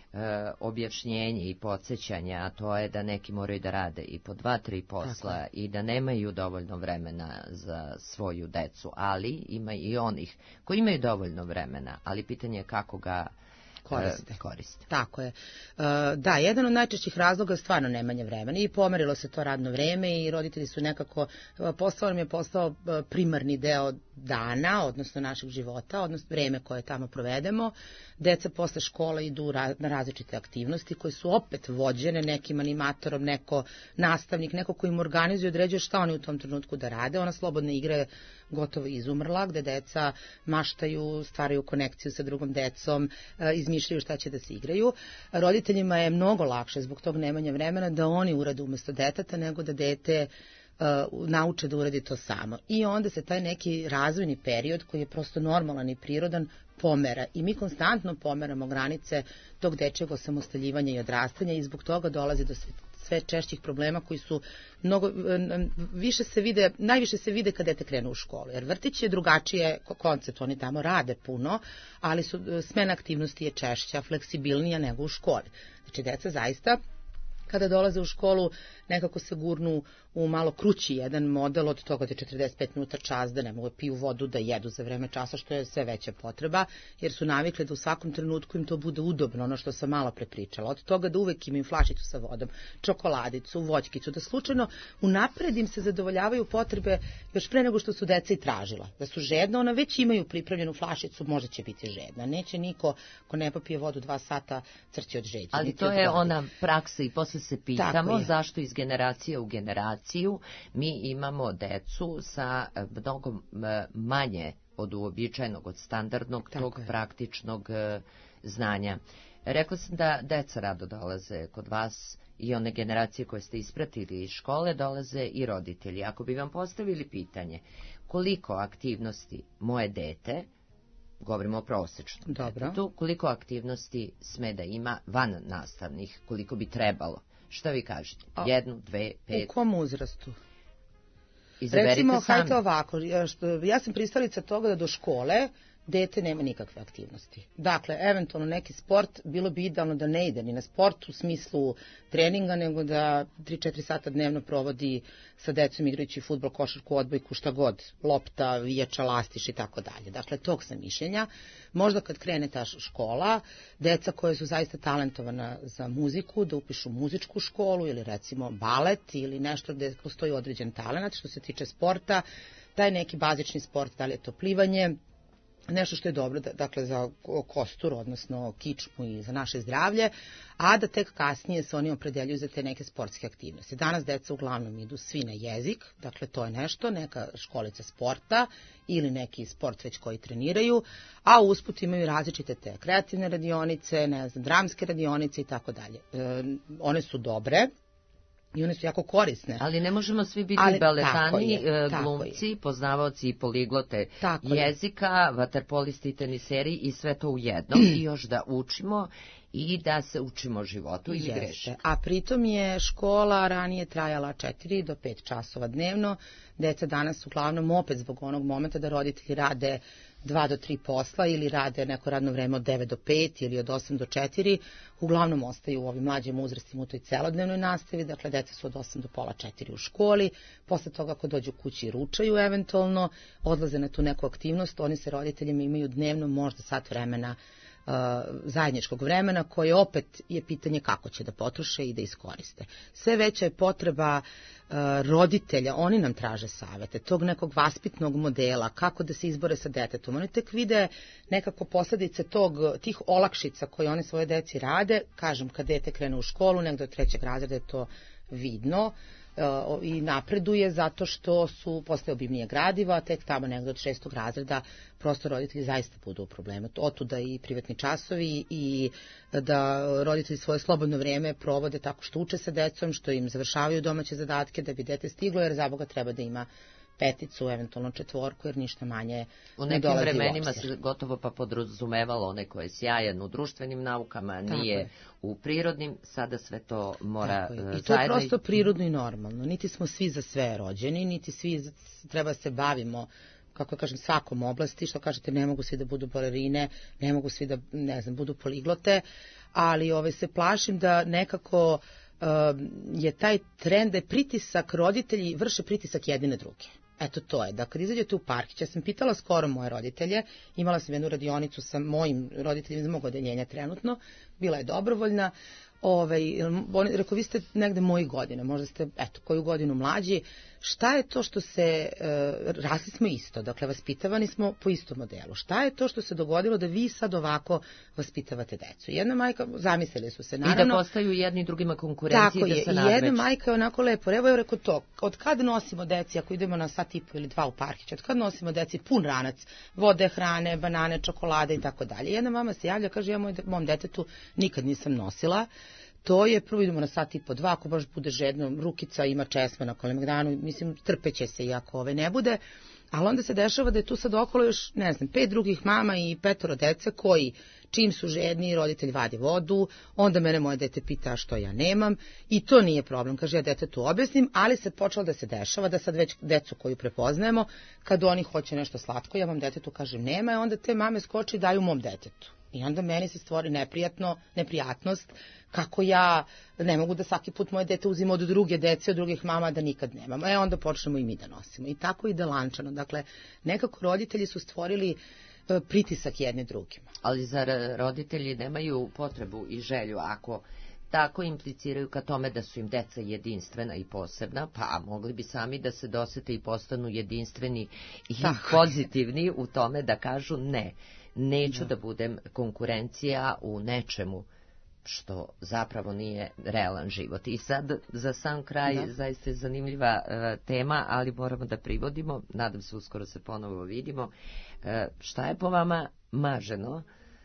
objašnjenje i podsjećanje, a to je da neki moraju da rade i po dva, tri posla tako. I da nemaju dovoljno vremena za svoju decu, ali ima i onih koji imaju dovoljno vremena, ali pitanje je kako ga koriste. koriste. Tako je. Da, jedan od najčešćih razloga je stvarno nemanje vremena i pomerilo se to radno vreme i roditelji su nekako, posao nam je postao primarni deo dana, odnosno našeg života, odnosno vreme koje tamo provedemo. Deca posle škola idu na različite aktivnosti koje su opet vođene nekim animatorom, neko nastavnik, neko koji im organizuje, određuje šta oni u tom trenutku da rade. Ona slobodna igra je gotovo izumrla, gde deca maštaju, stvaraju konekciju sa drugom decom, izmišljaju šta će da se igraju. Roditeljima je mnogo lakše zbog tog nemanja vremena da oni urade umesto deteta, nego da dete uh, nauče da uradi to samo. I onda se taj neki razvojni period, koji je prosto normalan i prirodan, pomera. I mi konstantno pomeramo granice tog dečjeg osamostaljivanja i odrastanja i zbog toga dolazi do sve češćih problema koji su mnogo više se vide, najviše se vide kad dete krene u školu. Jer vrtić je drugačije koncept, oni tamo rade puno, ali su smena aktivnosti je češća, fleksibilnija nego u školi. Znači deca zaista kada dolaze u školu nekako se gurnu u malo krući jedan model od toga da je četrdeset pet minuta čas, da ne mogu piju vodu, da jedu za vreme časa, što je sve veća potreba, jer su navikli da u svakom trenutku im to bude udobno, ono što sam malo prepričala. Od toga da uvek imaju flašicu sa vodom, čokoladicu, voćkicu, da slučajno unapred im se zadovoljavaju potrebe još pre nego što su deca i tražila. Da su žedna, ona već imaju pripremljenu flašicu, možda će biti žedna. Neće niko ko ne popije vodu dva sata crći od žeđa. Ali to je ona praksa i posle se pitamo zašto iz generacije u generaciju mi imamo decu sa mnogo manje od uobičajenog, od standardnog, tako tog je. praktičnog znanja. Rekla sam da deca rado dolaze kod vas i one generacije koje ste ispratili iz škole, dolaze i roditelji. Ako bi vam postavili pitanje koliko aktivnosti moje dete, govorimo o prosječnom detetu, koliko aktivnosti sme da ima van nastavnih, koliko bi trebalo, šta vi kažete? Jednu, dve, pet? U kom uzrastu? Izaberite Recimo, sami. hajte ovako, ja sam pristalica toga da do škole dete nema nikakve aktivnosti. Dakle, eventualno neki sport, bilo bi idealno da ne ide ni na sport u smislu treninga, nego da tri četiri sata dnevno provodi sa decom igrajući fudbal, košarku, odbojku, šta god, lopta, vijača, lastiš i tako dalje. Dakle, tog sam mišljenja. Možda kad krene ta škola, deca koje su zaista talentovana za muziku, da upišu muzičku školu ili recimo balet ili nešto gde postoji određen talent. Što se tiče sporta, taj neki bazični sport, da li je to plivanje, nešto što je dobro, dakle, za kostur, odnosno kičmu i za naše zdravlje, a da tek kasnije se oni opredeljuju za te neke sportske aktivnosti. Danas deca uglavnom idu svi na jezik, dakle, to je nešto, neka školica sporta ili neki sport već koji treniraju, a usput imaju različite te kreativne radionice, ne znam, dramske radionice i tako dalje. One su dobre, i one su jako korisne. Ali ne možemo svi biti ali, baletani, je, glumci, poznavaoci i poliglote tako jezika, je. Vaterpolisti, teniseri i sve to u jednom. I još da učimo i da se učimo životu ili greši. A pritom je škola ranije trajala četiri do pet časova dnevno. Deca danas uglavnom opet zbog onog momenta da roditelji rade dva do tri posla ili rade neko radno vreme od devet do pet ili od osam do četiri, uglavnom ostaju u ovim mlađim uzrastima u toj celodnevnoj nastavi, dakle deca su od osam do pola četiri u školi, posle toga ako dođu kući ručaju eventualno, odlaze na tu neku aktivnost, oni se roditeljima imaju dnevno možda sat vremena uh, zajedničkog vremena, koje opet je pitanje kako će da potroše i da iskoriste. Sve veća je potreba uh, roditelja, oni nam traže savete, tog nekog vaspitnog modela, kako da se izbore sa detetom. Oni tek vide nekako posledice tog, tih olakšica koje one svoje deci rade, kažem, kad dete krene u školu, negde od trećeg razreda je to vidno, i napreduje zato što su postaje obimnije gradiva, a tek tamo negde od šestog razreda prosto roditelji zaista budu u problemu. Otuda i privatni časovi i da roditelji svoje slobodno vrijeme provode tako što uče sa decom, što im završavaju domaće zadatke da bi dete stiglo, jer za Boga treba da ima peticu, eventualno četvorku, jer ništa manje u ne nekim dolazi vremenima u obzir. se gotovo pa podrazumevalo one koje je sjajan u društvenim naukama, nije u prirodnim, sada sve to mora zajedno. I to je prosto prirodno i normalno. Niti smo svi za sve rođeni, niti svi treba se bavimo, kako kažem, svakom oblasti, što kažete, ne mogu svi da budu balerine, ne mogu svi da, ne znam, budu poliglote, ali ove, se plašim da nekako uh, je taj trend da je pritisak, roditelji vrše pritisak jedni na druge. Eto to je, da kad izađete u parkić, ja sam pitala skoro moje roditelje, imala sam jednu radionicu sa mojim roditeljima iz mog odeljenja trenutno, bila je dobrovoljna, ovaj, oni, rekao, vi ste negde mojih godina, možda ste, eto, koju godinu mlađi, šta je to što se, e, rasli smo isto, dakle, vaspitavani smo po istom modelu, šta je to što se dogodilo da vi sad ovako vaspitavate decu? Jedna majka, zamislili su se, naravno. I da postaju jedni drugima konkurencije i da se nadmeću. Tako je, i jedna majka je onako lepo, evo je rekao to, od kad nosimo deci, ako idemo na sat i po ili dva u parkić, od kad nosimo deci pun ranac, vode, hrane, banane, čokolade i tako dalje. Jedna mama se javlja, kaže, ja moj, mom detetu nikad nisam nosila. To je, prvo idemo na sat i po dva, ako baš bude žedno, rukica ima česma na kolemagdanu, mislim, trpeće se i ako ove ne bude, ali onda se dešava da je tu sad okolo još, ne znam, pet drugih mama i petoro dece koji, čim su žedni, roditelj vadi vodu, onda mene moje dete pita što ja nemam i to nije problem, kaže, ja detetu objasnim, ali se počelo da se dešava da sad već decu koju prepoznajemo, kad oni hoće nešto slatko, ja vam detetu kažem nema, i onda te mame skoči i daju mom detetu. I onda meni se stvori neprijatno, neprijatnost kako ja ne mogu da svaki put moje dete uzima od druge dece, od drugih mama, da nikad nemamo. E onda počnemo i mi da nosimo. I tako ide lančano. Dakle, nekako roditelji su stvorili e, pritisak jedne drugima. Ali zar roditelji nemaju potrebu i želju, ako tako impliciraju ka tome da su im deca jedinstvena i posebna, pa mogli bi sami da se dosete i postanu jedinstveni i tako pozitivni u tome da kažu ne. Neću da. da budem konkurencija u nečemu što zapravo nije realan život. I sad, za sam kraj, da. zaista je zanimljiva uh, tema, ali moramo da privodimo, nadam se uskoro se ponovo vidimo. Uh, šta je po vama maženo,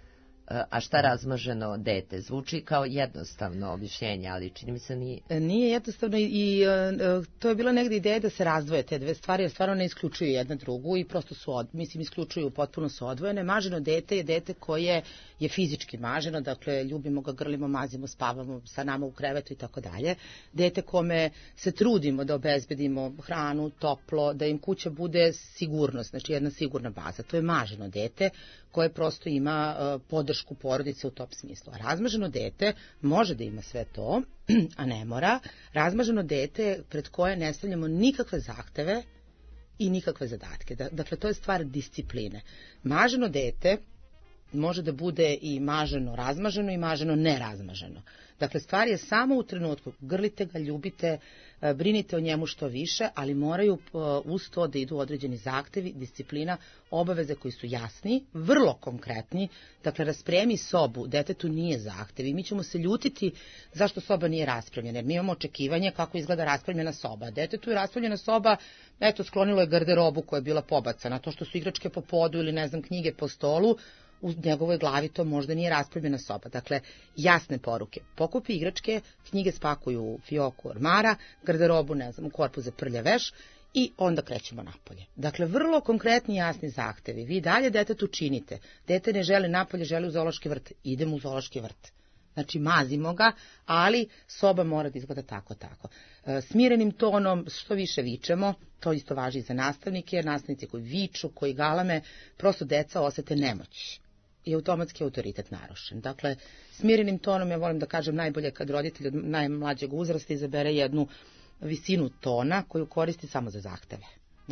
a šta razmaženo dete? Zvuči kao jednostavno objašnjenje, ali čini mi se nije... Nije jednostavno i, i to je bila negdje ideja da se razdvoje te dve stvari, jer stvarno ne isključuju jedna drugu i prosto su, od, mislim, isključuju, potpuno su odvojene. Maženo dete je dete koje je fizički maženo, dakle, ljubimo ga, grlimo, mazimo, spavamo sa nama u krevetu i tako dalje. Dete kome se trudimo da obezbedimo hranu, toplo, da im kuća bude sigurnost, znači jedna sigurna baza. To je maženo dete koje prosto ima uh, podršku porodice u tom smislu. A razmaženo dete može da ima sve to, a ne mora. Razmaženo dete pred koje ne stavljamo nikakve zahteve i nikakve zadatke. Dakle, to je stvar discipline. Maženo dete može da bude i maženo razmaženo i maženo nerazmaženo. Dakle, stvar je samo u trenutku, grlite ga, ljubite, brinite o njemu što više, ali moraju uz to da idu određeni zahtevi, disciplina, obaveze koji su jasni, vrlo konkretni. Dakle, raspremi sobu, detetu nije zahtev i mi ćemo se ljutiti zašto soba nije raspremljena, jer mi imamo očekivanje kako izgleda raspremljena soba. Detetu je raspremljena soba, eto, sklonilo je garderobu koja je bila pobacana, to što su igračke po podu ili ne znam knjige po stolu, u njegovoj glavi to možda nije raspravljena soba. Dakle, jasne poruke. Pokupi igračke, knjige spakuju u fioku ormara, garderobu, ne znam, u korpu za prlja veš i onda krećemo napolje. Dakle, vrlo konkretni jasni zahtevi. Vi dalje detetu činite. Dete ne želi napolje, želi u zoološki vrt. Idemo u zoološki vrt. Znači, mazimo ga, ali soba mora da izgleda tako, tako. E, smirenim tonom, što više vičemo, to isto važi i za nastavnike, jer nastavnici koji viču, koji galame, prosto deca osete nemoć i automatski autoritet narušen. Dakle, smirenim tonom, ja volim da kažem najbolje kad roditelj od najmlađeg uzrasta izabere jednu visinu tona koju koristi samo za zahteve.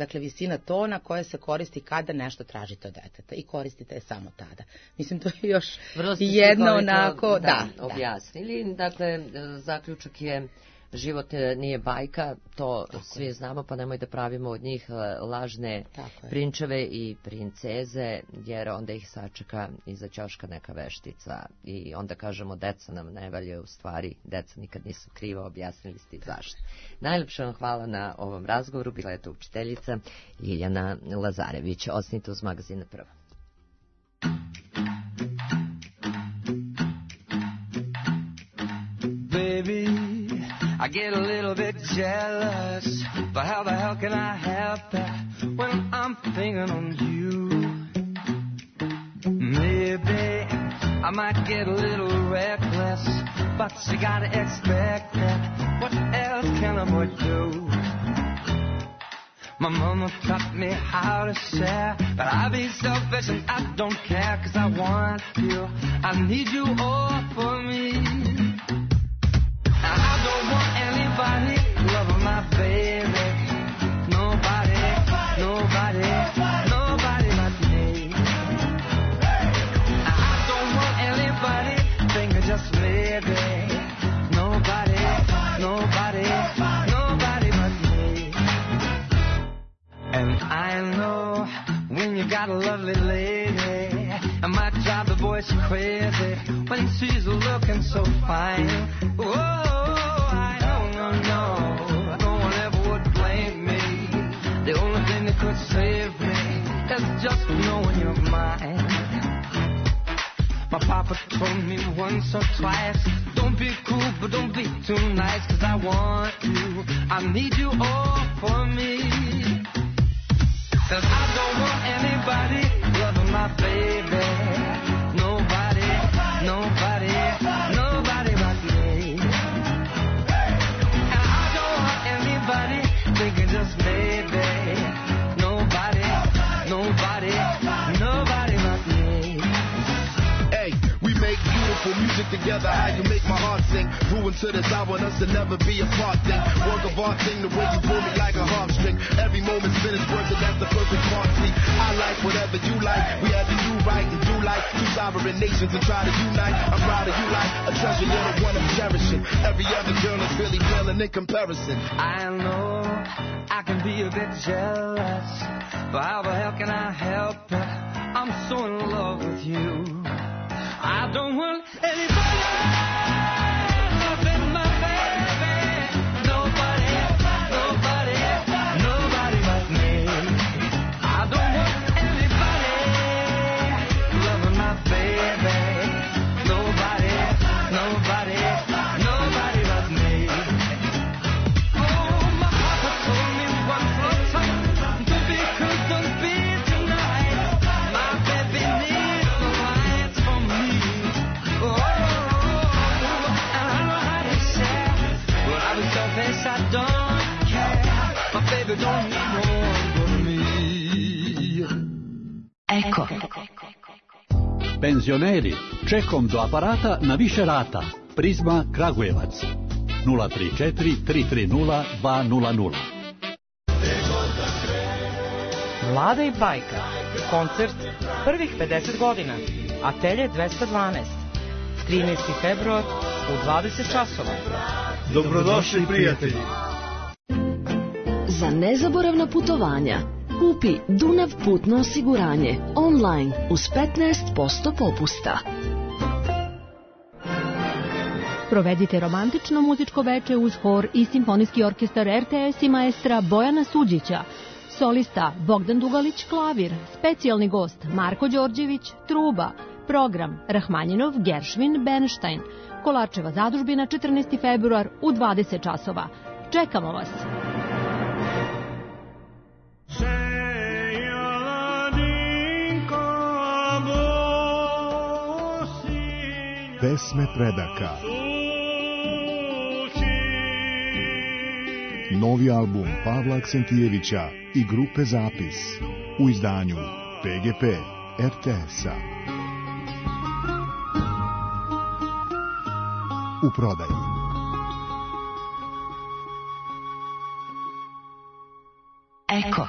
Dakle, visina tona koja se koristi kada nešto tražite od deteta i koristite je samo tada. Mislim, to je još jedno onako... Da, da, objasnili. Dakle, zaključak je život nije bajka, to tako svi je. Znamo, pa nemoj da pravimo od njih lažne prinčeve i princeze, jer onda ih sačeka iza ćoška neka veštica i onda kažemo deca nam ne valjaju, u stvari deca nikad nisu kriva, objasnili ste zašto. Najlepše vam hvala na ovom razgovoru, bila je to učiteljica Ljiljana Lazarević. Ostanite uz magazin Prvo. I get a little bit jealous, but how the hell can I help it when I'm thinking on you? Maybe I might get a little reckless, but you gotta expect it. What else can a boy do? My mama taught me how to share, but I be selfish and I don't care, 'cause I want you, I need you all for me. I don't want anybody loving my baby. Nobody, nobody, nobody but me. I don't want anybody thinking just maybe. Nobody, nobody, nobody but me. And I know when you got a lovely lady, it might drive the boys crazy when she's looking so fine. Whoa. The only thing that could save me is just knowing you're mine. My papa told me once or twice, don't be cool, but don't be too nice, 'cause I want you, I need you all for me. 'Cause I don't want anybody loving my baby. Nobody, nobody, nobody but me. And I don't want anybody thinking just maybe. Nobody, nobody, nobody but me. Hey, we make beautiful music together. How you make my heart sing. Grew into this, I want us to never be apart thing. Work of art thing, the way you pull me like a harp string. Every moment's finished work, and that's the perfect part. See, I like whatever you like. We had to do right and do like two sovereign nations and try to unite. I'm proud of you like a treasure, you're the one I'm cherishing. Every other girl is really paling in comparison. I know I can be a bit jealous, but how the hell can I help it? I'm so in love with you. I don't want anybody loving my baby. Nobody, nobody, nobody but me. I don't want anybody loving my baby. Nobody, nobody, nobody but me. Eko. Penzioneri, čekom do aparata na više rata. Prizma Kragujevac. nula tri četiri tri tri nula dva nula nula. Mlada i bajka. Koncert prvih pedeset godina. Atelje dvesta dvanaest. trinaesti februar u dvadeset časova. Dobrodošli prijatelji. Za nezaboravna putovanja kupi Dunav putno osiguranje online uz petnaest posto popusta. Provedite romantično muzičko veče uz hor i simfonijski orkestar R T S i maestra Bojana Suđića. Solista Bogdan Dugalić klavir, specijalni gost Marko Đorđević truba, program Rahmanjinov, Geršvin, Bernstein. Kolarčeva zadužbina četrnaesti februar u dvadeset časova. Čekamo vas! Pesme predaka. Novi album Pavla Aksentijevića i grupe Zapis u izdanju P G P R T S-a. U prodaji. Eko.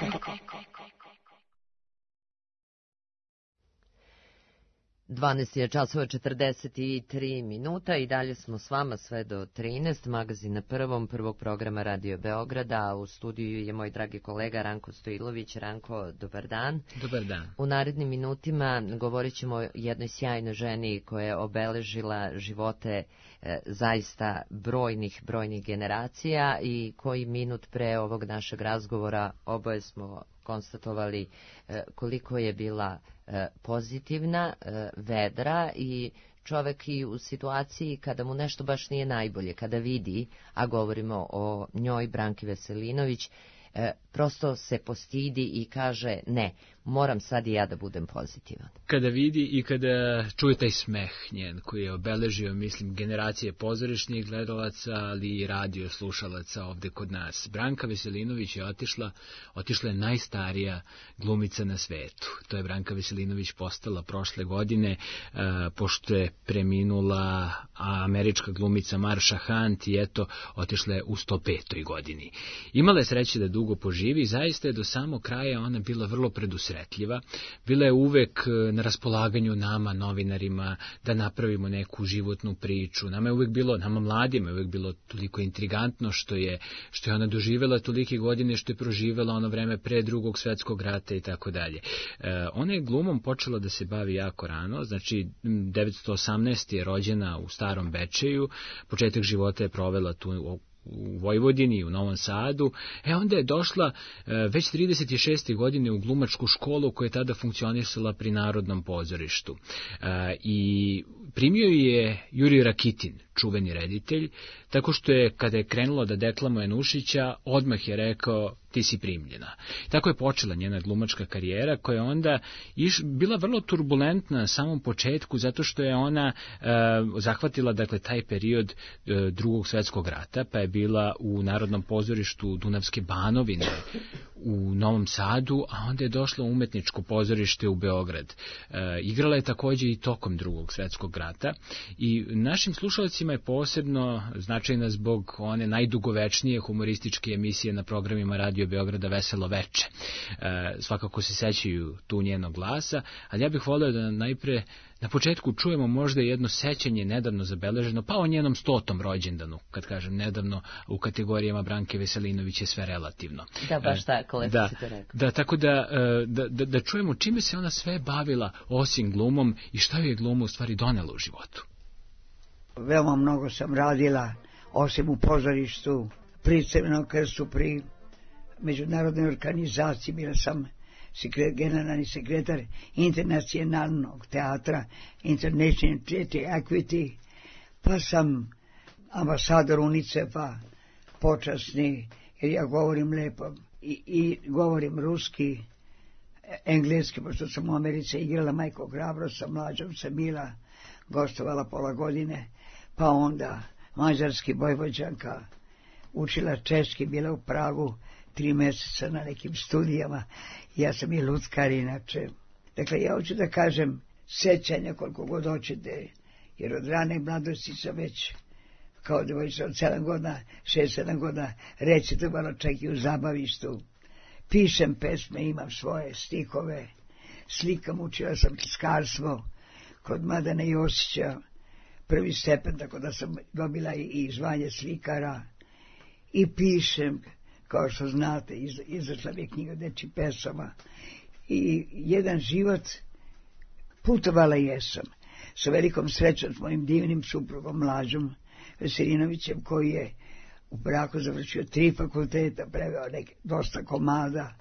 dvanaest je časova četrdeset tri minuta i dalje smo s vama sve do trinaest, magazin na prvom, prvog programa Radio Beograda, a u studiju je moj dragi kolega Ranko Stojilović. Ranko, dobar dan. Dobar dan. U narednim minutima govorit ćemo o jednoj sjajnoj ženi koja je obeležila živote e, zaista brojnih, brojnih generacija i koji minut pre ovog našeg razgovora oboje smo konstatovali e, koliko je bila e, pozitivna, e, vedra i čovek i u situaciji kada mu nešto baš nije najbolje, kada vidi, a govorimo o njoj, Branki Veselinović, e, prosto se postidi i kaže ne, moram sad i ja da budem pozitivan. Kada vidi i kada čuje taj smeh njen koji je obeležio, mislim, generacije pozorišnih gledalaca, ali i radio slušalaca ovde kod nas. Branka Veselinović je otišla, otišla je najstarija glumica na svetu. To je Branka Veselinović postala prošle godine, uh, pošto je preminula američka glumica Marsha Hunt i eto, otišla je u sto petoj godini. Imala je sreće da dugo poživi, zaista je do samog kraja ona bila vrlo predusretljiva. Bila je uvek na raspolaganju nama, novinarima, da napravimo neku životnu priču. Nama je uvek bilo, nama mladima je uvek bilo toliko intrigantno što je, što je ona doživjela tolike godine, što je proživjela ono vreme pre drugog svetskog rata i tako dalje. Ona je glumom počela da se bavi jako rano, znači devetsto osamnaeste je rođena u Starom Bečeju, početak života je provela tu u Vojvodini, u Novom Sadu, e onda je došla e, već trideset šeste godine u glumačku školu koja je tada funkcionisala pri Narodnom pozorištu. E, I primio je Jurij Rakitin, čuveni reditelj, tako što je, kada je krenulo da deklamuje Nušića, odmah je rekao ti si primljena. Tako je počela njena glumačka karijera, koja je onda iš, bila vrlo turbulentna na samom početku, zato što je ona e, zahvatila, dakle, taj period e, drugog svetskog rata, pa je bila u Narodnom pozorištu Dunavske Banovine u Novom Sadu, a onda je došla u umetničko pozorište u Beograd. E, igrala je takođe i tokom drugog svetskog rata i našim slušalcima je posebno značajna zbog one najdugovečnije humorističke emisije na programima Radio Beograda Veselo veče. E, svakako se sećaju tu njenog glasa, ali ja bih voleo da najpre na početku čujemo možda jedno sećanje nedavno zabeleženo, pa o njenom stotom rođendanu, kad kažem nedavno, u kategorijama Branke Veselinović je sve relativno. Da, baš tako, lepo da, si to rekao. Da, tako da, da, da, da čujemo čime se ona sve bavila osim glumom i šta joj je gluma u stvari donela u životu. Veoma mnogo sam radila, osim u pozorištu, pri Crvenom krstu, pri međunarodnoj organizaciji, bila sam sekret, generalni sekretar internacionalnog teatra, International Theatre Equity, pa sam ambasador UNICEF-a, počasni, jer ja govorim lepo i, i govorim ruski, engleski, pošto sam u Americi igrala Majko Hrabro, sa mlađom sam bila, gostovala pola godine, pa onda mađarski, Vojvođanka, učila češki, bila u Pragu tri mjeseca na nekim studijama, ja sam i luckar inače. Dakle, ja hoću da kažem sećanja koliko god hoćete, jer od rane mladosti sam već, kao devojčica od sedam godina, šest, sedam godina, recite malo čak i u zabavištu. Pišem pesme, imam svoje stihove, slikam, učila sam tiskarstvo kod Mladena Josića, prvi stepen, tako da sam dobila i, i zvanje slikara, i pišem, kao što znate, iz, izašla mi je knjiga dečji pesama, i jedan život putovala jesam, sa velikom srećom s mojim divnim suprugom Mlađom Veselinovićem, koji je u braku završio tri fakulteta, preveo neke dosta komada,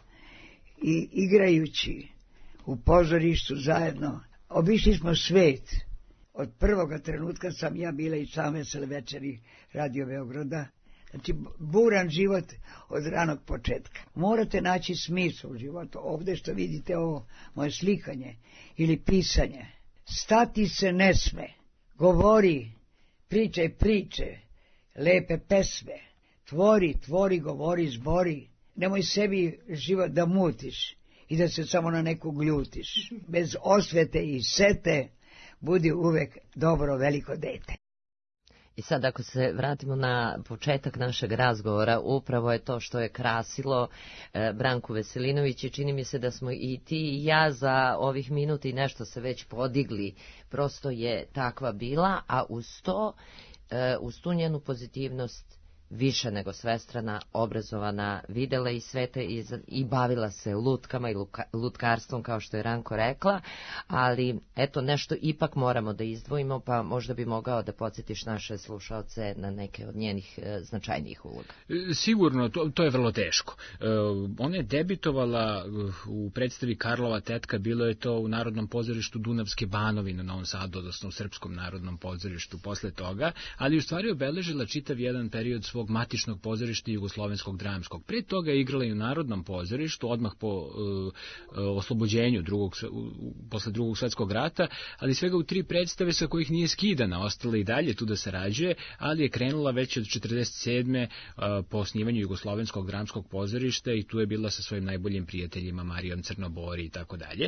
i igrajući u pozorištu zajedno, obišli smo svet. Od prvoga trenutka sam ja bila i član Vesele večeri Radio Beograda. Znači, buran život od ranog početka. Morate naći smisao u životu. Ovde što vidite ovo moje slikanje ili pisanje. Stati se ne sme. Govori, pričaj priče, lepe pesme. Tvori, tvori, govori, zbori. Nemoj sebi život da mutiš i da se samo na nekog ljutiš. Bez osvete i sete budi uvek dobro veliko dete. I sad ako se vratimo na početak našeg razgovora, upravo je to što je krasilo e, Branku Veselinović i čini mi se da smo i ti i ja za ovih minuta i nešto se već podigli, prosto je takva bila, a uz to, e, uz tu njenu pozitivnost više nego svestrana, obrazovana, videla i svete i, i bavila se lutkama i luka, lutkarstvom, kao što je Ranko rekla, ali eto, nešto ipak moramo da izdvojimo, pa možda bi mogao da podsjetiš naše slušaoce na neke od njenih e, značajnijih uloga. Sigurno, to, to je vrlo teško. E, ona je debitovala u predstavi Karlova tetka, bilo je to u Narodnom pozorištu Dunavske Banovine u Novom Sadu, odnosno u Srpskom narodnom pozorištu posle toga, ali u stvari obeležila čitav jedan period svog matičnog pozorišta Jugoslovenskog dramskog. Pre toga je igrala i u Narodnom pozorištu, odmah po uh, oslobođenju drugog, uh, posle drugog svetskog rata, ali svega u tri predstave sa kojih nije skidana, ostala i dalje tu da sarađuje, ali je krenula već od četrdeset sedme Uh, po osnivanju Jugoslovenskog dramskog pozorišta i tu je bila sa svojim najboljim prijateljima Marijom Crnobori i tako dalje.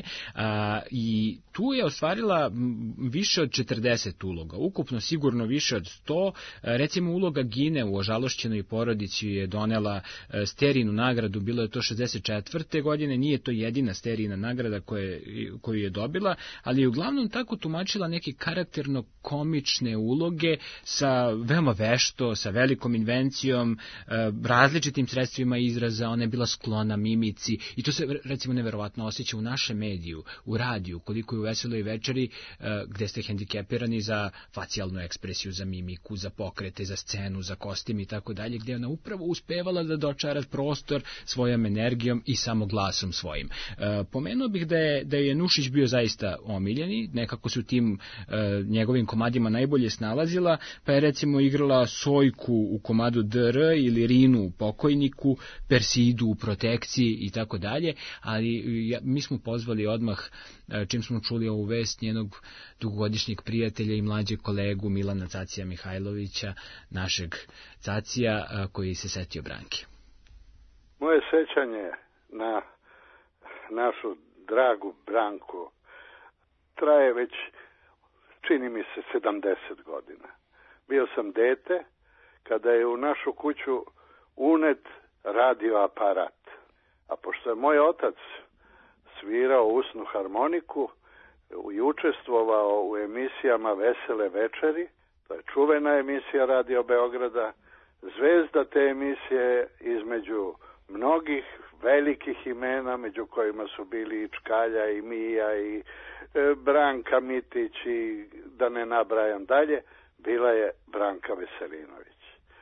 I tu je ostvarila više od četrdeset uloga, ukupno sigurno više od sto. Uh, recimo uloga Gine u Ožalošćenoj porodici je donela Sterinu nagradu, bilo je to šezdeset četvrte godine, nije to jedina Sterina nagrada koje, koju je dobila, ali je uglavnom tako tumačila neke karakterno komične uloge sa veoma vešto, sa velikom invencijom, različitim sredstvima izraza, ona je bila sklona mimici i to se recimo neverovatno osjeća u našem mediju, u radiju, koliko je u Veseloj večeri gde ste hendikepirani za facijalnu ekspresiju, za mimiku, za pokrete, za scenu, za kostim i tako dalje, gdje je ona upravo uspevala da dočara prostor svojom energijom i samo glasom svojim. E, pomenuo bih da je, da je Nušić bio zaista omiljeni, nekako su tim e, njegovim komadima najbolje snalazila, pa je recimo igrala Sojku u komadu D R ili Rinu u Pokojniku, Persidu u Protekciji i tako dalje, ali ja, mi smo pozvali odmah, čim smo čuli ovu vest, njenog dugogodišnjeg prijatelja i mlađeg kolegu Milana Cacija Mihajlovića, našeg Cacija, koji se setio Branke. Moje sećanje na našu dragu Branku traje već, čini mi se, sedamdeset godina. Bio sam dete kada je u našu kuću unet radio aparat. A pošto je moj otac svirao usnu harmoniku i učestvovao u emisijama Vesele večeri, to je čuvena emisija Radio Beograda, zvezda te emisije između mnogih velikih imena, među kojima su bili i Čkalja i Mija i e, Branka Mitić i da ne nabrajam dalje, bila je Branka Veselinović.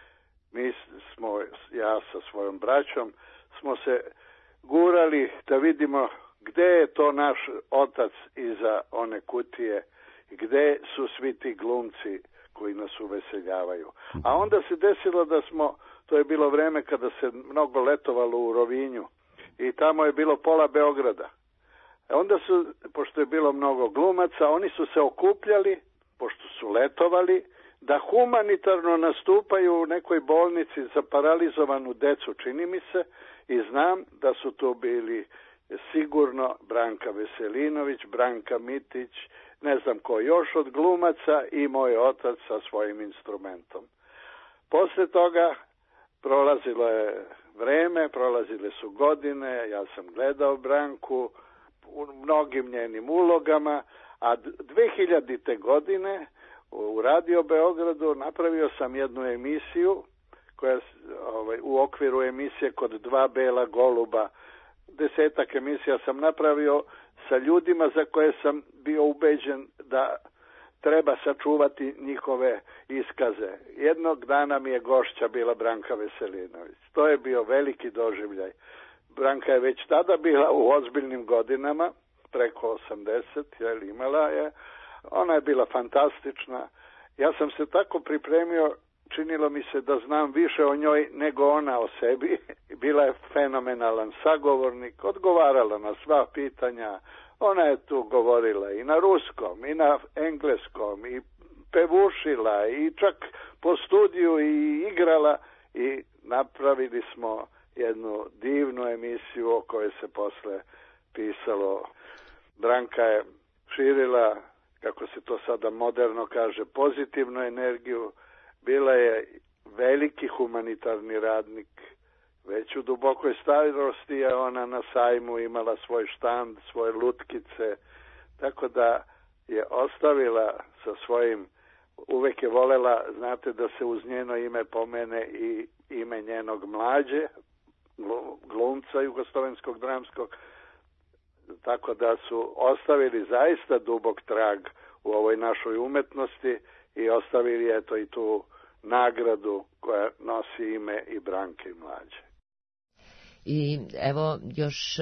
Mi smo, ja sa svojom braćom, smo se gurali da vidimo gde je to naš otac iza one kutije, gde su svi ti glumci koji nas uveseljavaju. A onda se desilo da smo, to je bilo vreme kada se mnogo letovalo u Rovinju i tamo je bilo pola Beograda. E onda su, pošto je bilo mnogo glumaca, oni su se okupljali, pošto su letovali, da humanitarno nastupaju u nekoj bolnici za paralizovanu decu, čini mi se, i znam da su to bili sigurno Branka Veselinović, Branka Mitić, ne znam ko još od glumaca i moj otac sa svojim instrumentom. Posle toga prolazilo je vreme, prolazile su godine, ja sam gledao Branku u mnogim njenim ulogama, a dve hiljadite. godine u Radio Beogradu napravio sam jednu emisiju koja ovaj, u okviru emisije Kod dva bela goluba, desetak emisija sam napravio sa ljudima za koje sam bio ubeđen da treba sačuvati njihove iskaze. Jednog dana mi je gošća bila Branka Veselinović. To je bio veliki doživljaj. Branka je već tada bila u ozbiljnim godinama, preko osamdeset, jer imala je. Ona je bila fantastična. Ja sam se tako pripremio, činilo mi se da znam više o njoj nego ona o sebi. Bila je fenomenalan sagovornik, odgovarala na sva pitanja. Ona je tu govorila i na ruskom, i na engleskom, i pevušila, i čak po studiju i igrala. I napravili smo jednu divnu emisiju o kojoj se posle pisalo. Branka je širila, kako se to sada moderno kaže, pozitivnu energiju, humanitarni radnik. Već u dubokoj starosti je ona na sajmu imala svoj štand, svoje lutkice, tako da je ostavila sa svojim, uvek je volela, znate, da se uz njeno ime pomene i ime njenog mlađe, glumca jugoslovenskog dramskog, tako da su ostavili zaista dubok trag u ovoj našoj umetnosti i ostavili eto i tu nagradu koja nosi ime i Branke i Mlađe. I evo još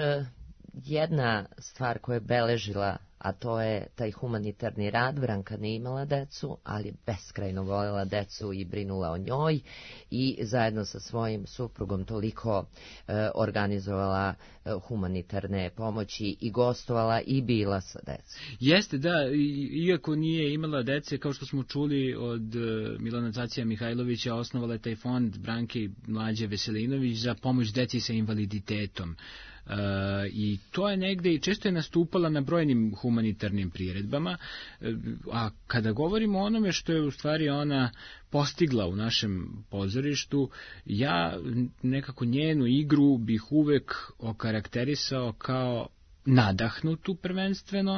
jedna stvar koja je beležila, a to je taj humanitarni rad. Branka nije imala decu, ali beskrajno voljela decu i brinula o njoj i zajedno sa svojim suprugom toliko e, organizovala e, humanitarne pomoći i gostovala i bila sa decom. Jeste, da, iako nije imala dece, kao što smo čuli od Milana Cacija Mihajlovića, osnovala je taj fond Branke i Mlađe Veselinović za pomoć deci sa invaliditetom. Uh, i to je negde i često je nastupala na brojnim humanitarnim priredbama, uh, a kada govorimo o onome što je u stvari ona postigla u našem pozorištu, ja nekako njenu igru bih uvek okarakterisao kao nadahnutu prvenstveno,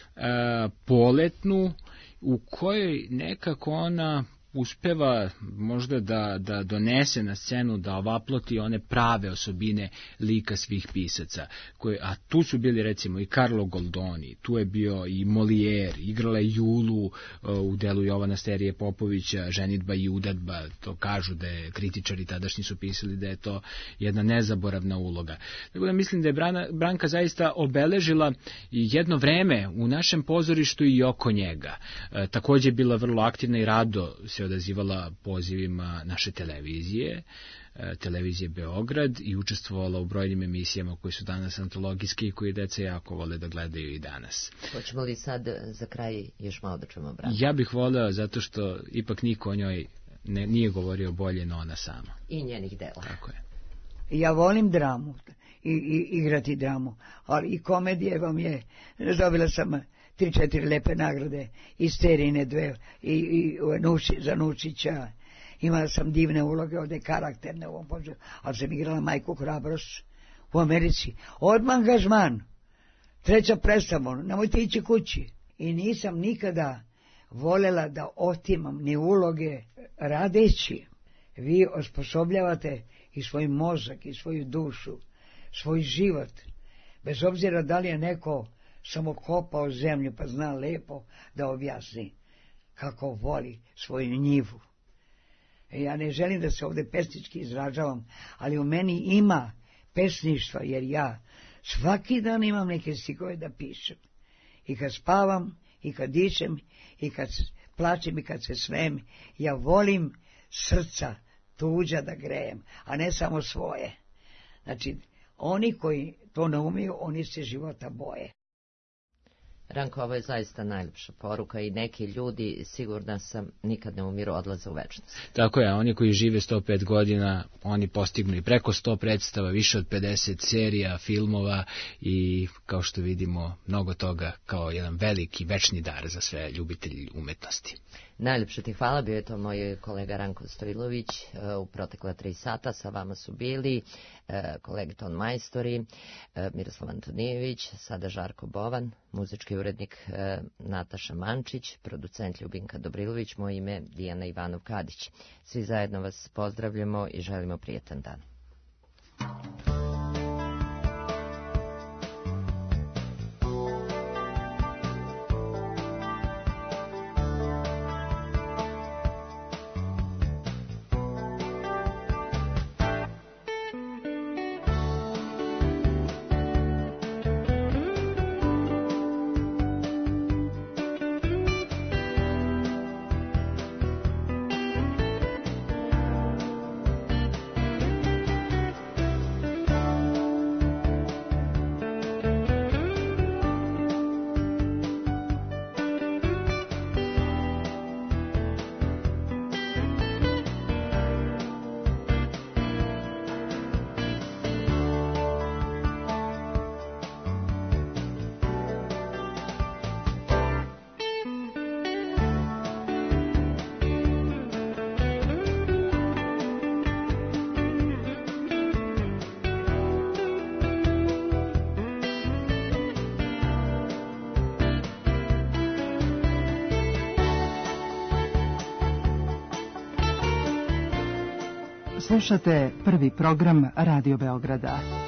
uh, poletnu, u kojoj nekako ona uspeva možda da, da donese na scenu, da ovaploti one prave osobine lika svih pisaca. Koje, a tu su bili recimo i Carlo Goldoni, tu je bio i Molière, igrala je Julu uh, u delu Jovana Sterije Popovića, Ženidba i udadba, to kažu da je kritičari tadašnji su pisali da je to jedna nezaboravna uloga. Tako da mislim da je Brana, Branka zaista obeležila jedno vreme u našem pozorištu i oko njega. Uh, također je bila vrlo aktivna i rado se odazivala pozivima naše televizije, televizije Beograd i učestvovala u brojnim emisijama koje su danas antologijske i koje deca jako vole da gledaju i danas. Hoćemo li sad za kraj još malo da čujemo Branku? Ja bih voleo zato što ipak niko o njoj ne, nije govorio bolje no ona sama. I njenih dela. Tako je. Ja volim dramu i, i igrati dramu, ali i komedije vam je, dobila sam tri, četiri lepe nagrade, i Sterine dve, i, i Nuši, za Nušića. Imala sam divne uloge, ovde karakterne u ovom poču, ali sam igrala Majku Hrabrost u Americi. Odmah angažman, treća predstava, nemojte ići kući. I nisam nikada voljela da otimam ni uloge radeći. Vi osposobljavate i svoj mozak, i svoju dušu, svoj život, bez obzira da li je neko samo kopao zemlju pa zna lepo da objasni kako voli svoju njivu. E, ja ne želim da se ovde pesnički izražavam, ali u meni ima pesništva, jer ja svaki dan imam neke stihove da pišem. I kad spavam, i kad dišem, i kad plačem, i kad se smijem, ja volim srca tuđa da grejem, a ne samo svoje. Znači, oni koji to ne umiju, oni se života boje. Ranko, ovo je zaista najljepša poruka i neki ljudi, sigurna sam, nikad ne umiru, odlaze u večnost. Tako je, oni koji žive sto pet godina, oni postignu i preko sto predstava, više od pedeset serija, filmova i, kao što vidimo, mnogo toga kao jedan veliki, večni dar za sve ljubitelji umetnosti. Najljepše ti hvala, bio je to moj kolega Ranko Stojlović. U protekla tri sata sa vama su bili kolegi ton majstori, Miroslav Antonijević, sada Žarko Bovan, muzički urednik Nataša Mančić, producent Ljubinka Dobrilović, moje ime Dijana Ivanov-Kadić. Svi zajedno vas pozdravljamo i želimo prijetan dan. Slušate prvi program Radio Beograda.